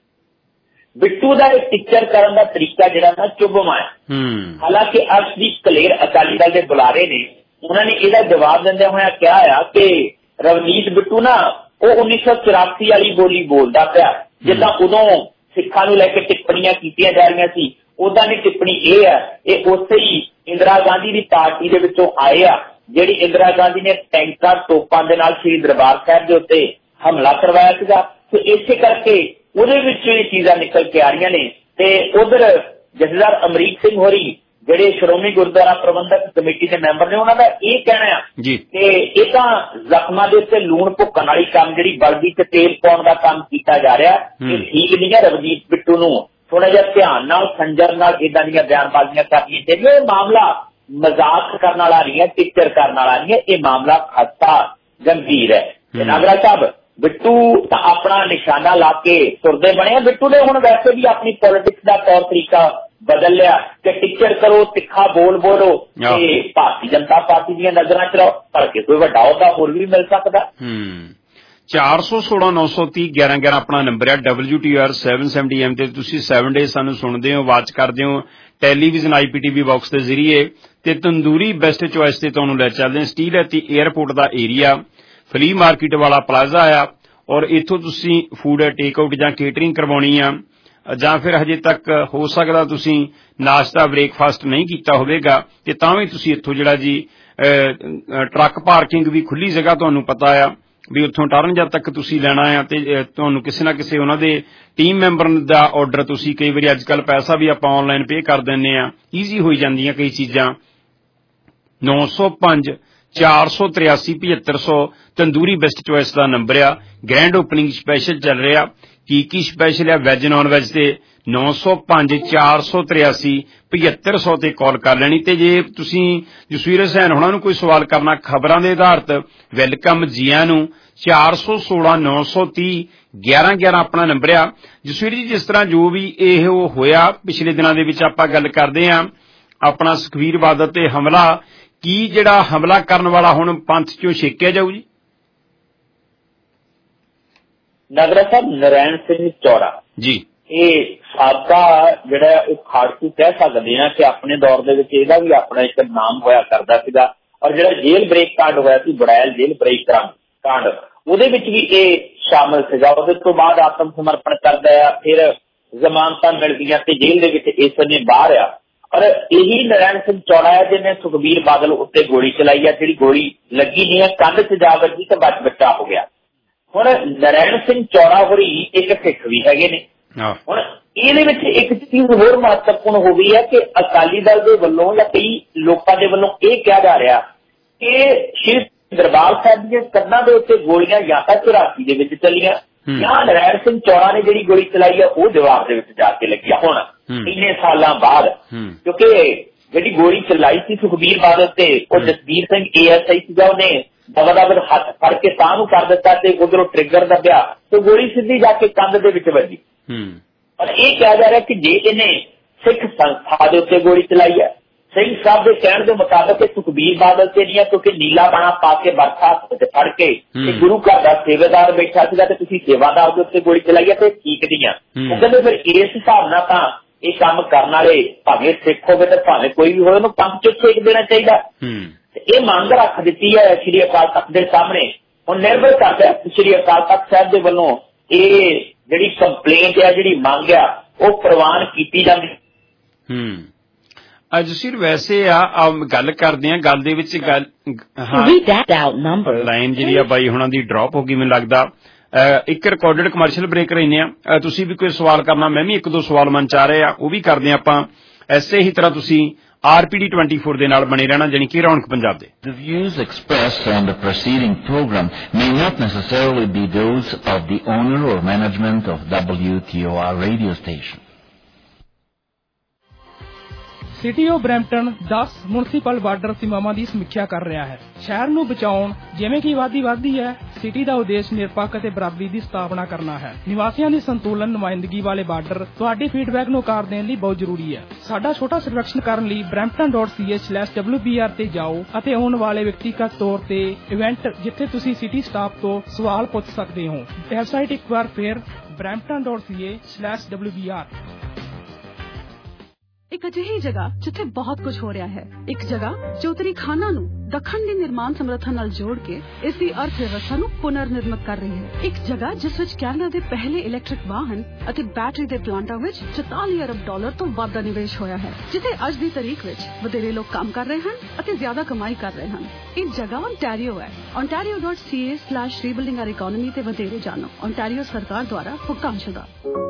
ਬਿੱਟੂ ਦਾ ਇਹ ਟੀਚਰ ਕਰਨ ਦਾ ਤਰੀਕਾ ਜਿਹੜਾ ਨਾ ਚੁਭਵਾਂ ਹੈ। ਹਾਲਾਂਕਿ ਅਰਸ਼ਦੀਪ ਕਲੇਰ ਅਕਾਲੀ ਦਲ ਦੇ ਬੁਲਾਰੇ ਨੇ, ਉਹਨਾਂ ਨੇ ਇਹਦਾ ਜਵਾਬ ਦਿੰਦਿਆਂ ਹੋਇਆ ਕਿਹਾ ਆ ਕਿ ਰਵਨੀਤ ਬਿੱਟੂ ਨਾ ਉਹ ਉੱਨੀ ਸੌ ਚੁਰਾਸੀ ਵਾਲੀ ਬੋਲੀ ਬੋਲਦਾ ਪਿਆ, ਜਿੱਦਾਂ ਉਦੋਂ ਸਿੱਖਾਂ ਨੂੰ ਲੈ ਕੇ ਟਿੱਪਣੀਆਂ ਕੀਤੀਆਂ ਜਾ ਰਹੀਆਂ ਸੀ, ਉਦਾਂ ਦੀ ਟਿੱਪਣੀ ਇਹ ਹੈ, ਇਹ ਉਸੇ ਹੀ ਇੰਦਰਾ ਗਾਂਧੀ ਦੀ ਪਾਰਟੀ ਦੇ ਵਿੱਚੋਂ ਆਏ ਆ ਜਿਹੜੀ ਇੰਦਰਾ ਗਾਂਧੀ ਨੇ ਟੈਂਕਾਂ ਤੋਪਾਂ ਦੇ ਨਾਲ ਸ਼੍ਰੀ ਦਰਬਾਰ ਸਾਹਿਬ ਦੇ ਉੱਤੇ ਹਮਲਾ ਕਰਵਾਇਆ ਸੀਗਾ। ਤੇ ਇਸੇ ਕਰਕੇ ਉਹਦੇ ਵਿੱਚੋਂ ਇਹ ਚੀਜ਼ਾਂ ਨਿਕਲ ਕੇ ਆ ਰਹੀਆਂ ਨੇ। ਤੇ ਉਧਰ ਜਥੇਦਾਰ ਅਮਰੀਕ ਸਿੰਘ ਹੋਰੀ ਜਿਹੜੇ ਸ਼੍ਰੋਮਣੀ ਗੁਰਦੁਆਰਾ ਪ੍ਰਬੰਧਕ ਕਮੇਟੀ ਦੇ ਮੈਂਬਰ ਨੇ, ਉਹਨਾਂ ਦਾ ਇਹ ਕਹਿਣਾ ਆ ਕਿ ਇਹ ਤਾਂ ਜ਼ਖਮਾਂ ਦੇ ਉੱਤੇ ਲੂਣ ਭੁੱਕਣ ਵਾਲੀ ਕੰਮ, ਜਿਹੜੀ ਬਲਦੀ ਤੇ ਤੇਲ ਪਾਉਣ ਦਾ ਕੰਮ ਕੀਤਾ ਜਾ ਰਿਹਾ, ਇਹ ਠੀਕ ਨਹੀਂ ਹੈ। ਰਵਨੀਤ ਬਿੱਟੂ ਨੂੰ ਥੋੜਾ ਜਿਹਾ ਧਿਆਨ ਨਾਲ ਸੰਜਰ ਨਾਲ ਏਦਾਂ ਦੀਆਂ ਬਿਆਨਬਾਜ਼ੀਆਂ ਕਰਨੀਆਂ ਚਾਹੀਦੀਆਂ। ਇਹ ਮਾਮਲਾ ਮਜ਼ਾਕ ਕਰਨ ਵਾਲਾ ਨਹੀਂ ਹੈ, ਟੀਚਰ ਕਰਨ ਵਾਲਾ ਨਹੀਂ ਹੈ, ਇਹ ਮਾਮਲਾ ਖਸਤਾ ਗੰਭੀਰ ਹੈ। ਨਾਗਰਾ ਸਾਹਿਬ ਬਿੱਟੂ ਤਾਂ ਆਪਣਾ ਨਿਸ਼ਾਨਾ ਲਾ ਕੇ ਤੁਰਦੇ ਬਣੇ ਆ। ਬਿੱਟੂ ਨੇ ਹੁਣ ਵੈਸੇ ਵੀ ਆਪਣੀ ਪੋਲਿਟਿਕਸ ਦਾ ਤੌਰ ਤਰੀਕਾ ਬਦਲ ਲਿਆ ਕਿ ਟੀਚਰ ਕਰੋ, ਤਿੱਖਾ ਬੋਲ ਬੋਲੋ ਤੇ ਭਾਰਤੀ ਜਨਤਾ ਪਾਰਟੀ ਦੀਆਂ ਨਜ਼ਰਾਂ ਚ ਰਹੋ, ਭਲਕੇ ਕੋਈ ਵੱਡਾ ਉਹਦਾ ਹੋਰ ਵੀ ਮਿਲ ਸਕਦਾ। ਚਾਰ ਸੌ ਸੋਲਾਂ ਨੌ ਸੌ ਤੀਹ ਗਿਆਰਾਂ ਗਿਆਰਾਂ ਆਪਣਾ ਨੰਬਰ ਹੈ। W T R seven seventy M ਤੇ ਤੁਸੀਂ ਸੈਵਨ ਡੇ ਸਾਨੂੰ ਸੁਣਦੇ ਹੋ, ਵਾਚ ਕਰਦੇ ਹੋ television I P T V box ਦੇ ਜ਼ਰੀਏ, ਤੇ ਤੰਦੂਰੀ ਬੈਸਟ ਚੁਆਇਸ ਤੇ ਤੁਹਾਨੂੰ ਲੈ ਚੱਲਦੇ ਹਾਂ। ਸਟੀਲ ਐਤੀ ਏਅਰਪੋਰਟ ਦਾ ਏਰੀਆ, ਫਲੀ ਮਾਰਕੀਟ ਵਾਲਾ ਪਲਾਜ਼ਾ ਆ, ਔਰ ਇੱਥੋਂ ਤੁਸੀਂ ਫੂਡ ਟੇਕ ਆਊਟ ਜਾਂ ਕੇਟਰਿੰਗ ਕਰਵਾਉਣੀ ਆ, ਜਾਂ ਫਿਰ ਹਜੇ ਤੱਕ ਹੋ ਸਕਦਾ ਤੁਸੀਂ ਨਾਸ਼ਤਾ ਬ੍ਰੇਕਫਾਸਟ ਨਹੀਂ ਕੀਤਾ ਹੋਵੇਗਾ, ਤੇ ਤਾਂ ਵੀ ਤੁਸੀਂ ਇੱਥੋਂ ਜਿਹੜਾ ਜੀ ਟਰੱਕ ਪਾਰਕਿੰਗ ਵੀ ਖੁੱਲੀ ਜਗ੍ਹਾ ਤੁਹਾਨੂੰ ਪਤਾ ਆ ਵੀ ਉੱਥੋਂ ਟਰਨ ਤੱਕ ਤੁਸੀਂ ਲੈਣਾ ਆ, ਤੇ ਤੁਹਾਨੂੰ ਕਿਸੇ ਨਾ ਕਿਸੇ ਉਹਨਾਂ ਦੇ ਟੀਮ ਮੈਂਬਰ ਦਾ ਆਰਡਰ ਤੁਸੀਂ ਕਈ ਵਾਰੀ ਅੱਜ ਕੱਲ੍ਹ ਪੈਸਾ ਵੀ ਆਪਾਂ ਆਨਲਾਈਨ ਪੇ ਕਰ ਦਿੰਦੇ ਆ, ਈਜ਼ੀ ਹੋਈ ਜਾਂਦੀਆਂ ਕਈ ਚੀਜ਼ਾਂ। ਨੌ ਸੌ ਪੰਜ ਚਾਰ ਸੌ ਤਰਿਆਸੀ ਪਝੱਤਰ ਸੌ ਤੰਦੂਰੀ ਬੈਸਟ ਚੁਆਇਸ ਦਾ ਨੰਬਰ ਆ। ਗ੍ਰੈਂਡ ਓਪਨਿੰਗ ਸਪੈਸ਼ਲ ਚੱਲ ਰਿਹਾ, ਕੀ ਕੀ ਸਪੈਸ਼ਲ ਆ ਵੈਜ ਨੌਨ ਵੈਜ ਤੇ ਨੌ ਸੌ ਪੰਜ ਚਾਰ ਸੌ ਤਰਿਆਸੀ ਪਝੱਤਰ ਸੌ ਤੇ ਕਾਲ ਕਰ ਲੈਣੀ। ਤੇ ਜੇ ਤੁਸੀਂ ਜਸਵੀਰ ਹੁਸੈਨ ਹੋਣਾ ਨੂੰ ਕੋਈ ਸਵਾਲ ਕਰਨਾ ਖਬਰਾਂ ਦੇ ਆਧਾਰਿਤ, ਵੈਲਕਮ ਜੀਆਂ ਨੂੰ। ਚਾਰ ਸੌ ਸੋਲਾਂ ਨੌ ਸੌ ਤੀਹ ਗਿਆਰਾਂ ਗਿਆਰਾਂ ਆਪਣਾ ਨੰਬਰ ਆ। ਜਸਵੀਰ ਜੀ ਜਿਸ ਤਰ੍ਹਾਂ ਜੋ ਵੀ ਇਹ ਹੋਇਆ ਪਿਛਲੇ ਦਿਨਾਂ ਦੇ ਵਿੱਚ ਆਪਾਂ ਗੱਲ ਕਰਦੇ ਹਾਂ ਆਪਣਾ ਸੁਖਬੀਰ ਬਾਦਲ ਤੇ ਹਮਲਾ, ਕੀ ਜਿਹੜਾ ਹਮਲਾ ਕਰਨ ਵਾਲਾ ਹੁਣ ਪੰਥ ਚੋਂ ਛੇਕਿਆ ਜਾਊ ਜੀ? ਨਗਰਾ ਸਾਹਿਬ ਨਰੈਣ ਸਿੰਘ ਚੌੜਾ ਜੀ ਇਹ ਸਾਬਕਾ ਜਿਹੜਾ ਉਹ ਖਾੜਕੂ ਕਹਿ ਸਕਦੇ ਹਾਂ ਕਿ ਆਪਣੇ ਦੌਰ ਦੇ ਵਿੱਚ ਇਹਦਾ ਵੀ ਆਪਣਾ ਇੱਕ ਨਾਮ ਹੋਇਆ ਕਰਦਾ ਸੀਗਾ, ਔਰ ਜਿਹੜਾ ਜੇਲ੍ਹ ਬ੍ਰੇਕ ਕਾਂਡ ਹੋਇਆ ਸੀ ਬੜੈਲ ਜੇਲ੍ਹ ਬ੍ਰੇਕ ਕਾਂਡ, ਉਹਦੇ ਵਿੱਚ ਵੀ ਇਹ ਸ਼ਾਮਲ ਸੀਗਾ। ਉਹਦੇ ਤੋਂ ਬਾਅਦ ਆਤਮ ਸਮਰਪਣ ਕਰਦਾ ਆ, ਫਿਰ ਜ਼ਮਾਨਤਾਂ ਮਿਲਦੀਆਂ ਤੇ ਜੇਲ੍ਹ ਦੇ ਵਿੱਚ ਇਸ ਸਮੇਂ ਬਾਹਰ ਆ। ਪਰ ਇਹੀ ਨਰੈਣ ਸਿੰਘ ਚੌੜਾ ਹੈ ਜਿਹਨੇ ਸੁਖਬੀਰ ਬਾਦਲ ਉੱਤੇ ਗੋਲੀ ਚਲਾਈ ਆ, ਜਿਹੜੀ ਗੋਲੀ ਲੱਗੀ ਨਹੀਂ ਹੈ, ਕੰਧ ਚ ਜਾ ਵੱਜੀ ਤੇ ਬਚ ਬੱਚਾ ਹੋ ਗਿਆ। ਹੁਣ ਨਰੈਣ ਸਿੰਘ ਚੌੜਾ ਹੋਰੀ ਇੱਕ ਸਿੱਖ ਵੀ ਹੈਗੇ ਨੇ। ਹੁਣ ਇਹਦੇ ਵਿੱਚ ਇੱਕ ਚੀਜ਼ ਹੋਰ ਮਹੱਤਵਪੂਰਨ ਹੋ ਗਈ ਹੈ ਕਿ ਅਕਾਲੀ ਦਲ ਦੇ ਵੱਲੋਂ ਜਾਂ ਕਈ ਲੋਕਾਂ ਦੇ ਵੱਲੋਂ ਇਹ ਕਿਹਾ ਜਾ ਰਿਹਾ ਕਿ ਸ਼੍ਰੀ ਦਰਬਾਰ ਸਾਹਿਬ ਦੀਆਂ ਕੰਧਾਂ ਦੇ ਉੱਤੇ ਗੋਲੀਆਂ ਜਾਂ ਤਾਂ ਚੁਰਾਸੀ ਦੇ ਵਿੱਚ ਚੱਲੀਆਂ ਜਾਂ ਨਰੈਣ ਸਿੰਘ ਚੌੜਾ ਨੇ ਜਿਹੜੀ ਗੋਲੀ ਚਲਾਈ ਆ ਉਹ ਜਵਾਬ ਦੇ ਵਿੱਚ ਜਾ ਕੇ ਲੱਗੀ ਹੁਣ ਇੰਨੇ ਸਾਲਾਂ ਬਾਅਦ। ਕਿਉਂਕਿ ਜਿਹੜੀ ਗੋਲੀ ਚਲਾਈ ਸੀ ਸੁਖਬੀਰ ਬਾਦਲ ਤੇ ਉਹ Jasvir Singh A S I ਸੀਗਾ, ਉਹਨੇ ਦਵਾ ਦਵਾ ਹੱਥ ਫੜ ਕੇ ਸਾਹ ਨੂੰ ਕਰ ਦਿੱਤਾ ਤੇ ਉਧਰੋਂ ਟ੍ਰਿਗਰ ਦੱਬਿਆ ਤੇ ਗੋਲੀ ਸਿੱਧੀ ਜਾ ਕੇ ਕੰਧ ਦੇ ਵਿੱਚ ਵੱਜੀ। ਪਰ ਇਹ ਕਿਹਾ ਜਾ ਰਿਹਾ ਕਿ ਜੇ ਇਹਨੇ ਸਿੱਖ ਸੰਸਥਾ ਦੇ ਉੱਤੇ ਗੋਲੀ ਚਲਾਈ ਹੈ, ਸਿੰਘ ਸਾਹਿਬ ਦੇ ਕਹਿਣ ਦੇ ਮੁਤਾਬਕ ਸੁਖਬੀਰ ਬਾਦਲ ਤੇ ਨਹੀਂ ਹੈ ਕਿਉਂਕਿ ਨੀਲਾ ਬਾਣਾ ਪਾ ਕੇ ਬਰਖਾ ਫੜ ਕੇ ਤੇ ਗੁਰੂ ਘਰ ਦਾ ਸੇਵਾਦਾਰ ਬੈਠਾ ਸੀਗਾ ਤੇ ਤੁਸੀਂ ਸੇਵਾਦਾਰ ਦੇ ਉੱਤੇ ਗੋਲੀ ਚਲਾਈ ਹੈ ਤੇ ਠੀਕ ਨਹੀਂ ਆ। ਉਹ ਕਹਿੰਦੇ ਫਿਰ ਇਸ ਹਿਸਾਬ ਨਾਲ ਤਾਂ ਇਹ ਕੰਮ ਕਰਨ ਵਾਲੇ ਭਾਵੇਂ ਸਿੱਖ ਹੋਵੇ ਤੇ ਭਾਵੇਂ ਕੋਈ ਵੀ ਹੋਵੇ ਉਹਨੂੰ ਪੰਜ ਚੋਂ ਛੇਕ ਦੇਣਾ ਚਾਹੀਦਾ। ਇਹ ਮੰਗ ਰੱਖ ਦਿੱਤੀ ਹੈ ਸ਼੍ਰੀ ਅਕਾਲ ਤਖਤ ਦੇ ਸਾਹਮਣੇ। ਹੁਣ ਨਿਰਭਰ ਕਰਦਾ ਸ਼੍ਰੀ ਅਕਾਲ ਤਖਤ ਸਾਹਿਬ ਦੇ ਵੱਲੋਂ ਇਹ ਜਿਹੜੀ ਕੰਪਲੇਂਟ ਹੈ, ਜਿਹੜੀ ਮੰਗ ਆ, ਉਹ ਪ੍ਰਵਾਨ ਕੀਤੀ ਜਾਂਦੀ। ਹੂੰ ਅੱਜ ਸਿਰ ਵੈਸੇ ਆ ਗੱਲ ਕਰਦੇ ਆ ਗੱਲ ਦੇ ਵਿੱਚ ਗੱਲ ਲਾਈਨ ਜਿਹੜੀ ਆ ਬਾਈ ਹੁਣਾਂ ਦੀ ਡ੍ਰੌਪ ਹੋ ਗਈ ਮੈਨੂੰ ਲੱਗਦਾ। ਇੱਕ ਰਿਕਾਰਡਡ ਕਮਰਸ਼ੀਅਲ ਬ੍ਰੇਕ ਰਹਿੰਦੇ ਆ। ਤੁਸੀਂ ਵੀ ਕੋਈ ਸਵਾਲ ਕਰਨਾ, ਮੈਂ ਵੀ ਇੱਕ ਦੋ ਸਵਾਲ ਮਨ ਚ ਆ ਰਹੇ ਆ, ਉਹ ਵੀ ਕਰਦੇ ਆ ਆਪਾਂ। ਐਸੇ ਹੀ ਤਰ੍ਹਾਂ ਤੁਸੀਂ R P D twenty-four ਦੇ ਨਾਲ ਬਣੇ ਰਹਿਣਾ, ਜਾਣੀ ਕਿ ਰੌਣਕ ਪੰਜਾਬ ਦੇ। The views expressed on the preceding program may not necessarily be those of the owner or management of W T O R radio station. City of Brampton ਦਸ ਮੁਨਸਿਪਲ ਬਾਰਡਰ ਸੀਮਾਵਾਂ ਦੀ ਸਮੀਖਿਆ ਕਰ ਰਿਹਾ ਹੈ। ਸ਼ਹਿਰ ਨੂੰ ਬਚਾਉਣ ਜਿਵੇਂ ਕਿ ਆਬਾਦੀ ਵਧਦੀ ਹੈ, ਸਿਟੀ ਦਾ ਉਦੇਸ਼ ਨਿਰਪੱਖ ਅਤੇ ਬਰਾਬਰੀ ਦੀ ਸਥਾਪਨਾ ਕਰਨਾ ਹੈ। ਨਿਵਾਸੀਆਂ ਦੀ ਸੰਤੁਲਨ ਨੁਮਾਇੰਦਗੀ ਵਾਲੇ ਬਾਰਡਰ ਤੁਹਾਡੇ ਫੀਡਬੈਕ ਨੂੰ ਆਕਾਰ ਦੇਣ ਲਈ ਬਹੁਤ ਜ਼ਰੂਰੀ ਹੈ। ਸਾਡਾ ਛੋਟਾ ਸਰਵੇਖਣ ਕਰਨ ਲਈ Brampton dot C A slash W B R ਤੇ ਜਾਓ ਅਤੇ ਆਉਣ ਵਾਲੇ ਵਿਅਕਤੀਗਤ ਤੌਰ ਤੇ ਇਵੈਂਟ ਜਿੱਥੇ ਤੁਸੀਂ ਸਿਟੀ ਸਟਾਫ ਤੋਂ ਸਵਾਲ ਪੁੱਛ ਸਕਦੇ ਹੋ। ਵੈਬਸਾਈਟ ਇੱਕ ਵਾਰ ਫਿਰ Brampton dot C A slash W B R. ਇੱਕ ਅਜਿਹੀ ਜਗ੍ਹਾ ਜਿੱਥੇ ਬਹੁਤ ਕੁਝ ਹੋ ਰਿਹਾ ਹੈ, ਇੱਕ ਜਗ੍ਹਾ ਜੋ ਉੱਤਰੀ ਖਾਨਾ ਨੂੰ ਦੱਖਣ ਦੀ ਨਿਰਮਾਣ ਸਮਰੱਥਾ ਨਾਲ ਜੋੜ ਕੇ ਇਸ ਦੀ ਅਰਥ ਵਿਵਸਥਾ ਨੂੰ ਪੁਨਰ ਨਿਰਮਿਤ ਕਰ ਰਹੀ ਹੈ। ਇੱਕ ਜਗ੍ਹਾ ਜਿਸ ਵਿੱਚ ਕੈਨੇਡਾ ਦੇ ਪਹਿਲੇ ਇਲੈਕਟ੍ਰਿਕ ਵਾਹਨ ਅਤੇ ਬੈਟਰੀ ਦੇ ਪਲਾਂਟਾਂ ਵਿੱਚ ਚੁਤਾਲੀ ਅਰਬ ਡਾਲਰ ਤੋਂ ਵੱਧ ਦਾ ਨਿਵੇਸ਼ ਹੋਇਆ ਹੈ, ਜਿੱਥੇ ਅੱਜ ਦੀ ਤਾਰੀਖ ਵਿੱਚ ਵਧੇਰੇ ਲੋਕ ਕੰਮ ਕਰ ਰਹੇ ਹਨ ਅਤੇ ਜ਼ਿਆਦਾ ਕਮਾਈ ਕਰ ਰਹੇ ਹਨ। ਇਹ ਜਗ੍ਹਾ ਓਨਟਾਰੀਓ ਹੈ। ontario dot c a slash rebuilding our economy ਤੇ ਵਧੇਰੇ ਜਾਣੋ। ਓਨਟਾਰੀਓ ਸਰਕਾਰ ਦੁਆਰਾ ਭੁਗਤਾਨਸ਼ੁਦਾ।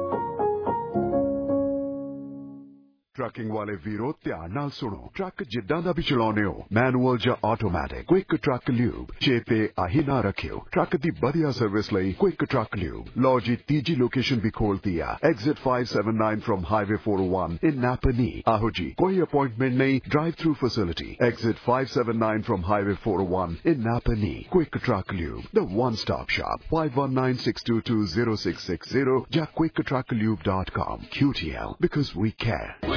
ਟਰੱਕਿੰਗ ਵਾਲੇ ਵੀਰੋ ਧਿਆਨ ਨਾਲ ਸੁਣੋ। ਟਰੱਕ ਜਿੱਦਾਂ ਦਾ ਵੀ ਚਲਾਉਣੇ ਹੋ, ਮੈਨੂਅਲ ਜਾਂ ਆਟੋਮੈਟਿਕ, ਕੁਇਕ ਟਰੱਕ ਲਿਊਬ ਚੇਤੇ ਆਹੀ ਨਾ ਰੱਖਿਓ। ਟਰੱਕ ਦੀ ਵਧੀਆ ਸਰਵਿਸ ਲਈ ਕੁਇਕ ਟਰੱਕ ਲਿਊਬ। ਲਓ ਜੀ ਤੀਜੀ ਲੋਕੇਸ਼ਨ ਵੀ ਖੋਲਤੀ ਆ, exit five seventy-nine from Highway four oh one in Napanee। ਆਹੋ ਜੀ ਕੋਈ ਅਪਾਇੰਟਮੈਂਟ ਨਹੀਂ, drive through facility. Exit five seventy-nine from Highway four oh one in Napanee। Quick truck lube, the one stop shop। five one nine six two two zero six six zero ਜਾਂ quick truck lube dot com। Q T L because we care।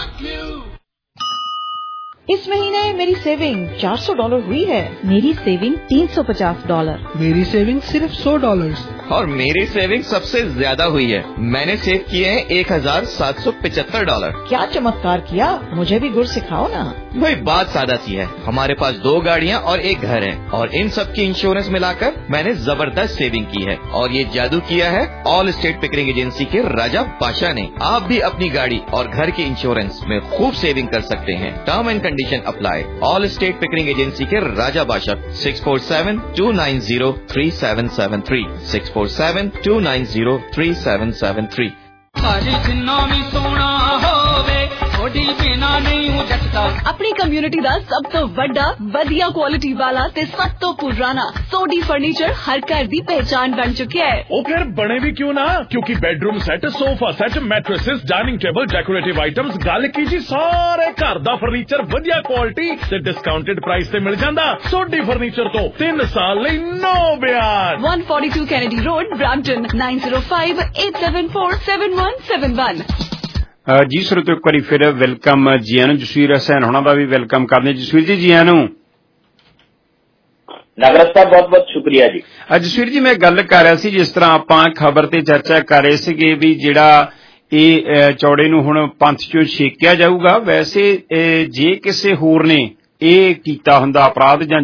इस महीने मेरी सेविंग चार सौ डॉलर हुई है। मेरी सेविंग तीन सौ पचास डॉलर। मेरी सेविंग सिर्फ सौ डॉलर। और मेरी सेविंग सबसे ज्यादा हुई है, मैंने सेव किए हैं एक हजार सात सौ पचहत्तर डॉलर। क्या चमत्कार किया, मुझे भी गुर सिखाओ ना। भाई बात सादा सी है, हमारे पास दो गाड़ियाँ और एक घर है और इन सब की इंश्योरेंस मिलाकर मैंने जबरदस्त सेविंग की है। और ये जादू किया है ऑल स्टेट पिकरिंग एजेंसी के राजा बादशाह ने। आप भी अपनी गाड़ी और घर के इंश्योरेंस में खूब सेविंग कर सकते हैं। Term and condition apply. All state Pickering agency के राजा बादशाह six four seven two nine zero three seven seven three six four seven two nine zero three seven seven three. अपनी कम्युनिटी ਦਾ ਸਭ ਤੋਂ ਵੱਡਾ ਵਧੀਆ ਕੁਆਲਿਟੀ ਵਾਲਾ ਤੇ ਸਭ ਤੋਂ ਪੁਰਾਣਾ ਸੋਡੀ ਫਰਨੀਚਰ ਹਰ ਘਰ ਦੀ ਪਹਿਚਾਨ ਬਣ ਚੁੱਕਿਆ ਹੈ। ਉਹ ਫਿਰ ਬਣੇ ਵੀ ਕਿਉਂ ਨਾ, ਕਿਉਂਕਿ bedroom set, sofa set, mattresses, dining table, decorative items, ਗੱਲ ਕੀ ਜੀ ਸਾਰੇ ਘਰ ਦਾ ਫਰਨੀਚਰ ਵਧੀਆ ਕੁਆਲਿਟੀ ਤੇ ਡਿਸਕਾਊਂਟਡ ਪ੍ਰਾਈਸ ਤੇ ਮਿਲ ਜਾਂਦਾ। ਸੋਡੀ ਫਰਨੀਚਰ ਤੋਂ ਤਿੰਨ ਸਾਲ ਲਈ ਨੋ ਬਿਆਨ। one forty-two Kennedy road, Brampton nine zero five eight seven four seven one seven one। ਜੀ ਸਰੋਤੋ ਇੱਕ ਵਾਰੀ ਫਿਰ ਵੈਲਕਮ ਜੀ ਆਇਆਂ ਨੂੰ। ਜਸਵੀਰ ਹਸੈਨ ਹੋਣਾ ਦਾ ਵੀ ਵੈਲਕਮ ਕਰਦੇ। ਜਸਵੀਰ ਜੀ ਜੀ ਆਇਆਂ ਨੂੰ। ਨਗਰ ਸਾਹਿਬ ਬਹੁਤ ਬਹੁਤ ਸ਼ੁਕਰੀਆ ਜੀ। ਜਸਵੀਰ ਜੀ ਮੈਂ ਗੱਲ ਕਰ ਰਿਹਾ ਸੀ, ਜਿਸ ਤਰ੍ਹਾਂ ਆਪਾਂ ਖਬਰ ਤੇ ਚਰਚਾ ਕਰ ਰਹੇ ਸੀਗੇ ਵੀ ਜਿਹੜਾ ਇਹ ਚੌੜੇ ਨੂੰ ਹੁਣ ਪੰਥ ਚੋਂ ਛੇਕਿਆ ਜਾਊਗਾ, ਵੈਸੇ ਜੇ ਕਿਸੇ ਹੋਰ ਨੇ ਇਹ ਕੀਤਾ ਹੁੰਦਾ ਅਪਰਾਧ ਜਾਂ